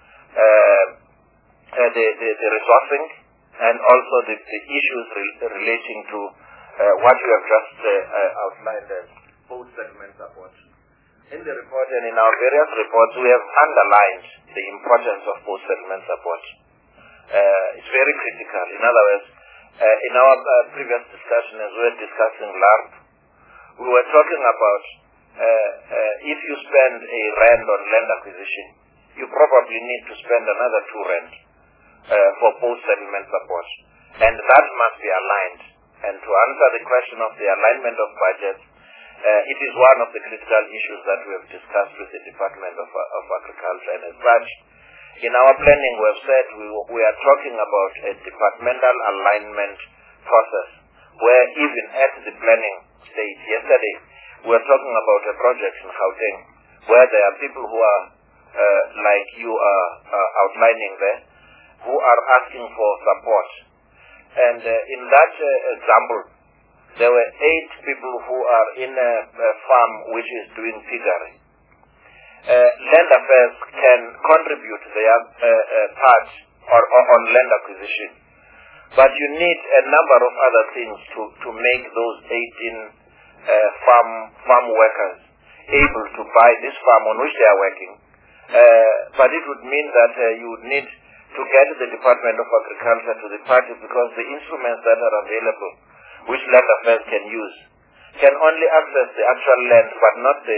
[SPEAKER 4] the resourcing and also the issues relating to what you have just outlined as post-settlement support. In the report and in our various reports, we have underlined the importance of post-settlement support. It's very critical. In other words, in our previous discussion, as we were discussing LARP, we were talking about if you spend R1 on land acquisition, you probably need to spend another R2 for post-settlement support. and that must be aligned. And to answer the question of the alignment of budgets, it is one of the critical issues that we have discussed with the Department of Agriculture. And as such, in our planning, we have said we are talking about a departmental alignment process, where even at the planning stage yesterday, we were talking about a project in Gauteng, where there are people who are, like you are outlining there, who are asking for support. And in that example, there were 8 people who are in a farm which is doing piggery. Land affairs can contribute their part on land acquisition, but you need a number of other things to make those 18 farm workers able to buy this farm on which they are working. But it would mean that you would need to get the Department of Agriculture to the party, because the instruments that are available, which land affairs can use, can only access the actual land, but not the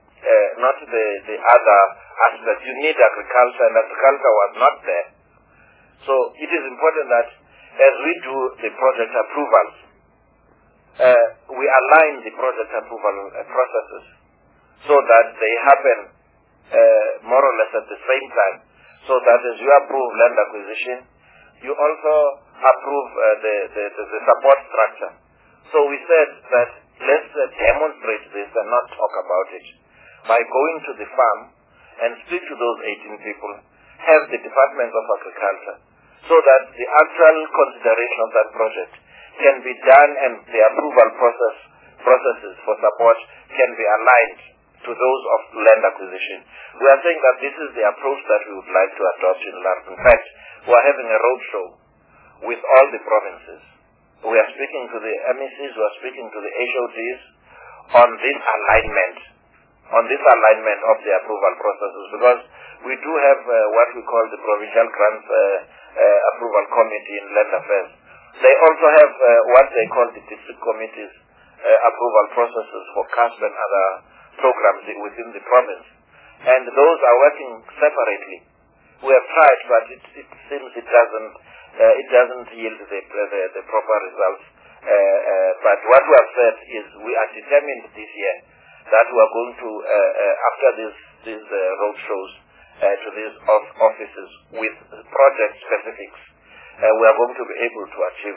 [SPEAKER 4] other aspects. You need agriculture, and agriculture was not there. So it is important that as we do the project approvals, we align the project approval processes so that they happen more or less at the same time, so that as you approve land acquisition, you also approve the support structure. So we said that let's demonstrate this and not talk about it by going to the farm and speak to those 18 people, have the Department of Agriculture, so that the actual consideration of that project can be done and the approval processes for support can be aligned to those of land acquisition. We are saying that this is the approach that we would like to adopt in LARP. In fact, we are having a roadshow with all the provinces. We are speaking to the MECs, we are speaking to the HODs on this alignment of the approval processes, because we do have what we call the Provincial Grants Approval Committee in Land Affairs. They also have what they call the district committees approval processes for CASP and other programs within the province. And those are working separately. We have tried, but it seems it doesn't yield the proper results. But what we have said is we are determined this year that we are going to, after these road shows to these offices with project specifics, we are going to be able to achieve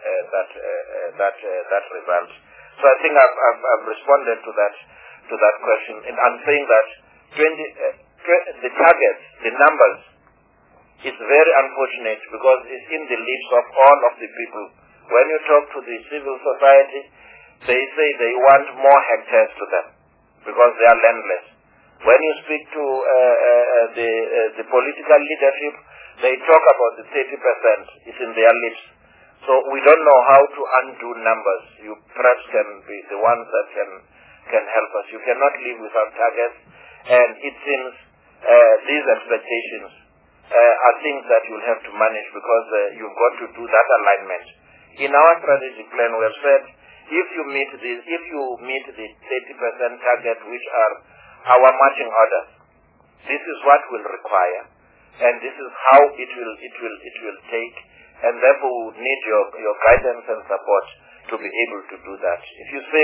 [SPEAKER 4] that result. So I think I've responded to that question, and I'm saying that the targets, the numbers, is very unfortunate because it's in the lips of all of the people. When you talk to the civil society, they say they want more hectares to them because they are landless. When you speak to the political leadership, they talk about the 30%. It's in their lips. So we don't know how to undo numbers. You perhaps can be the ones that can help us. You cannot live without targets, and it seems these expectations are things that you'll have to manage because you've got to do that alignment. In our strategic plan, we have said if you meet the 30% target, which are our marching orders, this is what will require, and this is how it will take, and therefore we would need your guidance and support to be able to do that. If you say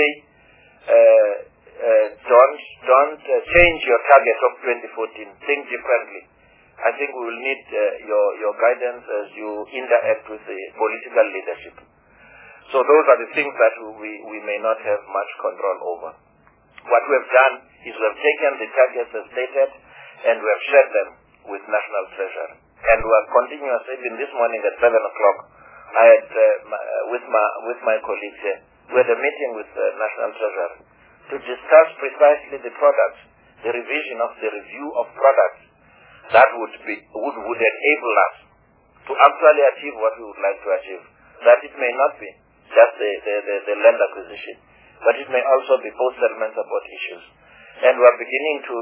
[SPEAKER 4] don't change your target of 2014, think differently, I think we will need your guidance as you interact with the political leadership. So those are the things that we may not have much control over. What we have done is we have taken the targets as stated and we have shared them with National Treasury. And we are continuous. Even this morning at 7 o'clock, I had, with my colleagues here, we had a meeting with National Treasury to discuss precisely the products, the revision of the review of products that would enable us to actually achieve what we would like to achieve. That it may not be just the land acquisition, but it may also be post-settlement support issues. And we are beginning to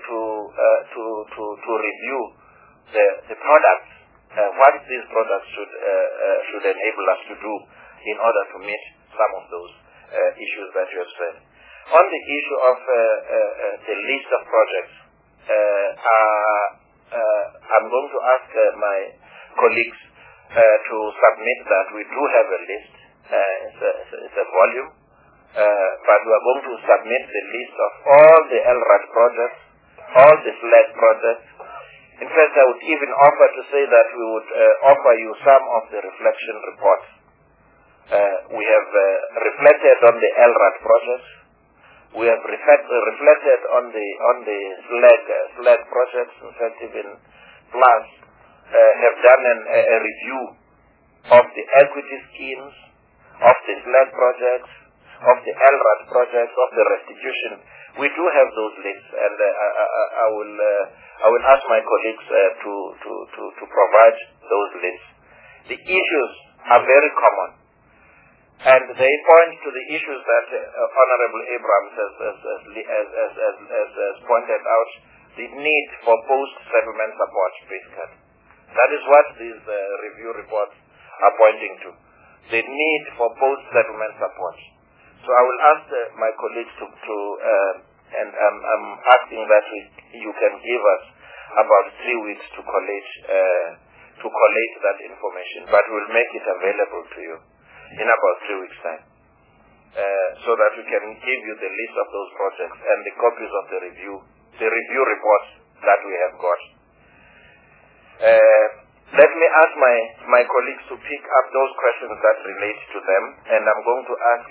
[SPEAKER 4] review the products, what these products should enable us to do in order to meet some of those issues that you have said. On the issue of the list of projects, I'm going to ask my colleagues to submit that. We do have a list. It's a volume. But we are going to submit the list of all the LRAD projects, all the SLAG projects. In fact, I would even offer to say that we would offer you some of the reflection reports. We have reflected on the LRAD projects. We have reflected on the SLAG projects. In fact, even PLUS have done a review of the equity schemes, of the SLAG projects, of the LRAD projects, of the restitution. We do have those lists, and I will ask my colleagues to provide those lists. The issues are very common, and they point to the issues that Honorable Abrams has pointed out, the need for post-settlement support, basically. That is what these review reports are pointing to, the need for post-settlement support. So I will ask my colleagues and I'm asking that you can give us about 3 weeks to collate that information, but we'll make it available to you in about 3 weeks' time, so that we can give you the list of those projects and the copies of the review reports that we have got. Let me ask my colleagues to pick up those questions that relate to them, and I'm going to ask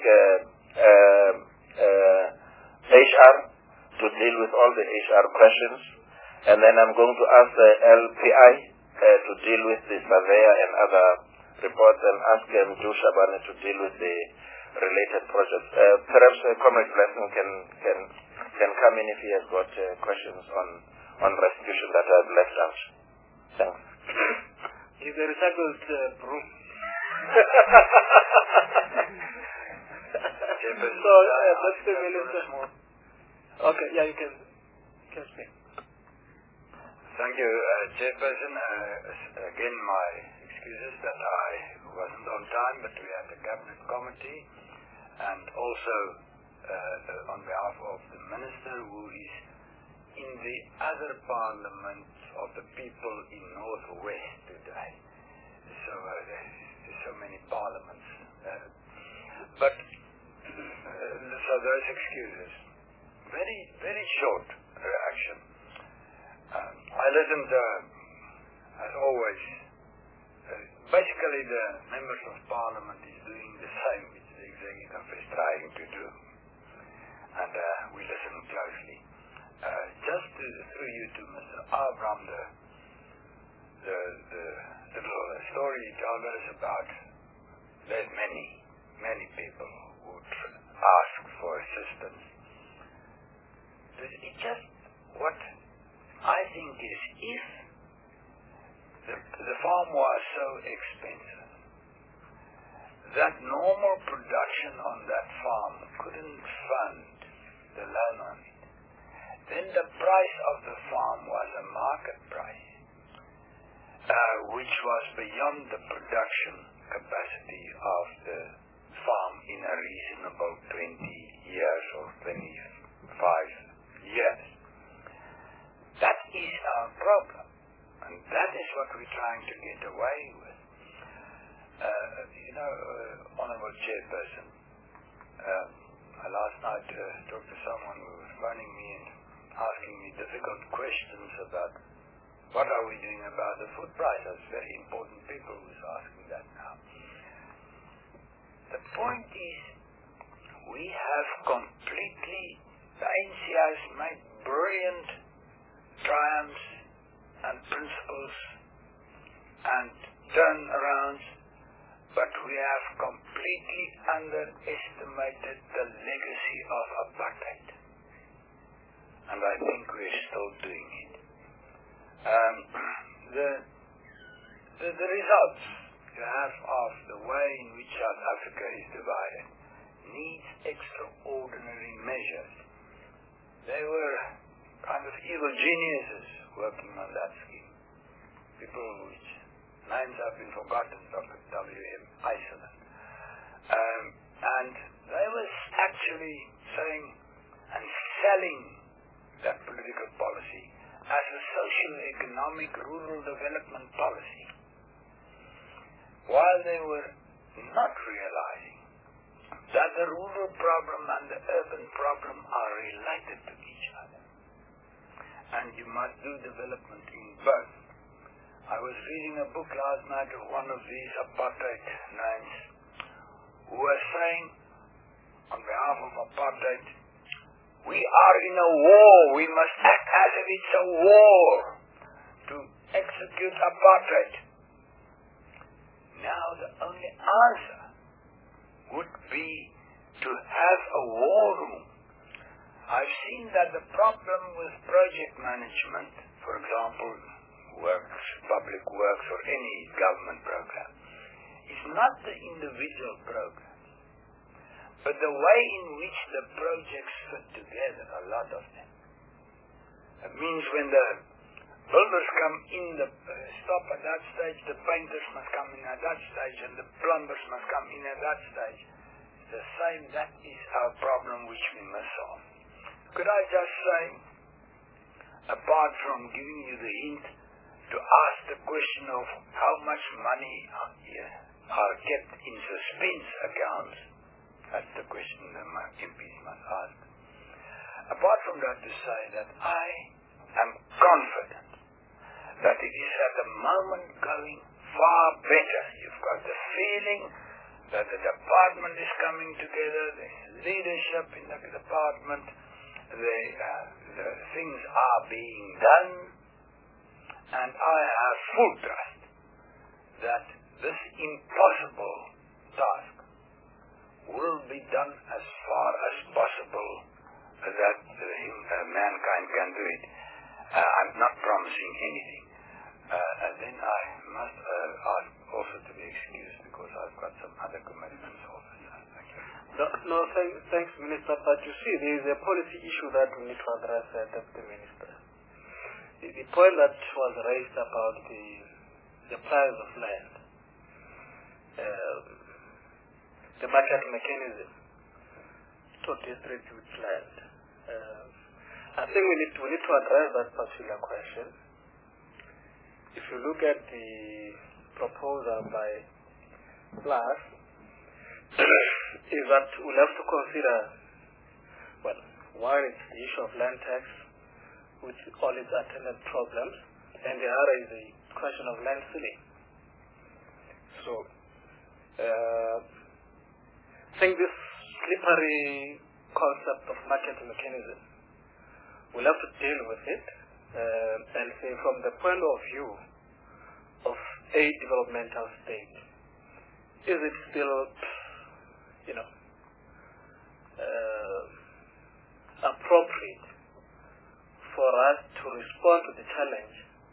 [SPEAKER 4] HR to deal with all the HR questions, and then I'm going to ask the LPI to deal with the surveyor and other reports, and ask Joe Shabane to deal with the related projects. Perhaps Comrade Blessing can come in if he has got questions on restitution that I've left out. Thanks.
[SPEAKER 1] Is the recycled broom? So, that's the minister. Okay, yeah, you can speak.
[SPEAKER 11] Thank you, Chairperson. Again, my excuses that I wasn't on time, but we had a cabinet committee, and also on behalf of the minister who is in the other parliament of the people in Northwest today. So there's so many parliaments. But so those excuses. Very, very short reaction. I listened, as always. Basically, the members of parliament is doing the same which the executive is trying to do, and we listen closely. Just through you to Mr. Abraham, the little story he told us about, there's many people who ask for assistance. It's just what I think is, if the farm was so expensive that normal production on that farm couldn't fund the loan on it, then the price of the farm was a market price, which was beyond the production capacity of the farm in a reasonable 20 years or 25 years. That is our problem, and that is what we're trying to get away with. Honorable Chairperson, last night talked to someone who was phoning me and asking me difficult questions about what are we doing about the food price. That's very important people who's asking that now. The point is, we have completely, the ANC has made brilliant triumphs and principles and turnarounds, but we have completely underestimated the legacy of apartheid. And I think we're still doing it. The results you have of the way in which South Africa is divided needs extraordinary measures. They were kind of evil geniuses working on that scheme. People whose names have been forgotten, Dr. W.M. Iceland. And they were actually saying and selling that political policy as a socio-economic rural development policy. while they were not realizing that the rural problem and the urban problem are related to each other. And you must do development in both. I was reading a book last night of one of these apartheid names who was saying, on behalf of apartheid, we are in a war. We must act as if it's a war to execute apartheid. Now the only answer would be to have a war room. I've seen that the problem with project management, for example, works, public works or any government program, is not the individual program, but the way in which the projects fit together, a lot of them. It means when the builders come in, stop at that stage, the painters must come in at that stage, and the plumbers must come in at that stage. It's the same, that is our problem which we must solve. Could I just say, apart from giving you the hint, to ask the question of how much money are kept in suspense accounts? That's the question that my MPs must ask. Apart from that, to say that I am confident that it is at the moment going far better. You've got the feeling that the department is coming together, there's leadership in the department, the things are being done, and I have full trust that this impossible task will be done as far as possible that mankind can do it. I'm not promising anything. And then I must ask also to be excused because I've got some other commitments also. Thank you.
[SPEAKER 1] Thanks, Minister. But you see, there is a policy issue that we need to address, Deputy Minister. The point that was raised about the price of land, the market mechanism to distribute land. I think we need to address that particular question. If you look at the proposal by PLAS, is that we'll have to consider, well, one is the issue of land tax, with all its attendant problems, and the other is the question of land ceiling. So, I think this slippery concept of market mechanism, we'll have to deal with it and say from the point of view of a developmental state, is it still, appropriate for us to respond to the challenge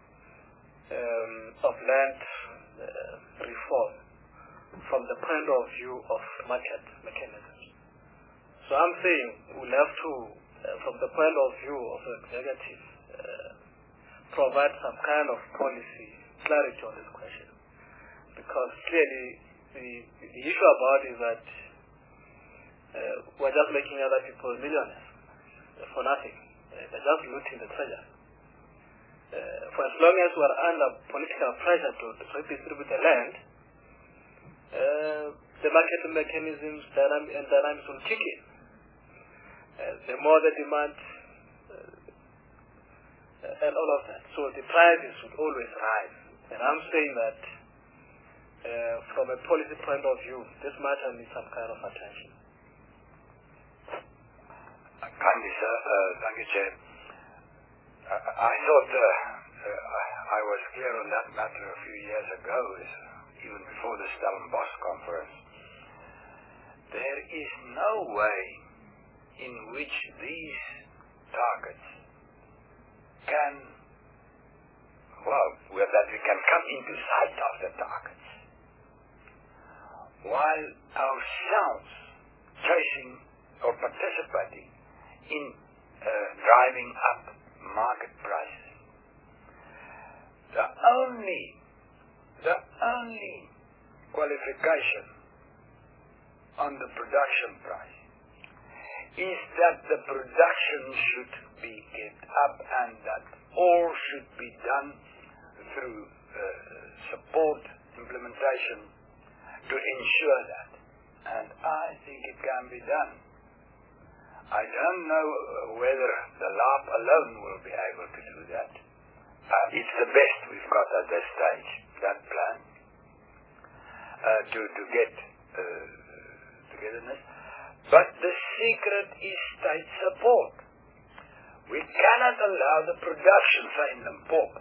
[SPEAKER 1] of land reform from the point of view of market mechanisms? So I'm saying we'll have to, from the point of view of the executive, provide some kind of policy clarity on this question. Because clearly the issue about is that we're just making other people millionaires for nothing. They're just looting the treasure. For as long as we're under political pressure to redistribute the land, the market mechanisms and dynamics will kick in. The more the demand and all of that. So the prices should always rise. And I'm saying that from a policy point of view, this matter needs some kind of attention.
[SPEAKER 11] Kindly, sir. Thank you, Chair. I thought I was clear on that matter a few years ago, even before the Stellenbosch conference. There is no way in which these targets can, that we can come into sight of the targets, while ourselves chasing or participating in driving up market prices. The only qualification on the production price is that the production should be kept up and that all should be done through support, implementation to ensure that. And I think it can be done. I don't know whether the LAP alone will be able to do that. It's the best we've got at this stage, that plan, to get togetherness. But the secret is state support. We cannot allow the production, say in Limpopo,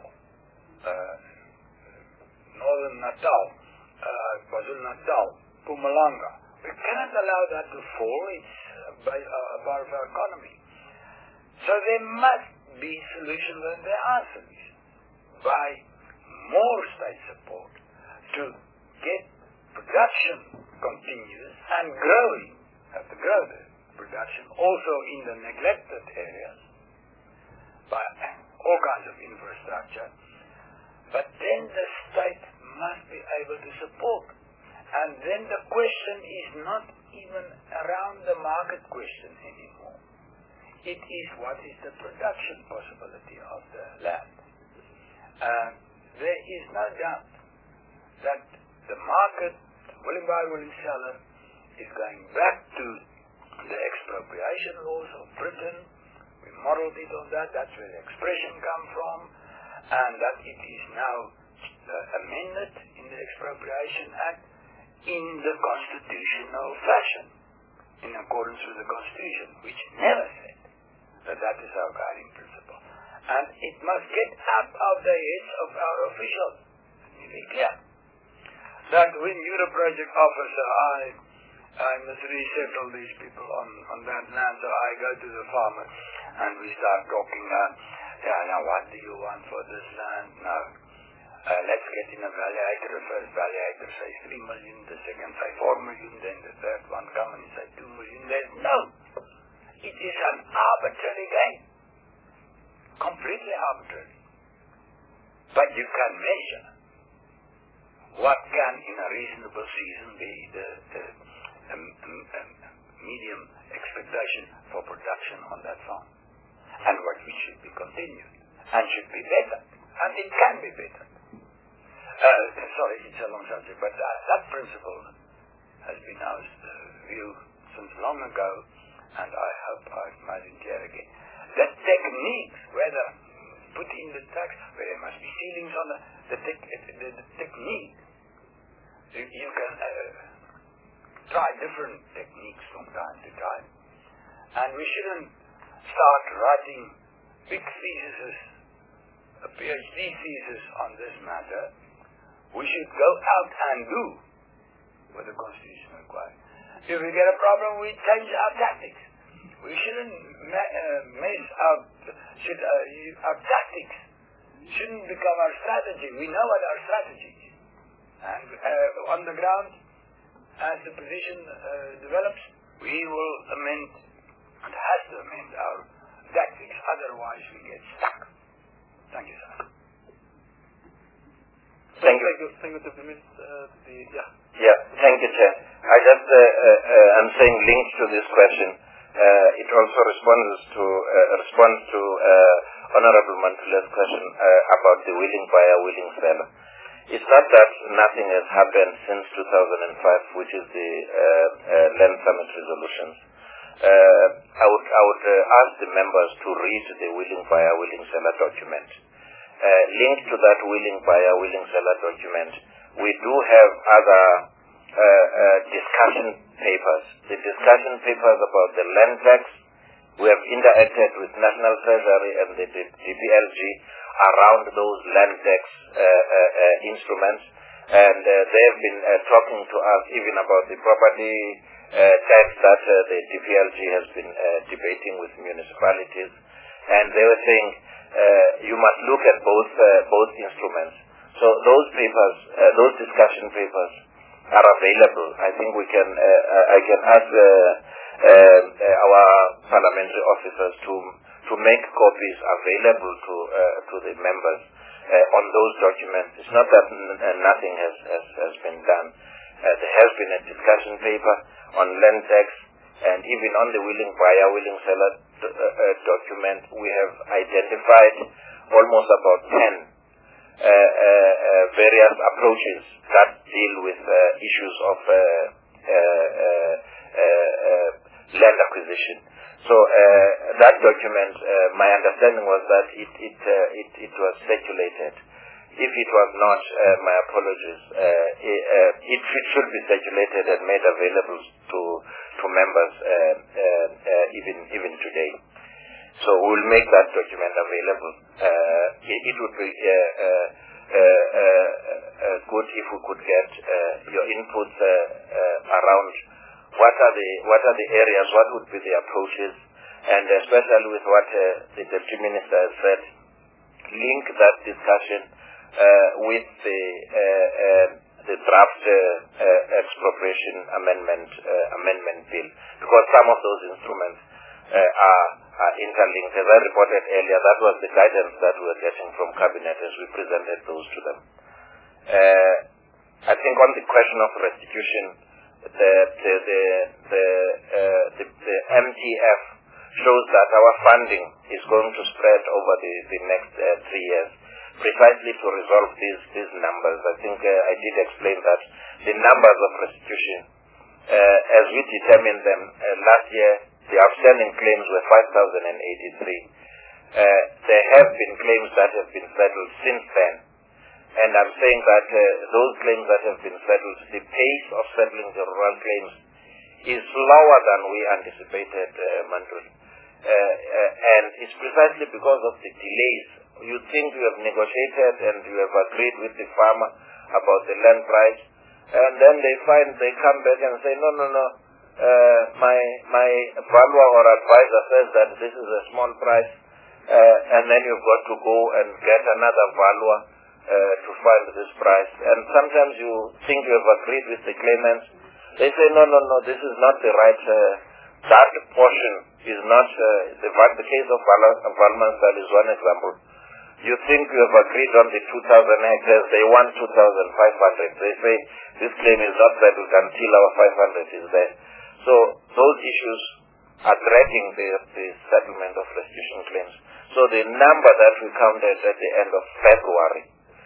[SPEAKER 11] Northern Natal, KwaZulu-Natal, Mpumalanga. We cannot allow that to fall. It's a part of our economy. So there must be solutions, and there are solutions. By more state support to get production continuous and growing, have to grow the production also in the neglected areas by all kinds of infrastructure. But then the state must be able to support. And then the question is not even around the market question anymore. It is what is the production possibility of the land. There is no doubt that the market, willing buyer, willing seller, is going back to the expropriation laws of Britain. We modeled it on that. That's where the expression comes from. And that it is now amended in the Expropriation Act in the constitutional fashion, in accordance with the Constitution, which never said that that is our guiding principle. And it must get out of the heads of our officials. Let me be clear. That when you're a project officer, I must resettle these people on that land, so I go to the farmer and we start talking, now what do you want for this land? Now, let's get in a valuator. The first valuator says 3 million, the second says 4 million, then the third one comes and says 2 million. No! It is an arbitrary game. Completely arbitrary. But you can measure what can, in a reasonable season, be the medium expectation for production on that farm, and what which should be continued, and should be better, and it can be better. Sorry, it's a long subject, but that principle has been our view since long ago, and I hope I've made it clear again. The techniques, whether put in the tax, where there must be ceilings on the technique, you can try different techniques from time to time, and we shouldn't start writing big theses, a PhD thesis on this matter. We should go out and do what the Constitution requires. If we get a problem, we change our tactics. We shouldn't mess up. Our tactics shouldn't become our strategy. We know what our strategy is. And on the ground, as the position develops, we will amend and have to amend our tactics. Otherwise, we get stuck. Thank you, sir.
[SPEAKER 4] Thank you.
[SPEAKER 1] Thank you, Mr. Minister.
[SPEAKER 4] Thank you, Chair. I just, I'm saying linked to this question. It also responds to Honorable Mantule's question about the willing buyer, willing seller. It's not that nothing has happened since 2005, which is the Land Summit resolutions. I would ask the members to read the willing buyer, willing seller document. Linked to that willing buyer, willing seller document, we do have other discussion papers. The discussion papers about the land tax, we have interacted with National Treasury and the DPLG around those land tax instruments, and they have been talking to us even about the property tax that the DPLG has been debating with municipalities, and they were saying you must look at both instruments. So those papers, those discussion papers are available. I think we can, I can ask our parliamentary officers to make copies available to the members on those documents. It's not that nothing has been done. There has been a discussion paper on land tax, and even on the willing buyer, willing seller document, we have identified almost about 10 various approaches that deal with issues of land acquisition. So that document, my understanding was that it was circulated. If it was not, my apologies. It should be circulated and made available to members even today. So we will make that document available. It would be good if we could get your inputs around what are the areas, what would be the approaches, and especially with what the Deputy Minister has said, link that discussion with the draft expropriation amendment bill, because some of those instruments are interlinked. As I reported earlier, that was the guidance that we were getting from Cabinet as we presented those to them. I think on the question of restitution, the MTF shows that our funding is going to spread over the next 3 years, precisely to resolve these numbers. I think I did explain that the numbers of restitution, as we determined them last year, the outstanding claims were 5,083. There have been claims that have been settled since then. And I'm saying that those claims that have been settled, the pace of settling the rural claims is slower than we anticipated, Mandul. And it's precisely because of the delays. You think you have negotiated and you have agreed with the farmer about the land price, and then they come back and say, no. My valuer or advisor says that this is a small price, and then you've got to go and get another valuer to find this price. And sometimes you think you have agreed with the claimants. They say, no, this is not the right, that portion is not, the case of Valmansdal is one example. You think you have agreed on the 2,000 hectares, they want 2,500. They say, this claim is not settled until our 500 is there. So those issues are dragging the settlement of restitution claims. So the number that we counted at the end of February,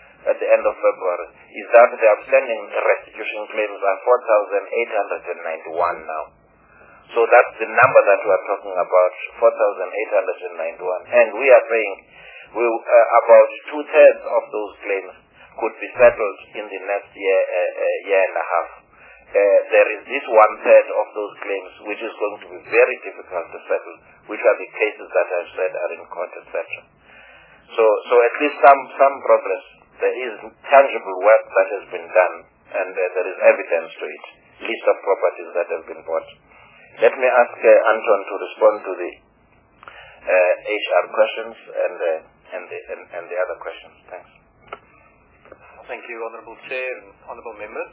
[SPEAKER 4] is that the outstanding restitution claims are 4,891 now. So that's the number that we are talking about, 4,891. And we are saying about 2/3 of those claims could be settled in the next year and a half. There is this 1/3 of those claims which is going to be very difficult to settle, which are the cases that I've said are in court, etc. So at least some progress. There is tangible work that has been done, and there is evidence to it. List of properties that have been bought. Let me ask Anton to respond to the HR questions and the other questions. Thanks.
[SPEAKER 12] Thank you, Honourable Chair and Honourable Members.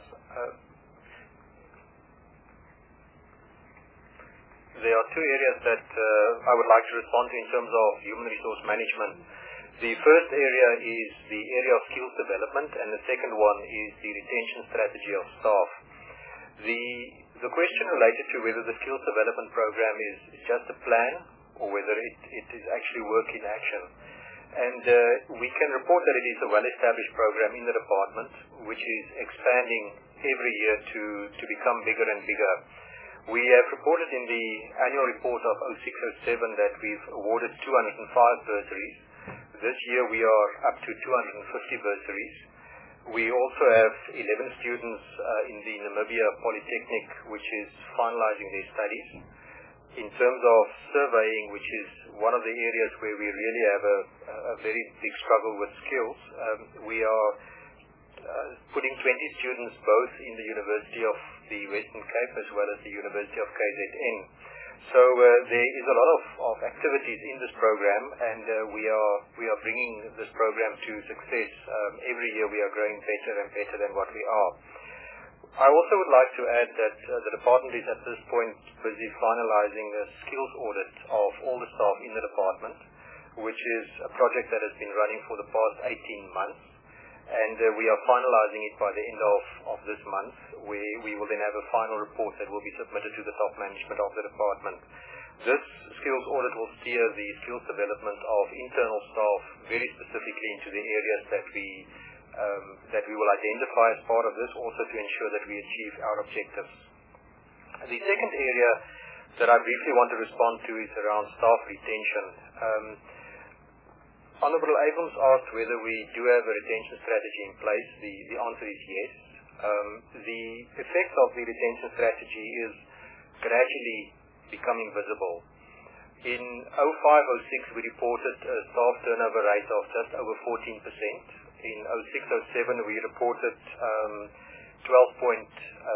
[SPEAKER 12] There are two areas that I would like to respond to in terms of human resource management. The first area is the area of skills development, and the second one is the retention strategy of staff. The question related to whether the skills development program is just a plan or whether it is actually work in action. And we can report that it is a well-established program in the department, which is expanding every year to become bigger and bigger. We have reported in the annual report of 06-07 that we've awarded 205 bursaries. This year we are up to 250 bursaries. We also have 11 students in the Namibia Polytechnic, which is finalizing their studies. In terms of surveying, which is one of the areas where we really have a very big struggle with skills, we are putting 20 students both in the University of the Western Cape as well as the University of KZN. So there is a lot of activities in this program, and we are bringing this program to success. Every year we are growing better and better than what we are. I also would like to add that the department is at this point busy finalizing a skills audit of all the staff in the department, which is a project that has been running for the past 18 months. And we are finalizing it by the end of this month, where we will then have a final report that will be submitted to the top management of the department. This skills audit will steer the skills development of internal staff very specifically into the areas that we will identify as part of this, also to ensure that we achieve our objectives. The second area that I briefly want to respond to is around staff retention. Honorable Abrams asked whether we do have a retention strategy in place. The answer is yes. The effect of the retention strategy is gradually becoming visible. In 05-06, we reported a staff turnover rate of just over 14%. In 06-07, we reported 12.6%.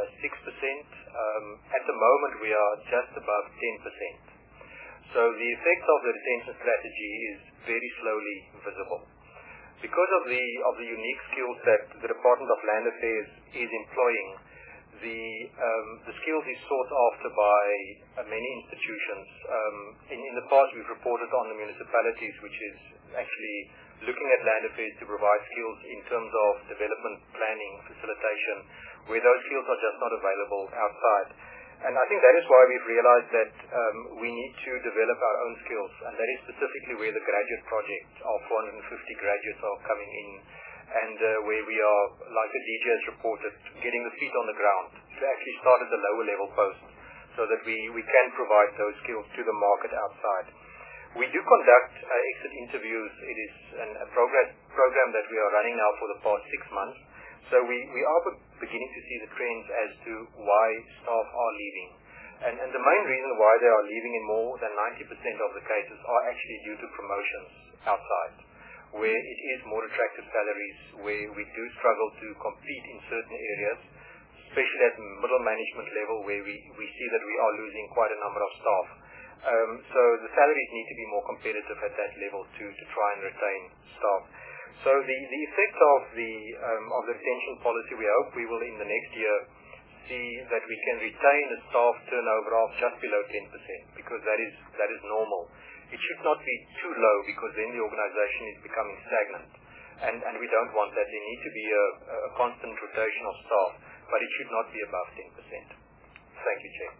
[SPEAKER 12] At the moment, we are just above 10%. So the effect of the retention strategy is very slowly visible. Because of the unique skills that the Department of Land Affairs is employing, the skills is sought after by many institutions. In the past, we've reported on the municipalities, which is actually looking at land affairs to provide skills in terms of development, planning, facilitation, where those skills are just not available outside. And I think that is why we've realized that we need to develop our own skills, and that is specifically where the graduate project of 450 graduates are coming in, and where we are, like the DJ has reported, getting the feet on the ground to actually start at the lower level posts so that we can provide those skills to the market outside. We do conduct exit interviews. It is a program that we are running now for the past 6 months. So we are beginning to see the trends as to why staff are leaving. And the main reason why they are leaving in more than 90% of the cases are actually due to promotions outside, where it is more attractive salaries, where we do struggle to compete in certain areas, especially at middle management level, where we see that we are losing quite a number of staff. So the salaries need to be more competitive at that level to try and retain staff. So the effect of the retention policy, we hope we will in the next year see that we can retain a staff turnover of just below 10%, because that is normal. It should not be too low, because then the organization is becoming stagnant, and we don't want that. There needs to be a constant rotation of staff, but it should not be above 10%. Thank you, Chair.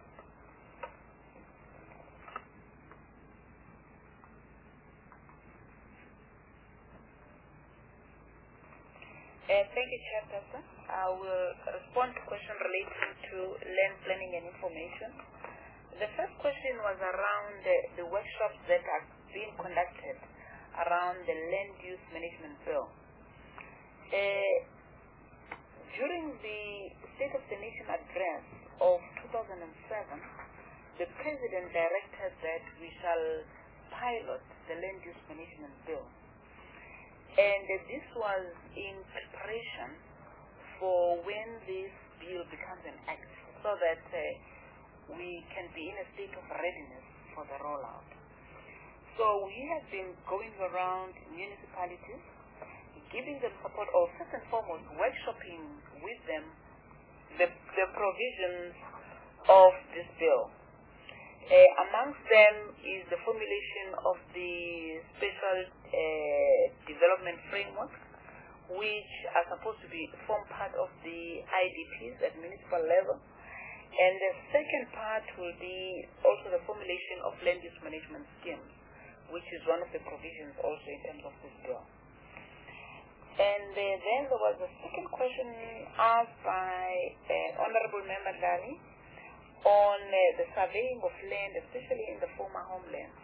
[SPEAKER 13] Thank you, Chairperson. I will respond to question relating to land planning and information. The first question was around the workshops that are being conducted around the Land Use Management Bill. During the State of the Nation address of 2007, the President directed that we shall pilot the Land Use Management Bill. And this was in preparation for when this bill becomes an act, so that we can be in a state of readiness for the rollout. So we have been going around municipalities, giving them support, or first and foremost, workshopping with them the provisions of this bill. Amongst them is the formulation of the special development framework, which are supposed to form part of the IDPs at municipal level. And the second part will be also the formulation of land use management schemes, which is one of the provisions also in terms of this bill. And then there was a second question asked by Honorable Member Dali on the surveying of land, especially in the former homelands.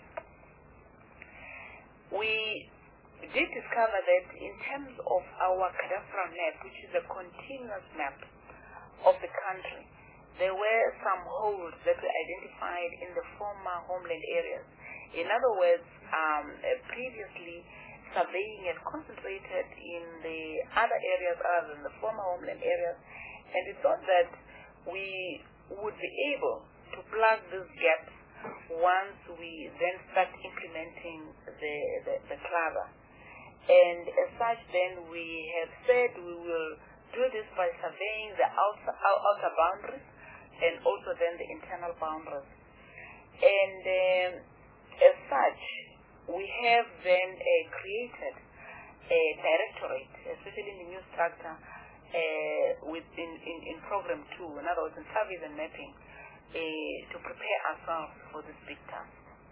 [SPEAKER 13] We did discover that in terms of our cadastral map, which is a continuous map of the country, there were some holes that were identified in the former homeland areas. In other words, previously surveying had concentrated in the other areas other than the former homeland areas, and we thought that we would be able to plug these gaps once we then start implementing the CLAVA. And as such, then we have said we will do this by surveying the outer boundaries and also then the internal boundaries. And as such, we have then created a directorate, especially in the new structure, in program 2, in other words, in surveys and mapping, to prepare ourselves for this big task.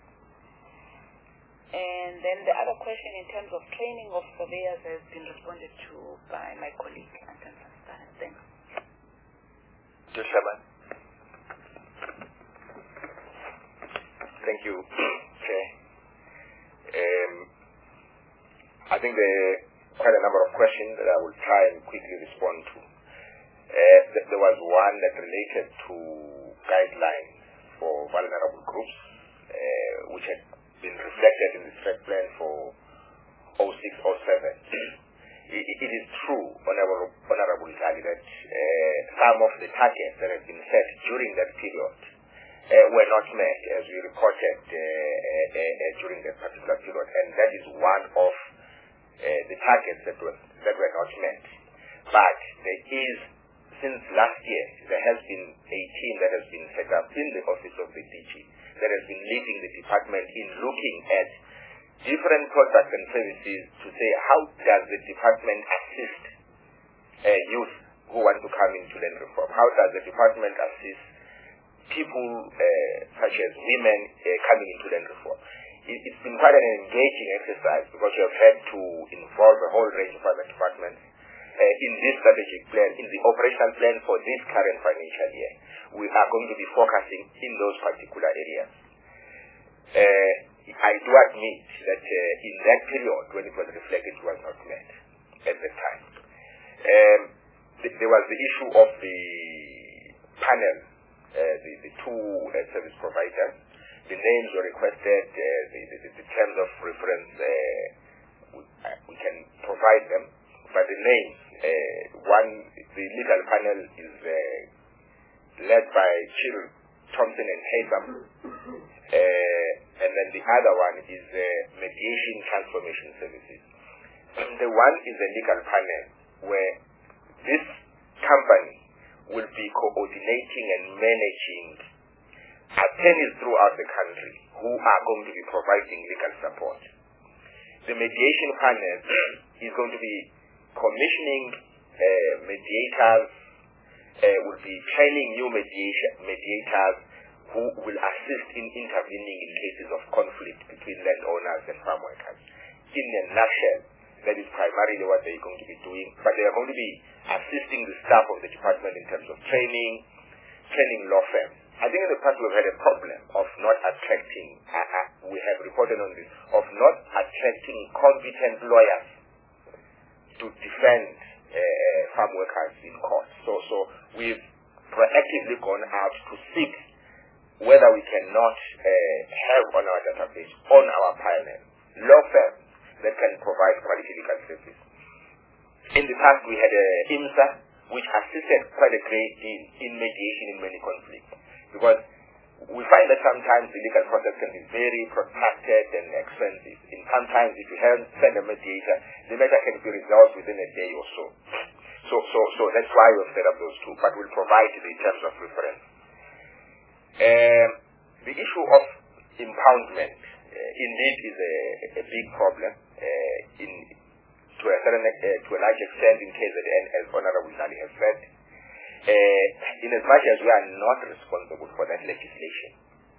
[SPEAKER 13] And then the other question in terms of training of surveyors has been responded to by my colleague, Anton Sanstana. Thanks.
[SPEAKER 3] Shaban. Thank you, Chair. I think there are quite a number of questions that I will try and quickly respond to. There was one that related to guidelines for vulnerable groups, which had been reflected in the threat plan for 06-07. It is true, Honorable Gali, that some of the targets that have been set during that period were not met, as we reported during that particular period, and that is one of the targets that were not met. But there is, since last year, there has been a team that has been set up in the office of the DG that has been leading the department in looking at different products and services to say how does the department assist youth who want to come into land reform? How does the department assist people such as women coming into land reform? It's been quite an engaging exercise because we have had to involve a whole range of other departments in this strategic plan, in the operational plan for this current financial year. We are going to be focusing in those particular areas. I do admit that in that period, when it was reflected, it was not met at the time. There was the issue of the panel, the two service providers. The names were requested, the terms of reference, we can provide them, but the names, the legal panel is led by Chill, Thompson and Haytham, and then the other one is Mediation Transformation Services. The one is a legal panel where this company will be coordinating and managing attorneys throughout the country who are going to be providing legal support. The mediation panel is going to be commissioning mediators, will be training new mediators who will assist in intervening in cases of conflict between landowners and farm workers. In a nutshell, that is primarily what they are going to be doing, but they are going to be assisting the staff of the department in terms of training law firms. I think in the past we've had a problem of not attracting, we have reported on this, of not attracting competent lawyers to defend farm workers in court. So we've proactively gone out to seek whether we cannot have on our database, on our panel, law firms that can provide quality legal service. In the past we had IMSA, which assisted quite a great deal in mediation in many conflicts. Because we find that sometimes the legal process can be very protracted and expensive. And sometimes if you have send a mediator, the matter can be resolved within a day or so. So that's why we've set up those two, but we'll provide the terms of reference. The issue of impoundment indeed is a big problem to a large extent in KZN, as Honorable Nali has said. In as much as we are not responsible for that legislation,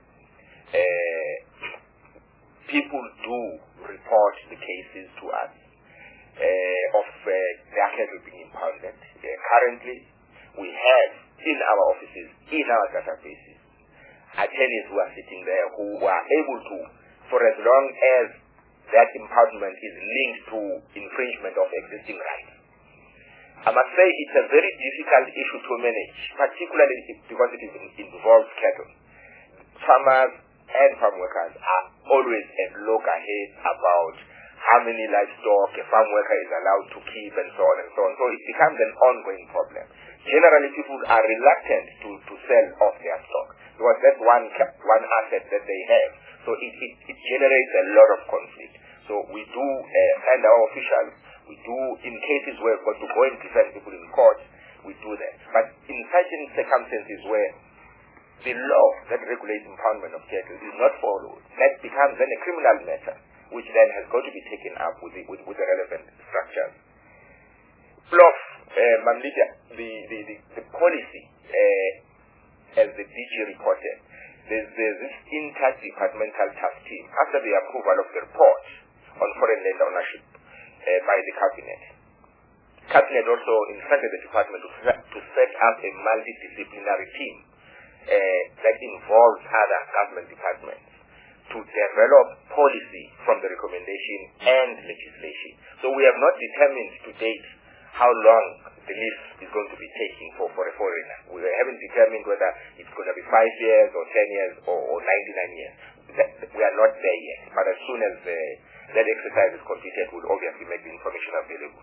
[SPEAKER 3] people do report the cases to us of their cattle being impounded. Currently, we have in our offices, in our databases, attorneys who are sitting there who are able to, for as long as that impoundment is linked to infringement of existing rights. I must say it's a very difficult issue to manage, particularly because it involves cattle. Farmers and farm workers are always at loggerheads about how many livestock a farm worker is allowed to keep and so on and so on. So it becomes an ongoing problem. Generally, people are reluctant to sell off their stock because that's one asset that they have. So it generates a lot of conflict. So we do send our officials. We do, in cases where we've got to go and defend people in court, we do that. But in certain circumstances where the law that regulates impoundment of cattle is not followed, that becomes then a criminal matter, which then has got to be taken up with the relevant structures. Plus, Mamlika, the policy as the DG reported, there's this interdepartmental task team after the approval of the report on foreign land ownership by the Cabinet. Cabinet also instructed the department to set up a multidisciplinary team that involves other government departments to develop policy from the recommendation and legislation. So we have not determined to date how long the lease is going to be taking for a foreigner. We haven't determined whether it's going to be 5 years or 10 years or 99 years. We are not there yet. But as soon as that exercise is completed, we'll obviously make the information available.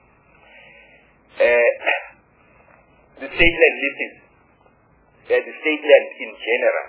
[SPEAKER 3] The state land leases, the state land in general,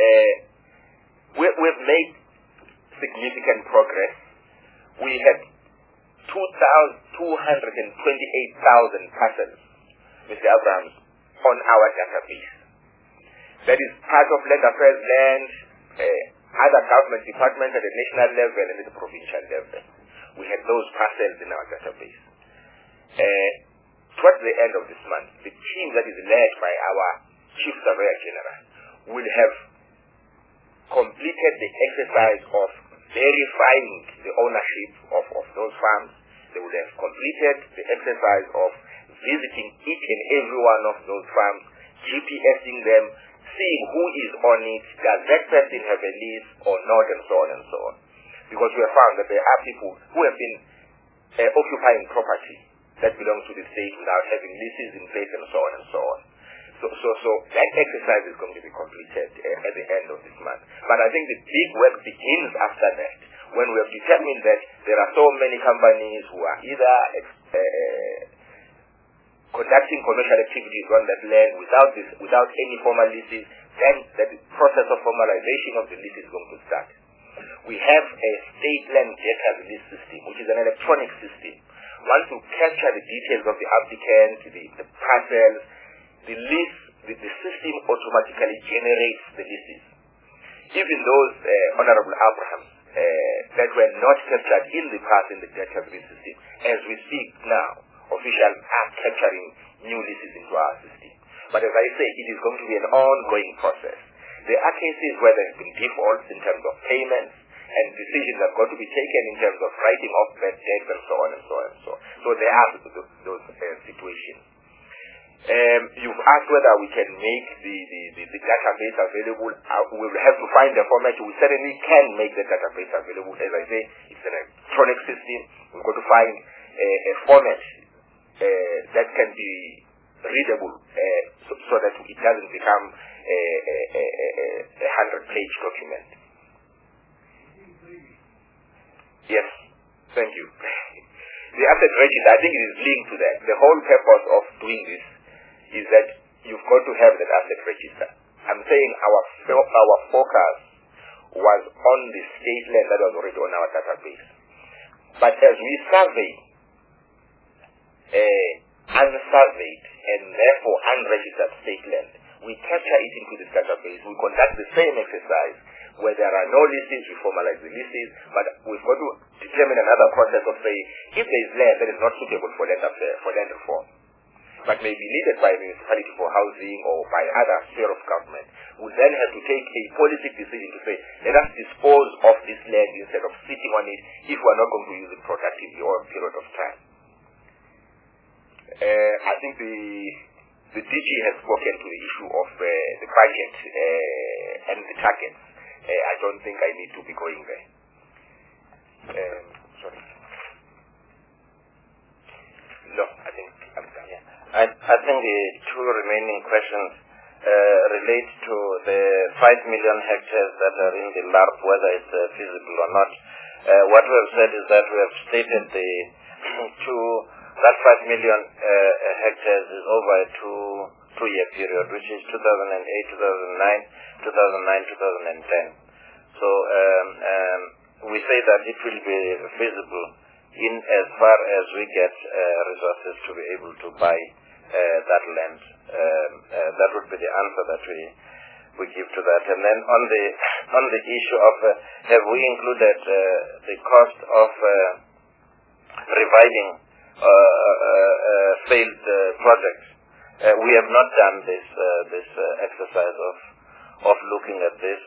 [SPEAKER 3] we've made significant progress. We had 228,000 parcels, Mr. Abrahams, on our database. That is part of land affairs land, other government departments at the national level and at the provincial level. We had those parcels in our database. Towards the end of this month, the team that is led by our Chief Surveyor General will have completed the exercise of verifying the ownership of those farms. They will have completed the exercise of visiting each and every one of those farms, GPSing them, seeing who is on it, does that person have a lease or not, and so on and so on. Because we have found that there are people who have been occupying property that belongs to the state without having leases in place and so on and so on. So that exercise is going to be completed at the end of this month. But I think the big work begins after that, when we have determined that there are so many companies who are either conducting commercial activities on that land without any formal leases, then the process of formalization of the lease is going to start. We have a state land data release system, which is an electronic system. Once you capture the details of the applicant, the parcels, the lease, the system automatically generates the leases. Even those, Honorable Abraham, that were not captured in the past in the data release system, as we speak now, officials are capturing new leases into our system. But as I say, it is going to be an ongoing process. There are cases where there have been defaults in terms of payments, and decisions have got to be taken in terms of writing off bad debts and so on and so on and so on. So there are those situations. You've asked whether we can make the database available. We will have to find the format. We certainly can make the database available. As I say, it's an electronic system. We've got to find a format that can be readable so that it doesn't become a 100-page document. Yes, thank you. The asset register, I think it is linked to that. The whole purpose of doing this is that you've got to have that asset register. I'm saying our focus was on the state land that was already on our database. But as we survey unsurveyed and therefore unregistered state land, we capture it into this database. We conduct the same exercise. Where there are no leases, we formalize the leases, but we've got to determine another process of saying, if there is land that is not suitable for land reform, but may be needed by a municipality for housing or by other sphere of government, we then have to take a policy decision to say, let us dispose of this land instead of sitting on it if we are not going to use it productively over a period of time. I think the DG has spoken to the issue of the budget and the targets. I don't think I need to be going there. Sorry. No, I think I'm done. Yeah.
[SPEAKER 4] I think the two remaining questions relate to the 5 million hectares that are in the LARP, whether it's feasible or not. What we have said is that we have stated that 5 million hectares is over a two-year period, which is 2008, 2009, 2010. So we say that it will be feasible in as far as we get resources to be able to buy that land. That would be the answer that we give to that. And then on the issue of have we included the cost of reviving failed projects? We have not done this exercise of of looking at this.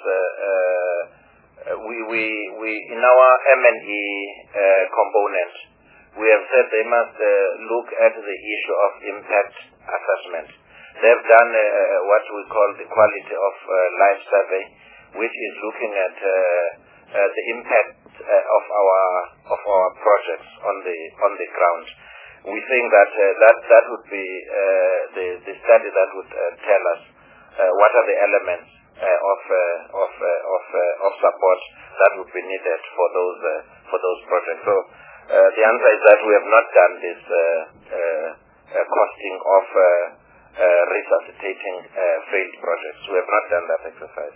[SPEAKER 4] We in our M&E component, we have said they must look at the issue of impact assessment. They've done what we call the quality of life survey, which is looking at the impact of our projects on the ground. We think that that would be the study that would tell us what are the elements of support that would be needed for those projects. So the answer is that we have not done this costing of resuscitating failed projects. We have not done that exercise.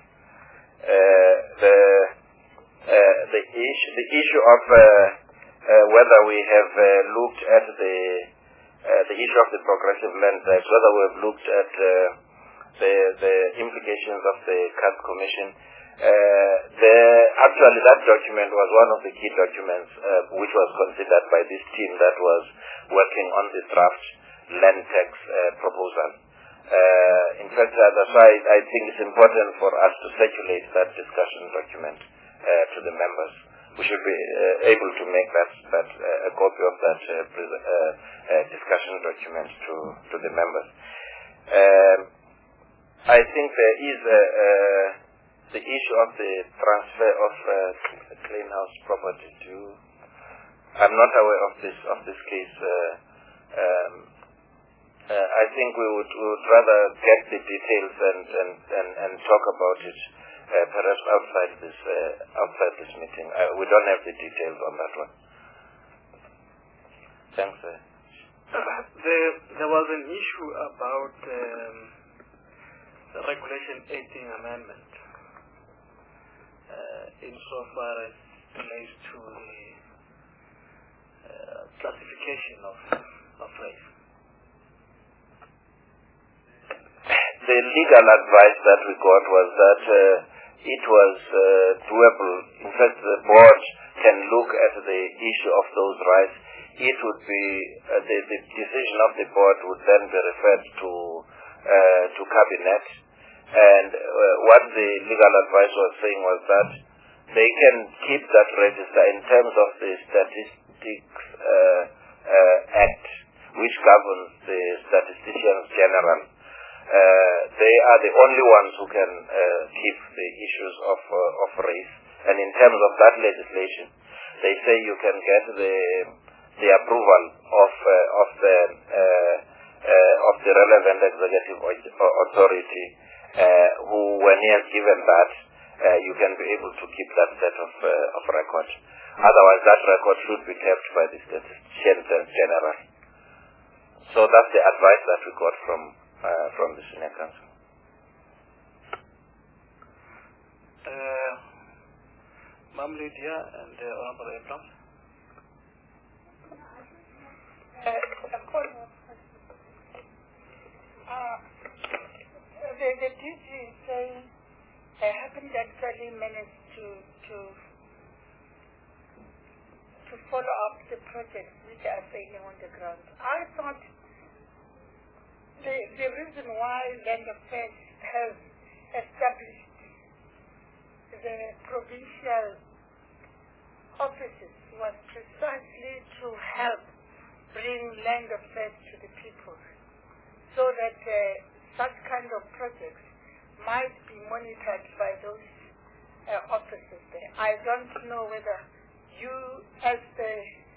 [SPEAKER 4] The issue of whether we have looked at the issue of the progressive land tax, whether we have looked at the implications of the CAS Commission. Actually, that document was one of the key documents which was considered by this team that was working on the draft land tax proposal. In fact, that's why I think it's important for us to circulate that discussion document to the members. We should be able to make that a copy of that discussion document to the members. I think there is the issue of the transfer of Clean House property to. I'm not aware of this case. I think we would rather get the details and talk about it perhaps outside this meeting. We don't have the details on that one. Thanks.
[SPEAKER 1] There was an issue about the Regulation 18 amendment insofar as relates to the classification of race.
[SPEAKER 4] The legal advice that we got was that it was doable. In fact, the board can look at the issue of those rights. It would be the decision of the board would then be referred to cabinet, and what the legal advice was saying was that they can keep that register in terms of the Statistics Act, which governs the statisticians general. They are the only ones who can keep the issues of race, and in terms of that legislation, they say you can get the approval of the relevant executive authority, who, when he has given that, you can be able to keep that set of record. Otherwise, that record should be kept by the statisticians general. So that's the advice that we got from the Senior Council.
[SPEAKER 1] Ma'am Lydia and Honorable Abrams.
[SPEAKER 10] The DG is saying I haven't actually managed to follow up the projects which are failing on the ground. I thought the reason why Land Affairs has established the provincial offices was precisely to help bring Land Affairs to the people, so that such kind of projects might be monitored by those offices there. I don't know whether you, as the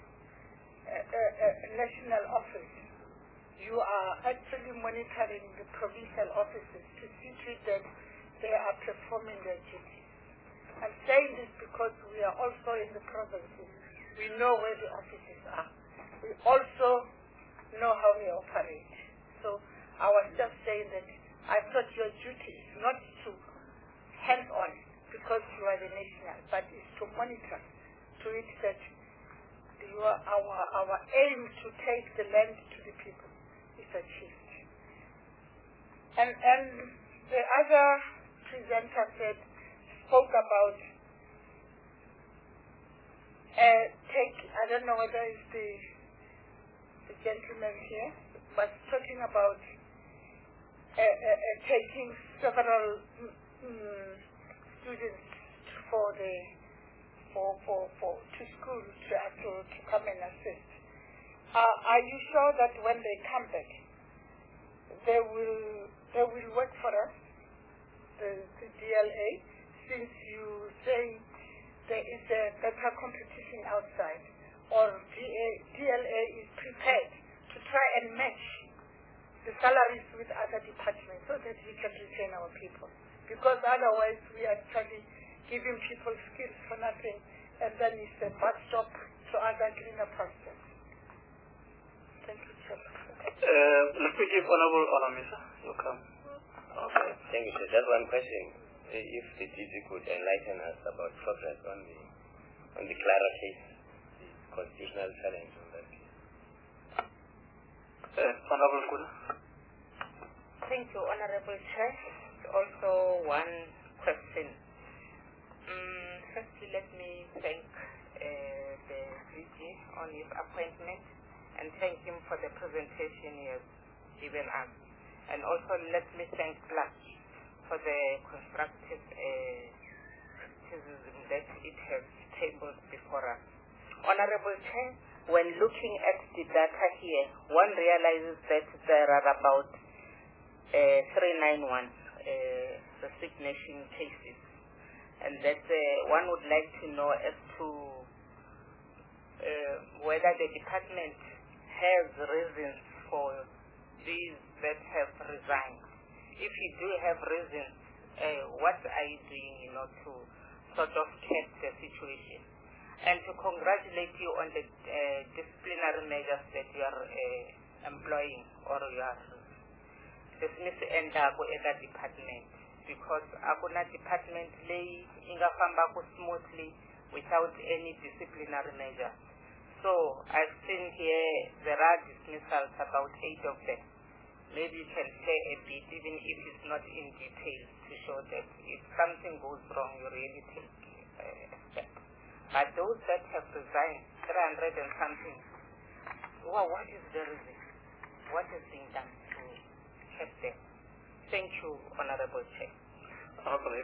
[SPEAKER 10] national office, you are actually monitoring the provincial offices to see to it that they are performing their duties. I'm saying this because we are also in the provinces. We know where the offices are. We also know how they operate. So I was just saying that I thought your duty is not to hands-on because you are the national, but is to monitor to it that our aim to take the land to the people is achieved. And the other presenter spoke about I don't know whether it's the gentleman here, but talking about taking several students to school to come and assist. Are you sure that when they come back, they will work for us, the DLA, since you say there is a better competition outside, or DLA is prepared to try and match the salaries with other departments so that we can retain our people? Because otherwise we are actually giving people skills for nothing, and then it's a bus stop to other greener pastures. Thank you, Chairman.
[SPEAKER 1] Let me give Honorable Olamisa. You come.
[SPEAKER 14] Okay. Thank you, sir. Just one question. If the DG could enlighten us about progress on the Clara case, the constitutional challenge on that case.
[SPEAKER 1] Honorable Kuna.
[SPEAKER 13] Thank you, Honorable Chair. Also one question. Firstly, let me thank the DG on his appointment and thank him for the presentation he has given us. And also let me thank Clutch for the constructive criticism that it has tabled before us. Honorable Chair, when looking at the data here, one realizes that there are about 391 resignation cases, and that one would like to know as to whether the department has reasons for these that have resigned. If you do have reasons, what are you doing, to sort of cap the situation? And to congratulate you on the disciplinary measures that you are employing, or you are dismissing at that department, because akuna department lay ingafamba smoothly without any disciplinary measures. So I've seen here there are dismissals, about 8 of them. Maybe you can share a bit, even if it's not in detail, to show that if something goes wrong, you really take a step. But those that have resigned, 300 and something, what is the reason? What is being done to help them? Thank you, Honorable Chair.
[SPEAKER 2] Thank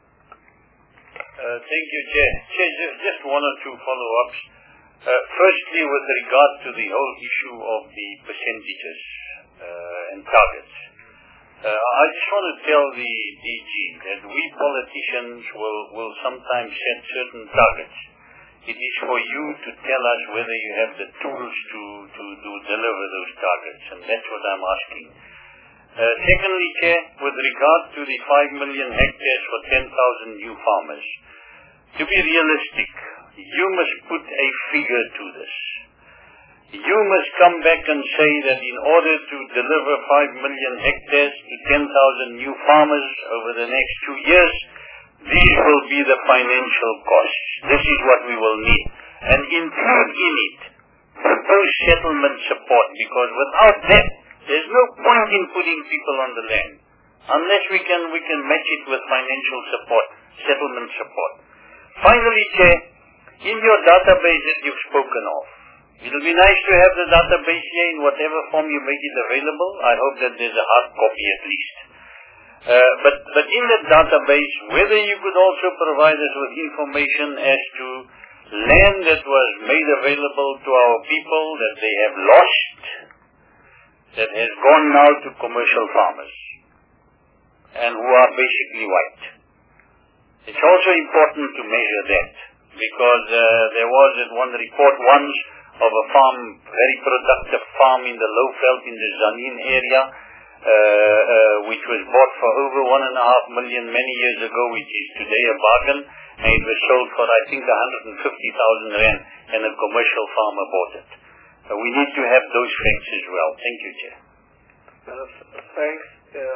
[SPEAKER 2] you, Chair. Chair, just one or two follow-ups. Firstly, with regard to the whole issue of the percentages and targets, I just want to tell the DG that we politicians will sometimes set certain targets. It is for you to tell us whether you have the tools to deliver those targets, and that's what I'm asking. Secondly, Chair, with regard to the 5 million hectares for 10,000 new farmers, to be realistic, you must put a figure to this. You must come back and say that in order to deliver 5 million hectares to 10,000 new farmers over the next 2 years, these will be the financial costs. This is what we will need. And include in it post-settlement support, because without that, there's no point in putting people on the land unless we can match it with financial support, settlement support. Finally, Chair, in your database that you've spoken of, it will be nice to have the database here in whatever form you make it available. I hope that there's a hard copy at least. But in that database, whether you could also provide us with information as to land that was made available to our people that they have lost, that has gone now to commercial farmers, and who are basically white. It's also important to measure that, because there was one report once of a farm, very productive farm in the Lowveld in the Zanin area, which was bought for over 1.5 million many years ago, which is today a bargain, and it was sold for I think 150,000 rand, and a commercial farmer bought it. We need to have those facts as well. Thank you, Chair.
[SPEAKER 1] Thanks.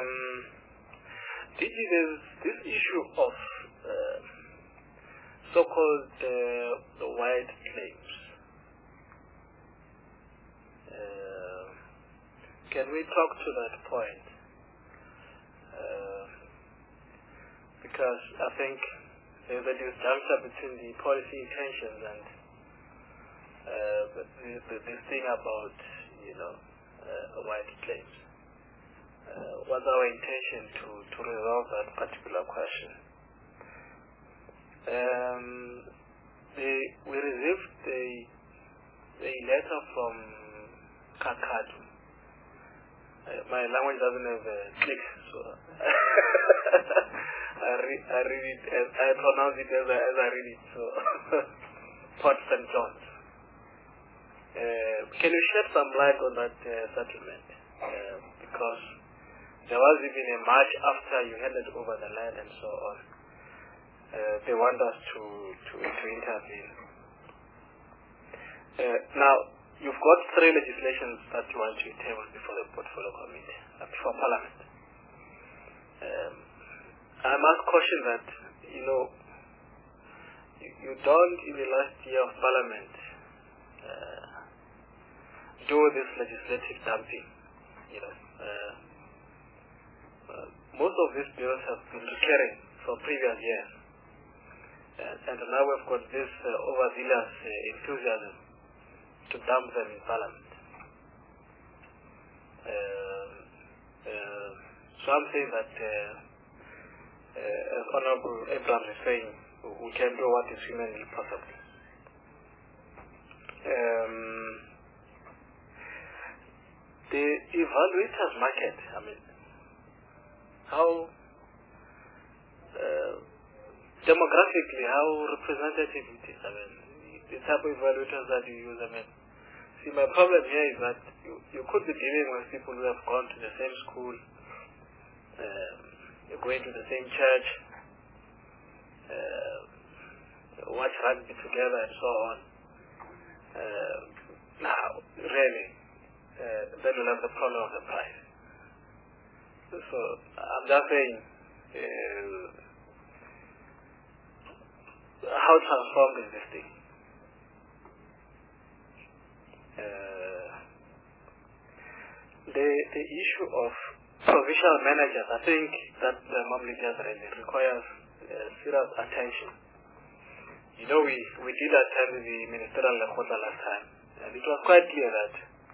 [SPEAKER 1] There's this issue of so-called the white claims. Can we talk to that point? Because I think there's a disjuncture between the policy intentions and this thing about white claims. was our intention to resolve that particular question. We received a letter from Kakadu. My language doesn't have a click, so I read it as I pronounce it as I read it. So Port St. John's. Can you shed some light on that settlement? Because there was even a march after you handed over the land and so on. They want us to intervene. Now, you've got 3 legislations that you want to table before the Portfolio Committee, before Parliament. I must caution that, you don't, in the last year of Parliament, do this legislative dumping. Most of these bills have been recurring from previous years. And now we've got this overzealous enthusiasm to dump them in Parliament. So I'm saying that, as Honorable Abraham is saying, we can do what is humanly possible. The evaluators market, how demographically, how representative it is. The type of evaluators that you use. See, my problem here is that you could be dealing with people who have gone to the same school, you're going to the same church, watch rugby together and so on. Now, really, then you'll have the problem of the price. So, I'm just saying, how transformed is this thing? The issue of provincial managers, I think that the Mamli just really requires serious attention. We did attend the ministerial Lekota last time, and it was quite clear that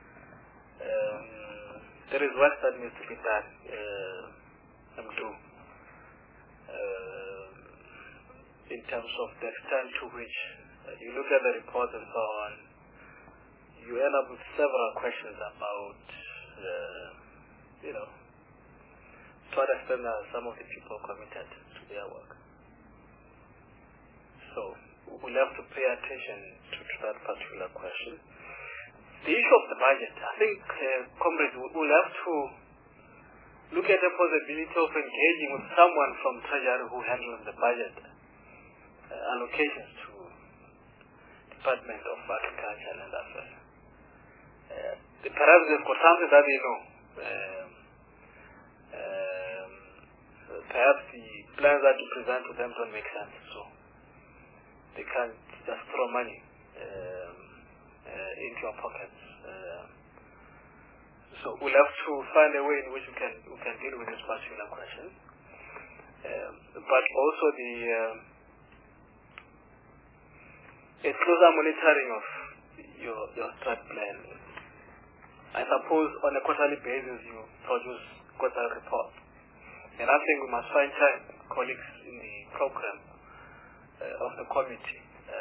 [SPEAKER 1] there is work that needs to be done. In terms of the extent to which you look at the reports and so on, you end up with several questions about, to what extent are some of the people committed to their work. So we'll have to pay attention to that particular question. The issue of the budget, I think, comrades, we'll have to look at the possibility of engaging with someone from Treasury who handles the budget allocations to Department of Agriculture and Affairs. Perhaps they've got something that they know. Perhaps the plans that you present to them don't make sense, so they can't just throw money into your pockets. So we'll have to find a way in which we can deal with this particular question. But also a closer monitoring of your strat plan. I suppose on a quarterly basis you produce quarterly reports. And I think we must find time, colleagues in the program of the committee,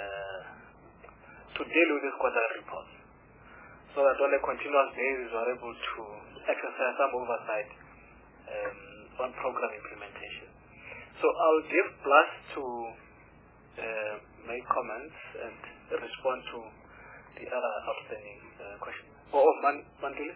[SPEAKER 1] to deal with these quarterly reports, so that on a continuous basis we are able to exercise some oversight on program implementation. So I'll give Blas to make comments and respond to the other outstanding questions. Mandile?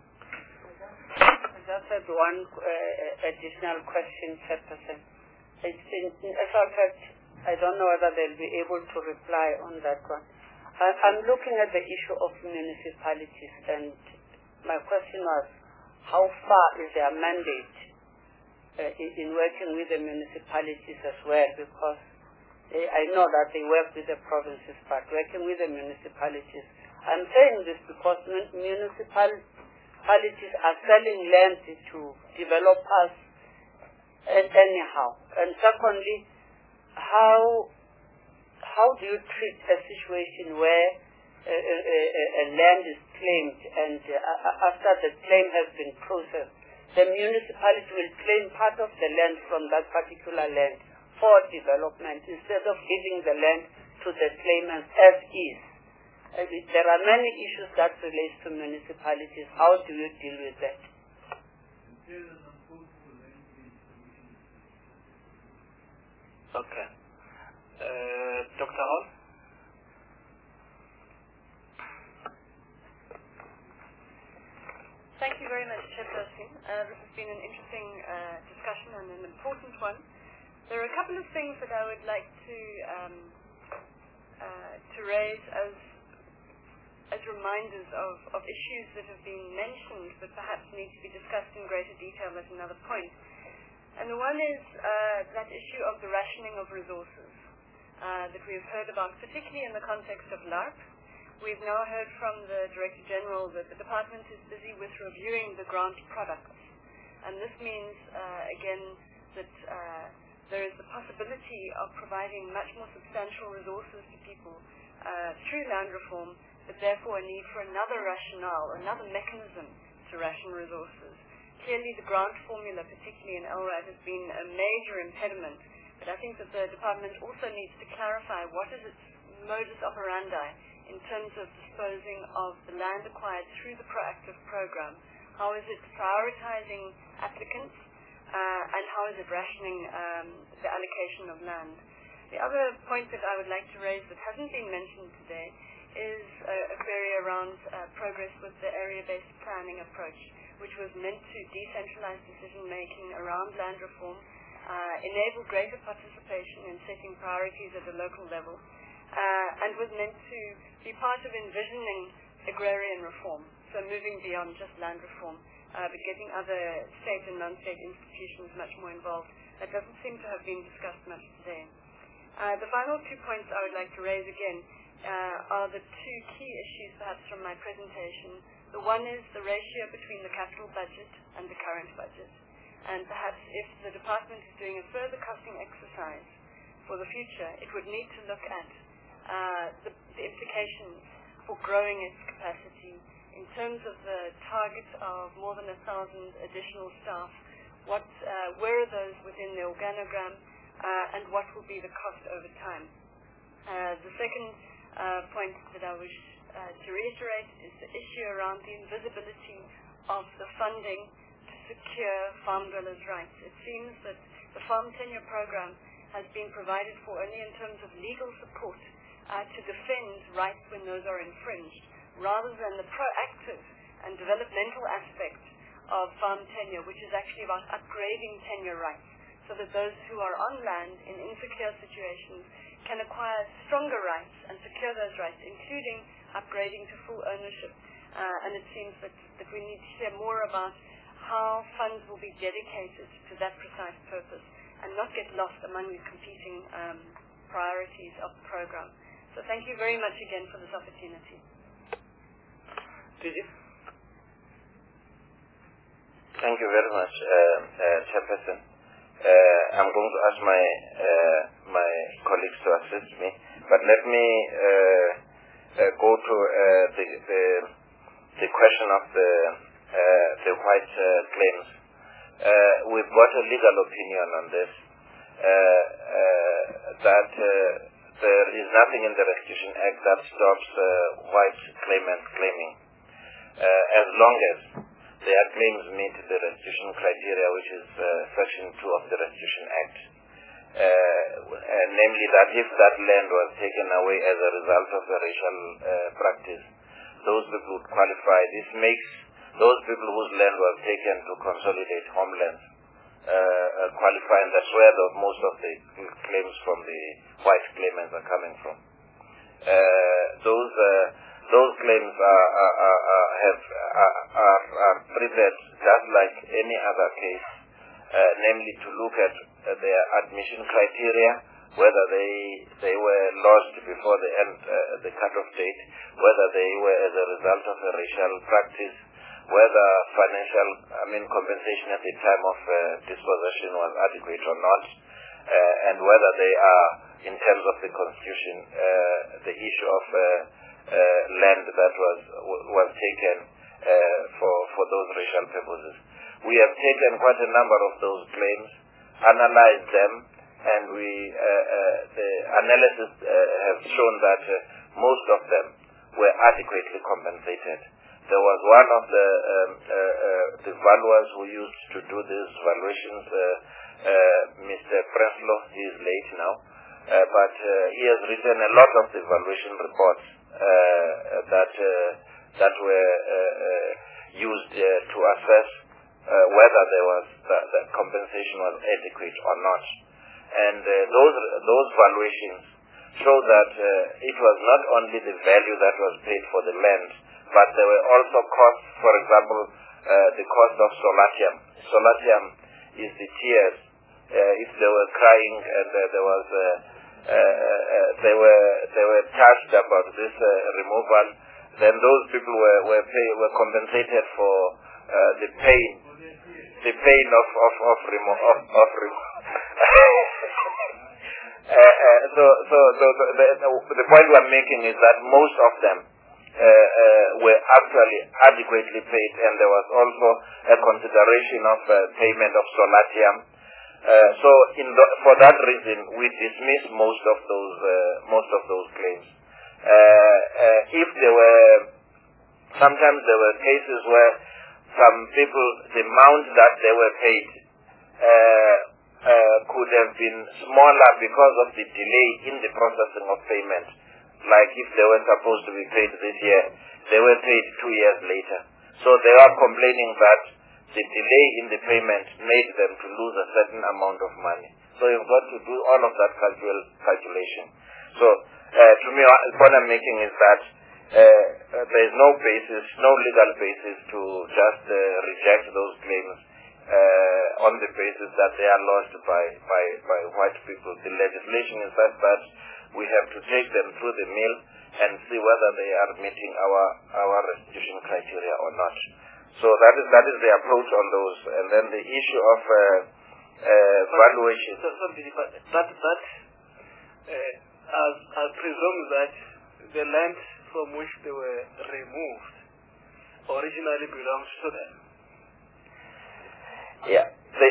[SPEAKER 8] I just had one additional question, Chairperson. In actual fact, I don't know whether they'll be able to reply on that one. I'm looking at the issue of municipalities, and my question was, how far is their mandate in working with the municipalities as well? Because I know that they work with the provinces, but working with the municipalities. I'm saying this because municipalities are selling land to developers anyhow. And secondly, how do you treat a situation where a land is claimed and after the claim has been processed, the municipality will claim part of the land from that particular land for development instead of giving the land to the claimants as is. There are many issues that relate to municipalities. How do you deal with that?
[SPEAKER 1] Okay. Dr. Hall?
[SPEAKER 5] Thank you very much, Chairperson. This has been an interesting discussion and an important one. There are a couple of things that I would like to raise as reminders of issues that have been mentioned but perhaps need to be discussed in greater detail at another point. And the one is that issue of the rationing of resources that we have heard about, particularly in the context of LARP. We've now heard from the Director General that the Department is busy with reviewing the grant products. And this means, again, that there is the possibility of providing much more substantial resources to people through land reform, but therefore a need for another rationale, another mechanism to ration resources. Clearly the grant formula, particularly in LRAD, has been a major impediment, but I think that the Department also needs to clarify what is its modus operandi in terms of disposing of the land acquired through the proactive program. How is it prioritizing applicants, and how is it rationing the allocation of land? The other point that I would like to raise that hasn't been mentioned today is a query around progress with the area-based planning approach, which was meant to decentralize decision-making around land reform, enable greater participation in setting priorities at the local level, and was meant to be part of envisioning agrarian reform, so moving beyond just land reform, but getting other state and non-state institutions much more involved. That doesn't seem to have been discussed much today. The final 2 points I would like to raise again are the 2 key issues perhaps from my presentation. The one is the ratio between the capital budget and the current budget. And perhaps if the Department is doing a further costing exercise for the future, it would need to look at the implications for growing its capacity in terms of the target of more than 1,000 additional staff. Where are those within the organogram, and what will be the cost over time? The second point that I wish to reiterate is the issue around the invisibility of the funding to secure farm dwellers' rights. It seems that the farm tenure program has been provided for only in terms of legal support to defend rights when those are infringed, rather than the proactive and developmental aspect of farm tenure, which is actually about upgrading tenure rights, so that those who are on land in insecure situations can acquire stronger rights and secure those rights, including upgrading to full ownership. And it seems that we need to hear more about how funds will be dedicated to that precise purpose and not get lost among the competing priorities of the program. So thank you very much again for this opportunity.
[SPEAKER 4] Thank you very much, Chairperson. I'm going to ask my colleagues to assist me, but let me go to the question of the white claims. We've got a legal opinion on this, that there is nothing in the Restitution Act that stops white claimants claiming, as long as their claims meet the restitution criteria, which is Section 2 of the Restitution Act. Namely that if that land was taken away as a result of a racial practice, those people would qualify. This makes those people whose land was taken to consolidate homelands qualify, and that's where most of the claims from the white claimants are coming from. Those claims are treated just like any other case, namely to look at their admission criteria, whether they were lost before the end, the cutoff date, whether they were as a result of a racial practice, whether financial, compensation at the time of dispossession was adequate or not, and whether they are, in terms of the Constitution, the issue of land that was taken for those racial purposes. We have taken quite a number of those claims, analyzed them, and the analysis have shown that most of them were adequately compensated. There was one of the valuers who used to do these valuations, Mr. Preslow. He is late now, but he has written a lot of the valuation reports that were used to assess whether the compensation was adequate or not. And those valuations show that it was not only the value that was paid for the land, but there were also costs. For example, the cost of solatium. Solatium is the tears. If they were crying and they were charged about this removal, then those people were compensated for the pain of removal. So the point I'm making is that most of them were actually adequately paid, and there was also a consideration of payment of solatium. So for that reason, we dismiss most of those claims. Sometimes there were cases where some people, the amount that they were paid could have been smaller because of the delay in the processing of payment. Like if they were supposed to be paid this year, they were paid 2 years later. So they are complaining that the delay in the payment made them to lose a certain amount of money. So you've got to do all of that calculation. So to me, the point I'm making is that there is no legal basis to just reject those claims on the basis that they are lost by white people. The legislation is such that we have to take them through the mill and see whether they are meeting our restitution criteria or not. So that is the approach on those. And then the issue of valuation.
[SPEAKER 1] I presume that the land from which they were removed originally belongs to them.
[SPEAKER 4] Yeah.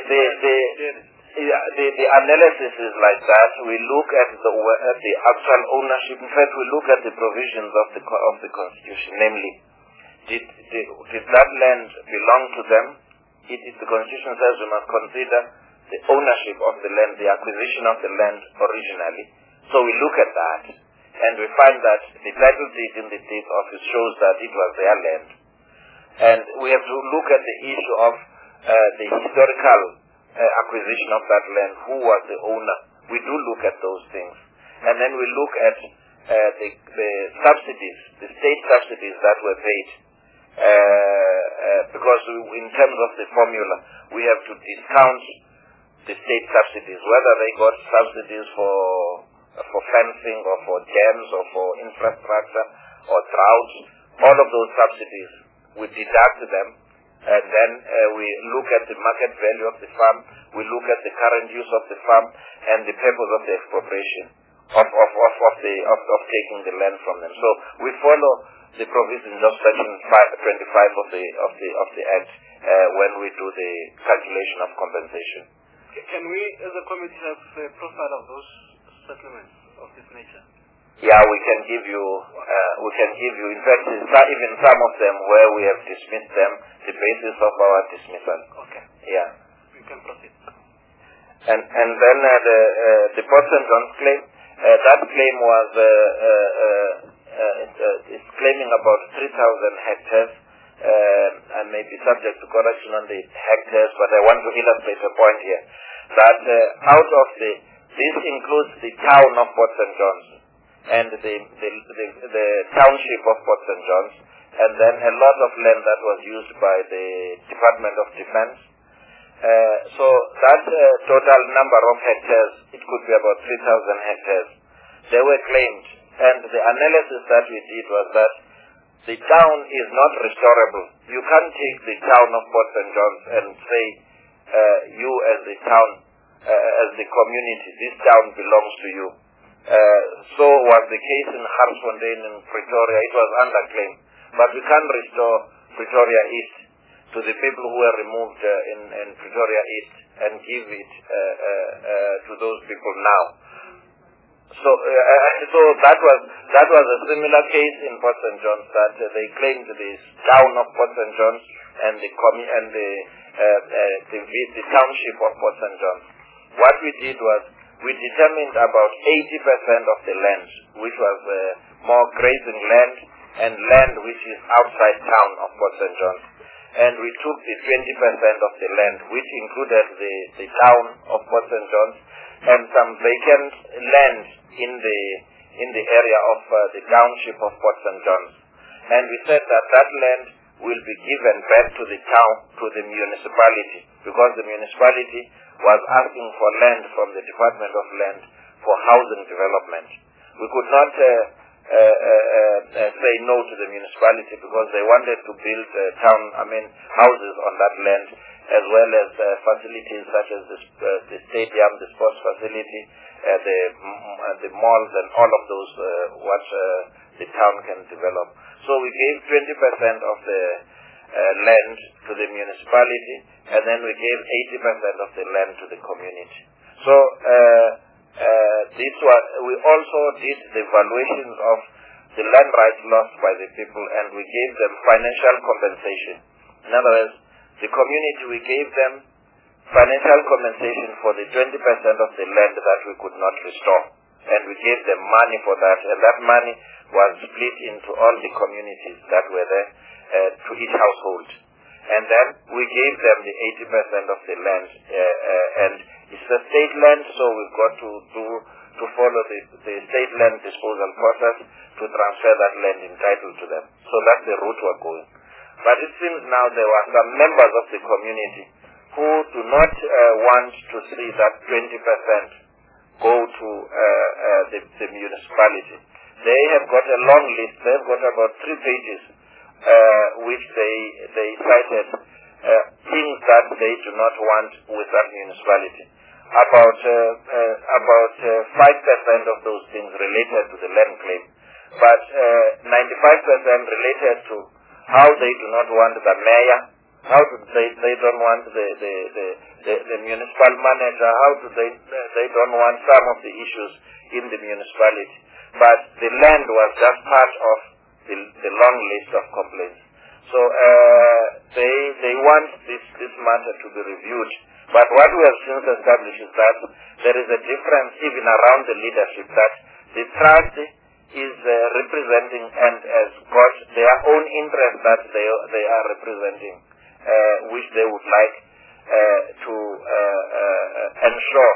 [SPEAKER 4] The analysis is like that. We look at the actual ownership. In fact, we look at the provisions of the Constitution. Namely, did that land belong to them? The Constitution says we must consider the ownership of the land, the acquisition of the land originally. So we look at that, and we find that the title deed in the deed office shows that it was their land. And we have to look at the issue of the historical acquisition of that land. Who was the owner? We do look at those things. And then we look at the subsidies, the state subsidies that were paid. Because in terms of the formula, we have to discount the state subsidies, whether they got subsidies for fencing or for dams or for infrastructure or drought. All of those subsidies, we deduct them, and then we look at the market value of the farm, we look at the current use of the farm and the purpose of the expropriation of taking the land from them. So we follow the provisions of Section 25 of the Act when we do the calculation of compensation.
[SPEAKER 1] Can we, as a committee, have a profile of those settlements of this nature?
[SPEAKER 4] Yeah, we can give you. In fact, even some of them where we have dismissed them, the basis of our dismissal.
[SPEAKER 1] Okay.
[SPEAKER 4] Yeah.
[SPEAKER 1] You can proceed.
[SPEAKER 4] And then the Port St. John's claim. That claim was is claiming about 3,000 hectares. I may be subject to correction on the hectares, but I want to illustrate a point here that this includes the town of Port St. John's and the township of Port St. John's, and then a lot of land that was used by the Department of Defense. So that total number of hectares, it could be about 3,000 hectares. They were claimed, and the analysis that we did was that the town is not restorable. You can't take the town of Port St. John's and say, you as the town, as the community, this town belongs to you. So was the case in Garsfontein in Pretoria. It was under claim. But we can't restore Pretoria East. to the people who were removed in Pretoria East and give it to those people now. So that was a similar case in Port St. John's, that they claimed this town of Port St. John's and the township of Port St. John's. What we did was we determined about 80% of the land, which was more grazing land and land which is outside town of Port St. John's. And we took the 20% of the land, which included the town of Port St. John's and some vacant land in the area of the township of Port St. John's. And we said that that land will be given back to the town, to the municipality, because the municipality was asking for land from the Department of Land for housing development. We could not say no to the municipality because they wanted to build houses on that land, as well as facilities such as the stadium, the sports facility, the malls, and all of those what the town can develop. So we gave 20% of the land to the municipality, and then we gave 80% of the land to the community. So we also did the valuations of the land rights lost by the people, and we gave them financial compensation. In other words, the community, we gave them financial compensation for the 20% of the land that we could not restore, and we gave them money for that, and that money was split into all the communities that were there, to each household. And then we gave them the 80% of the land, and it's a state land, so we've got to follow the state land disposal process to transfer that land entitled to them. So that's the route we're going. But it seems now there were some members of the community who do not want to see that 20% go to the municipality. They have got a long list. They've got about 3 pages which they cited things that they do not want with that municipality. About 5% of those things related to the land claim, but 95% related to how they do not want the mayor, how do they don't want the municipal manager, how do they don't want some of the issues in the municipality. But the land was just part of the long list of complaints. So they want this matter to be reviewed. But what we have since established is that there is a difference even around the leadership, that the trust is representing and has got their own interests that they are representing, which they would like to ensure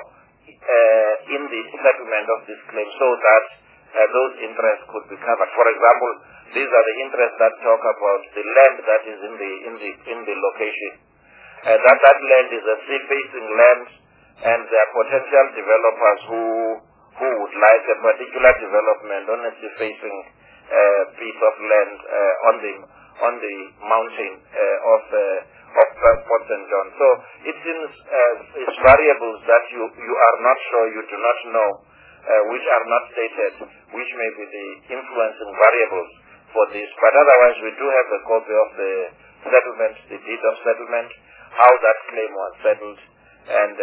[SPEAKER 4] in the settlement of this claim, so that those interests could be covered. For example, these are the interests that talk about the land that is in the location. That land is a sea-facing land, and there are potential developers who would like a particular development on a sea-facing piece of land on the mountain of Port St. John. So it seems it's variables that you are not sure, you do not know, which are not stated, which may be the influencing variables for this. But otherwise, we do have a copy of the settlement, the deed of settlement, how that claim was settled, and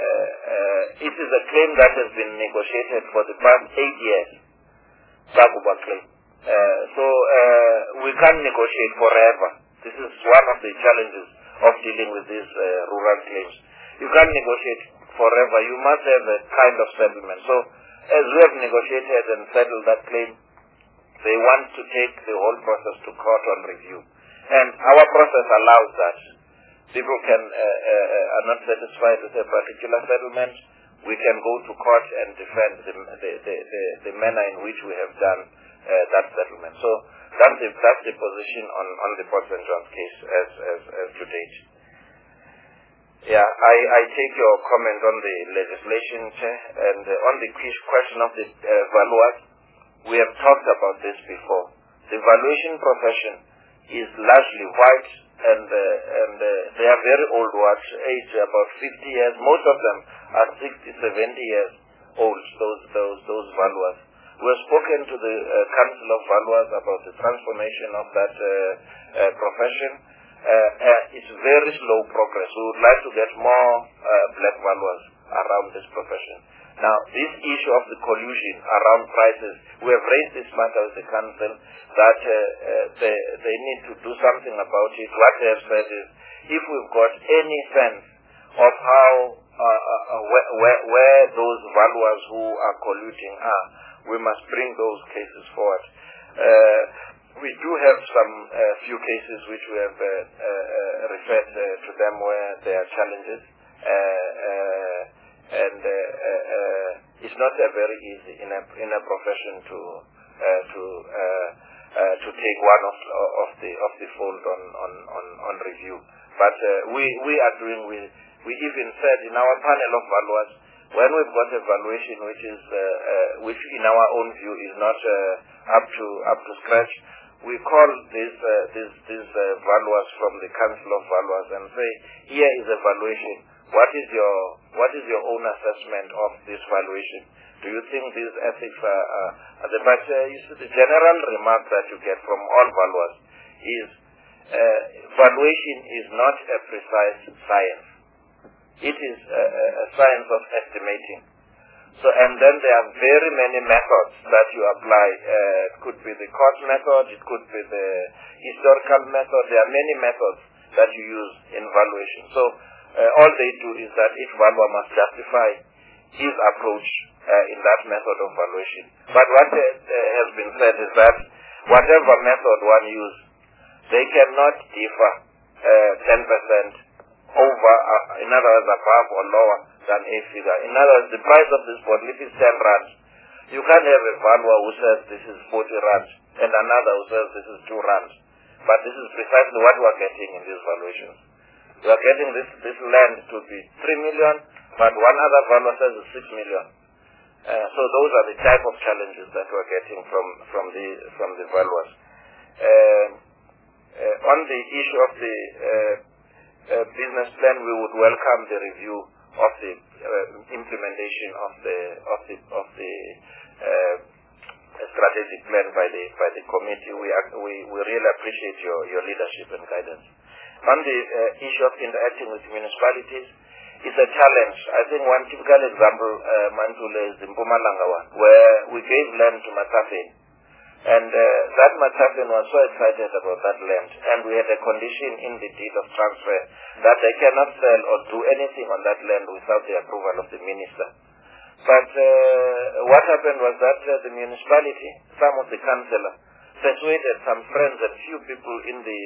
[SPEAKER 4] it is a claim that has been negotiated for the past 8 years, Sakuba claim. So we can't negotiate forever. This is one of the challenges of dealing with these rural claims. You can't negotiate forever. You must have a kind of settlement. So as we have negotiated and settled that claim, they want to take the whole process to court on review. And our process allows that. People are not satisfied with a particular settlement, we can go to court and defend the manner in which we have done that settlement. So that's the position on the Port St. John's case as to date. Yeah, I take your comment on the legislation, Chair, and on the question of the valuers. We have talked about this before. The valuation profession is largely white, and they are very old, age about 50 years. Most of them are 60, 70 years old, those valuers. We have spoken to the Council of Valuers about the transformation of that profession, it's very slow progress. We would like to get more black valuers around this profession. Now, this issue of the collusion around prices, we have raised this matter with the council that they need to do something about it. What they have said is, if we've got any sense of how where those valuers who are colluding are, we must bring those cases forward. We do have some few cases which we have referred to them where there are challenges, and it's not very easy in a profession to take one of the fold on review. But we are doing. We even said in our panel of valuers, when we've got a valuation which in our own view is not up to scratch, we call these valuers from the Council of Valuers and say, here is a valuation. What is your own assessment of this valuation? Do you think these ethics are the but you see, the general remark that you get from all valuers is valuation is not a precise science. It is a science of estimating. So, and then there are very many methods that you apply. It could be the cost method, it could be the historical method. There are many methods that you use in valuation. So, all they do is that each valuer must justify his approach in that method of valuation. But what has been said is that whatever method one uses, they cannot differ 10% over, in other words, above or lower than a figure. In other words, the price of this bottle, if it's 10 rand, you can't have a valuer who says this is 40 rand and another who says this is 2 rand. But this is precisely what we are getting in these valuations. We are getting this land to be 3 million, but one other valuer says it's 6 million. So those are the type of challenges that we are getting from the valuers. On the issue of the business plan, we would welcome the review of the implementation of the strategic plan by the committee. We really appreciate your leadership and guidance. On the issue of interacting with municipalities, it's a challenge. I think one typical example, Mandule, is the Mpumalanga one, where we gave land to Matafeni. And that Matafeni was so excited about that land, and we had a condition in the deed of transfer that they cannot sell or do anything on that land without the approval of the minister. But what happened was that the municipality, some of the councillors, persuaded some friends and few people in the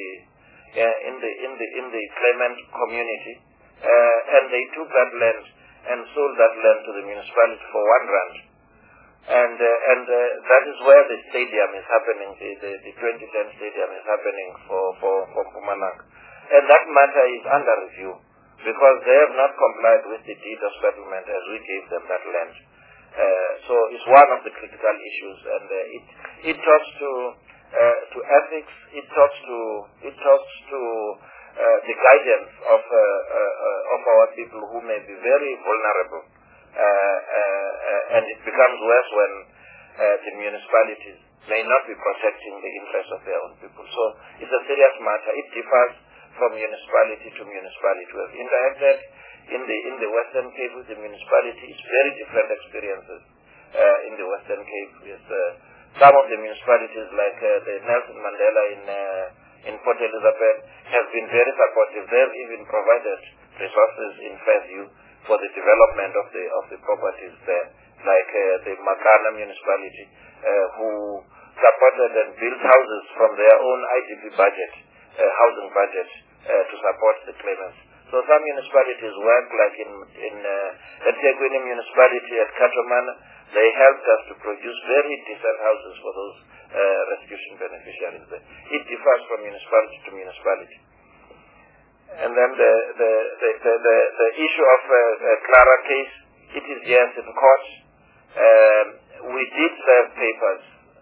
[SPEAKER 4] claimant community, and they took that land and sold that land to the municipality for 1 rand. And that is where the stadium is happening, the 2010 stadium is happening for Mpumalanga. And that matter is under review because they have not complied with the deed of settlement as we gave them that land. So it's one of the critical issues, and it talks to ethics, it talks to the guidance of our people who may be very vulnerable. And it becomes worse when the municipalities may not be protecting the interests of their own people. So it's a serious matter. It differs from municipality to municipality. We have interacted in the Western Cape with the municipality. It's very different experiences in the Western Cape. With, some of the municipalities like the Nelson Mandela in Port Elizabeth have been very supportive. They've even provided resources in Fairview for the development of the properties there, like the Makana municipality, who supported and built houses from their own IDP budget, housing budget, to support the claimants. So some municipalities work, like in eThekwini municipality at Katomana, they helped us to produce very decent houses for those restitution beneficiaries there. It differs from municipality to municipality. And then the issue of Clara case, it is yes in court. We did serve papers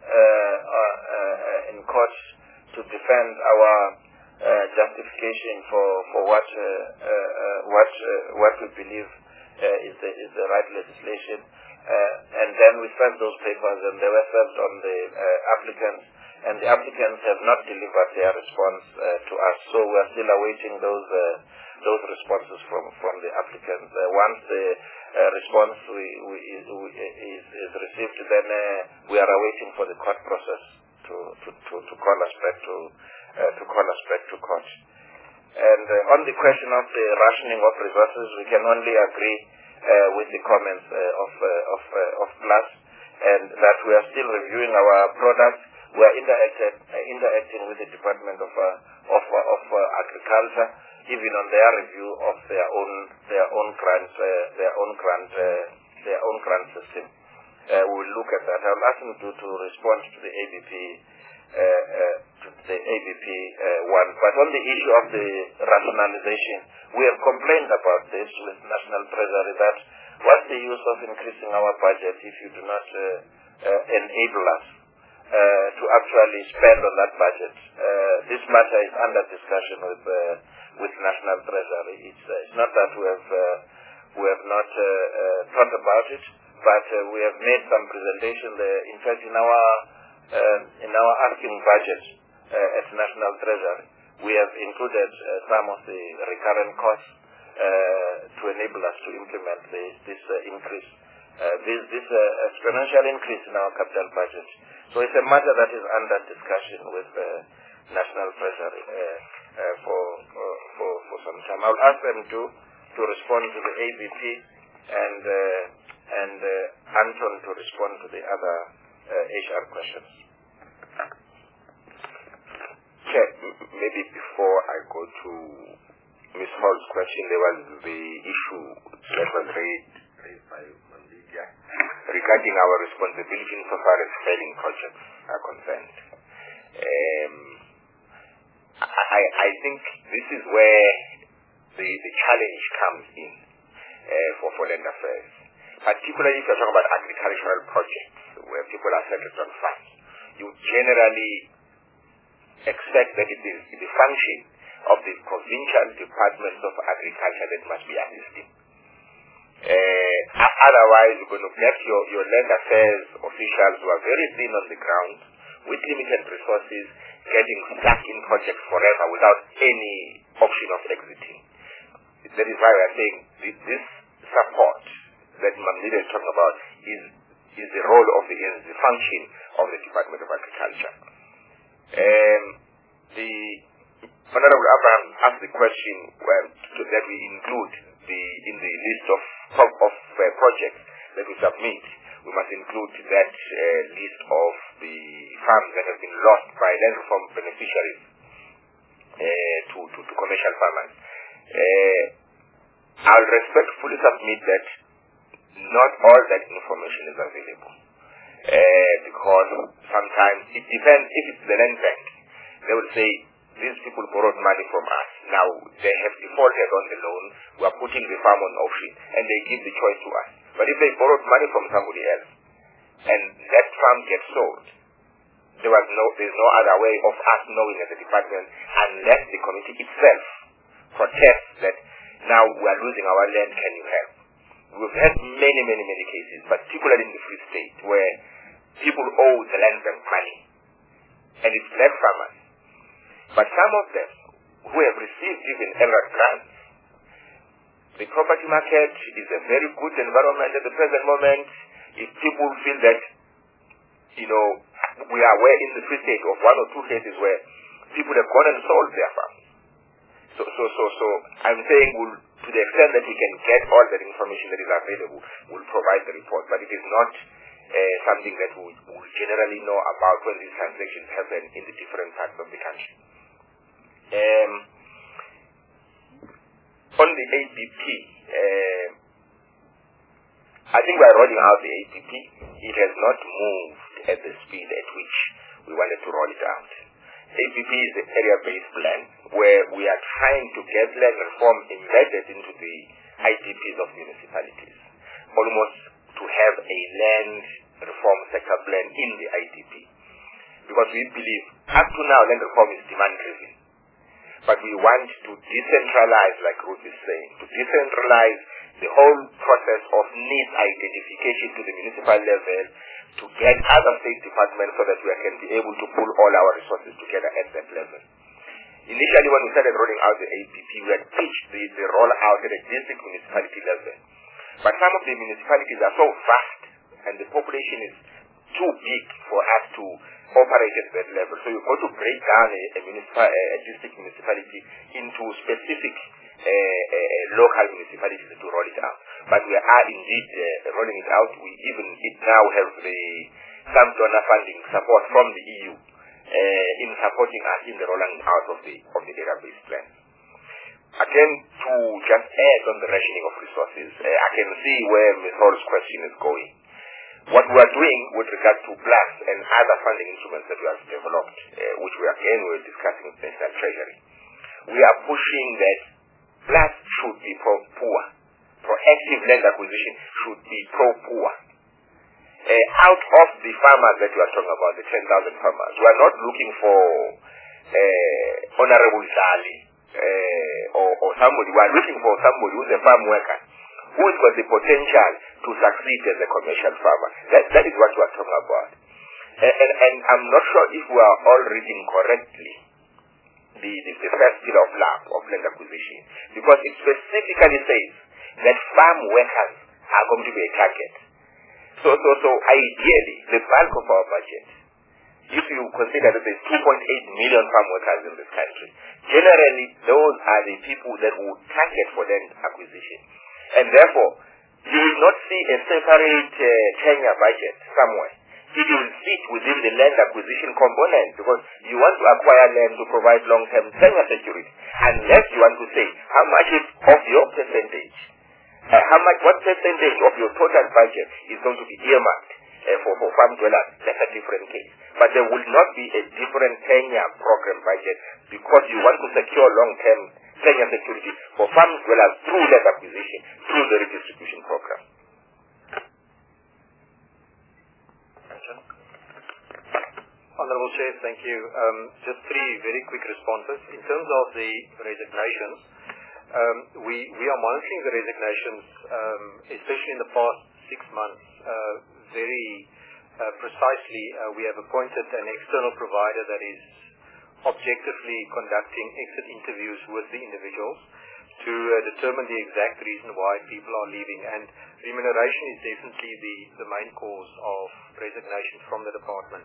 [SPEAKER 4] in court to defend our justification for what we believe is the right legislation. And then we served those papers, and they were served on the applicants, and the applicants have not delivered their response to us. So we are still awaiting those responses from the applicants. Once the response is received, then we are awaiting for the court process to call us back to court. And on the question of the rationing of resources, we can only agree with the comments of PLAS, and that we are still reviewing our products. We are interacting with the Department of Agriculture, even on their review of their own grant system. We will look at that. I will ask him to respond to the ABP one. But on the issue of the rationalization, we have complained about this with National Treasury, that what's the use of increasing our budget if you do not enable us to actually spend on that budget? This matter is under discussion with National Treasury. It's not that we have not thought about it, but we have made some presentation. In fact, in our asking budget at National Treasury, we have included some of the recurrent costs to enable us to implement this increase, this exponential increase in our capital budget. So it's a matter that is under discussion with National Treasury for some time. I'll ask them to respond to the ABP and Anton to respond to the other HR questions.
[SPEAKER 15] Chair, maybe before I go to Ms. Hall's question, there was the issue that was raised by Mandibia regarding our responsibility insofar as failing projects are concerned. I think this is where the challenge comes in for land affairs, particularly if you're talking about agricultural projects where people are settled on funds. You generally expect that it is the function of the provincial departments of agriculture that must be assisting. Otherwise, you're going to get your land affairs officials who are very thin on the ground with limited resources getting stuck in projects forever without any option of exiting. That is why we are saying this support that Mamdida is talking about is the role of the function of the Department of Agriculture. The Honorable Abraham asked the question that we include in the list of projects that we submit. We must include that list of the farms that have been lost by land reform beneficiaries to commercial farmers. I'll respectfully submit that not all that information is available, because sometimes it depends. If it's the land bank, they will say these people borrowed money from us. Now they have defaulted on the loan. We are putting the farm on auction, and they give the choice to us. But if they borrowed money from somebody else, and that farm gets sold, there's no other way of us knowing as a department unless the committee itself protests that now we are losing our land. Can you help? We've had many cases, particularly in the Free State, where people owe the land bank money, and it's black farmers. But some of them who have received even ELRAD grants, the property market is a very good environment at the present moment. If people feel that, we are aware in the Free State of one or two cases where people have gone and sold their farms. So I'm saying to the extent that we can get all that information that is available, we'll provide the report. But it is not something that we generally know about when these transactions happen in the different parts of the country. On the APP, I think we are rolling out the APP. It has not moved at the speed at which we wanted to roll it out. APP is the area-based plan where we are trying to get land reform embedded into the IDPs of municipalities, almost to have a land reform sector plan in the IDP. Because we believe, up to now, land reform is demand-driven. But we want to decentralize, like Ruth is saying, to decentralize the whole process of needs identification to the municipal level to get other state departments so that we can be able to pull all our resources together at that level. Initially, when we started rolling out the APP, we had pitched the rollout at a district municipality level. But some of the municipalities are so vast and the population is too big for us to operate at that level. So you've got to break down a district municipality into specific local municipalities to roll it out. But we are indeed rolling it out. It now has some donor funding support from the EU in supporting us in the rolling out of the area-based plan. Again, to just add on the rationing of resources, I can see where Ms. Hall's question is going. What we are doing with regard to PLAS and other funding instruments that we have developed, which we're discussing with the National Treasury, we are pushing that PLAS should be pro-poor. Proactive land acquisition should be pro-poor. Out of the farmers that we are talking about, the 10,000 farmers, we are not looking for Honorable Zali or somebody. We are looking for somebody who is a farm worker, who has got the potential to succeed as a commercial farmer. That is what we are talking about. And I'm not sure if we are all reading correctly the first pillar of LAP, of land acquisition, because it specifically says that farm workers are going to be a target. So ideally, the bulk of our budget, if you consider that there's 2.8 million farm workers in this country, generally those are the people that would target for land acquisition. And therefore, you will not see a separate tenure budget somewhere. It will sit within the land acquisition component, because you want to acquire land to provide long-term tenure security. Unless you want to say how much of your percentage, what percentage of your total budget is going to be earmarked for farm dwellers, that's a different case. But there will not be a different tenure program budget, because you want to secure long-term tenure security for farm dwellers through land acquisition, through the redistribution program.
[SPEAKER 12] Honorable Chair, thank you. Just three very quick responses. In terms of the resignations, we are monitoring the resignations, especially in the past 6 months, very precisely. We have appointed an external provider that is objectively conducting exit interviews with the individuals to determine the exact reason why people are leaving. And remuneration is definitely the main cause of resignation from the department.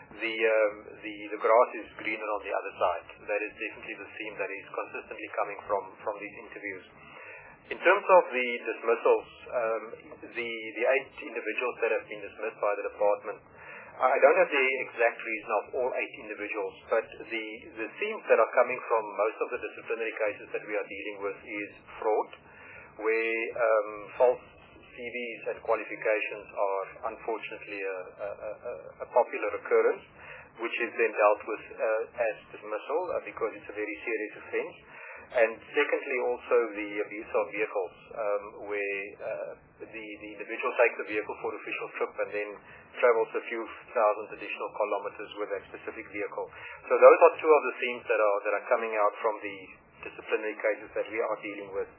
[SPEAKER 12] The grass is greener on the other side. That is definitely the theme that is consistently coming from these interviews. In terms of the dismissals, the 8 individuals that have been dismissed by the department, I don't have the exact reason of all 8 individuals, but the themes that are coming from most of the disciplinary cases that we are dealing with is fraud, where false CVs and qualifications are unfortunately a popular occurrence, which is then dealt with as dismissal because it's a very serious offence. And secondly, also the abuse of vehicles, where the individual takes the vehicle for an official trip and then travels a few thousand additional kilometers with that specific vehicle. So those are two of the themes that are coming out from the disciplinary cases that we are dealing with.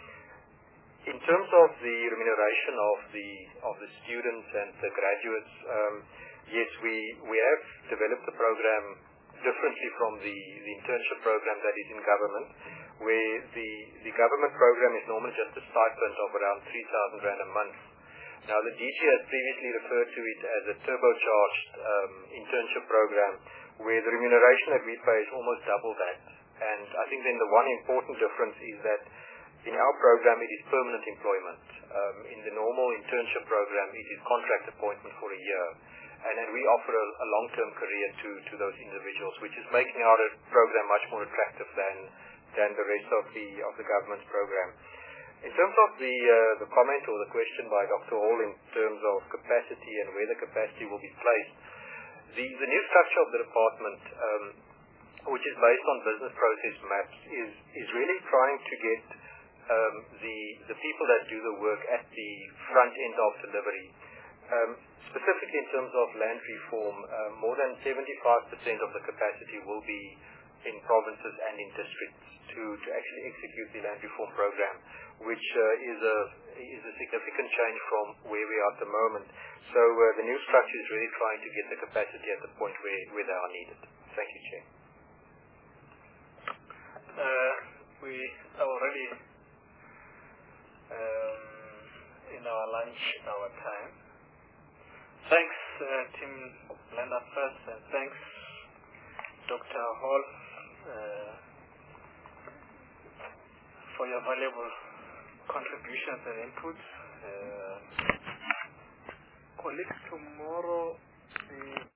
[SPEAKER 12] In terms of the remuneration of the students and the graduates, yes, we have developed the program differently from the internship program that is in government, where the government program is normally just a stipend of around 3,000 rand a month. Now, the DG has previously referred to it as a turbocharged internship program, where the remuneration that we pay is almost double that. And I think then the one important difference is that in our program, it is permanent employment. In the normal internship program, it is contract appointment for a year. And we offer a long-term career to those individuals, which is making our program much more attractive than the rest of the government's program. In terms of the comment or the question by Dr. Hall in terms of capacity and where the capacity will be placed, the new structure of the department, which is based on business process maps, is really trying to get the people that do the work at the front end of delivery. Specifically in terms of land reform, more than 75% of the capacity will be in provinces and in districts to actually execute the land reform program, which is a significant change from where we are at the moment. So the new structure is really trying to get the capacity at the point where they are needed. Thank you, Chair.
[SPEAKER 1] We are already in our lunch hour time. Thanks, Team Blender first, and thanks, Dr. Hall, for your valuable contributions and inputs. Colleagues, tomorrow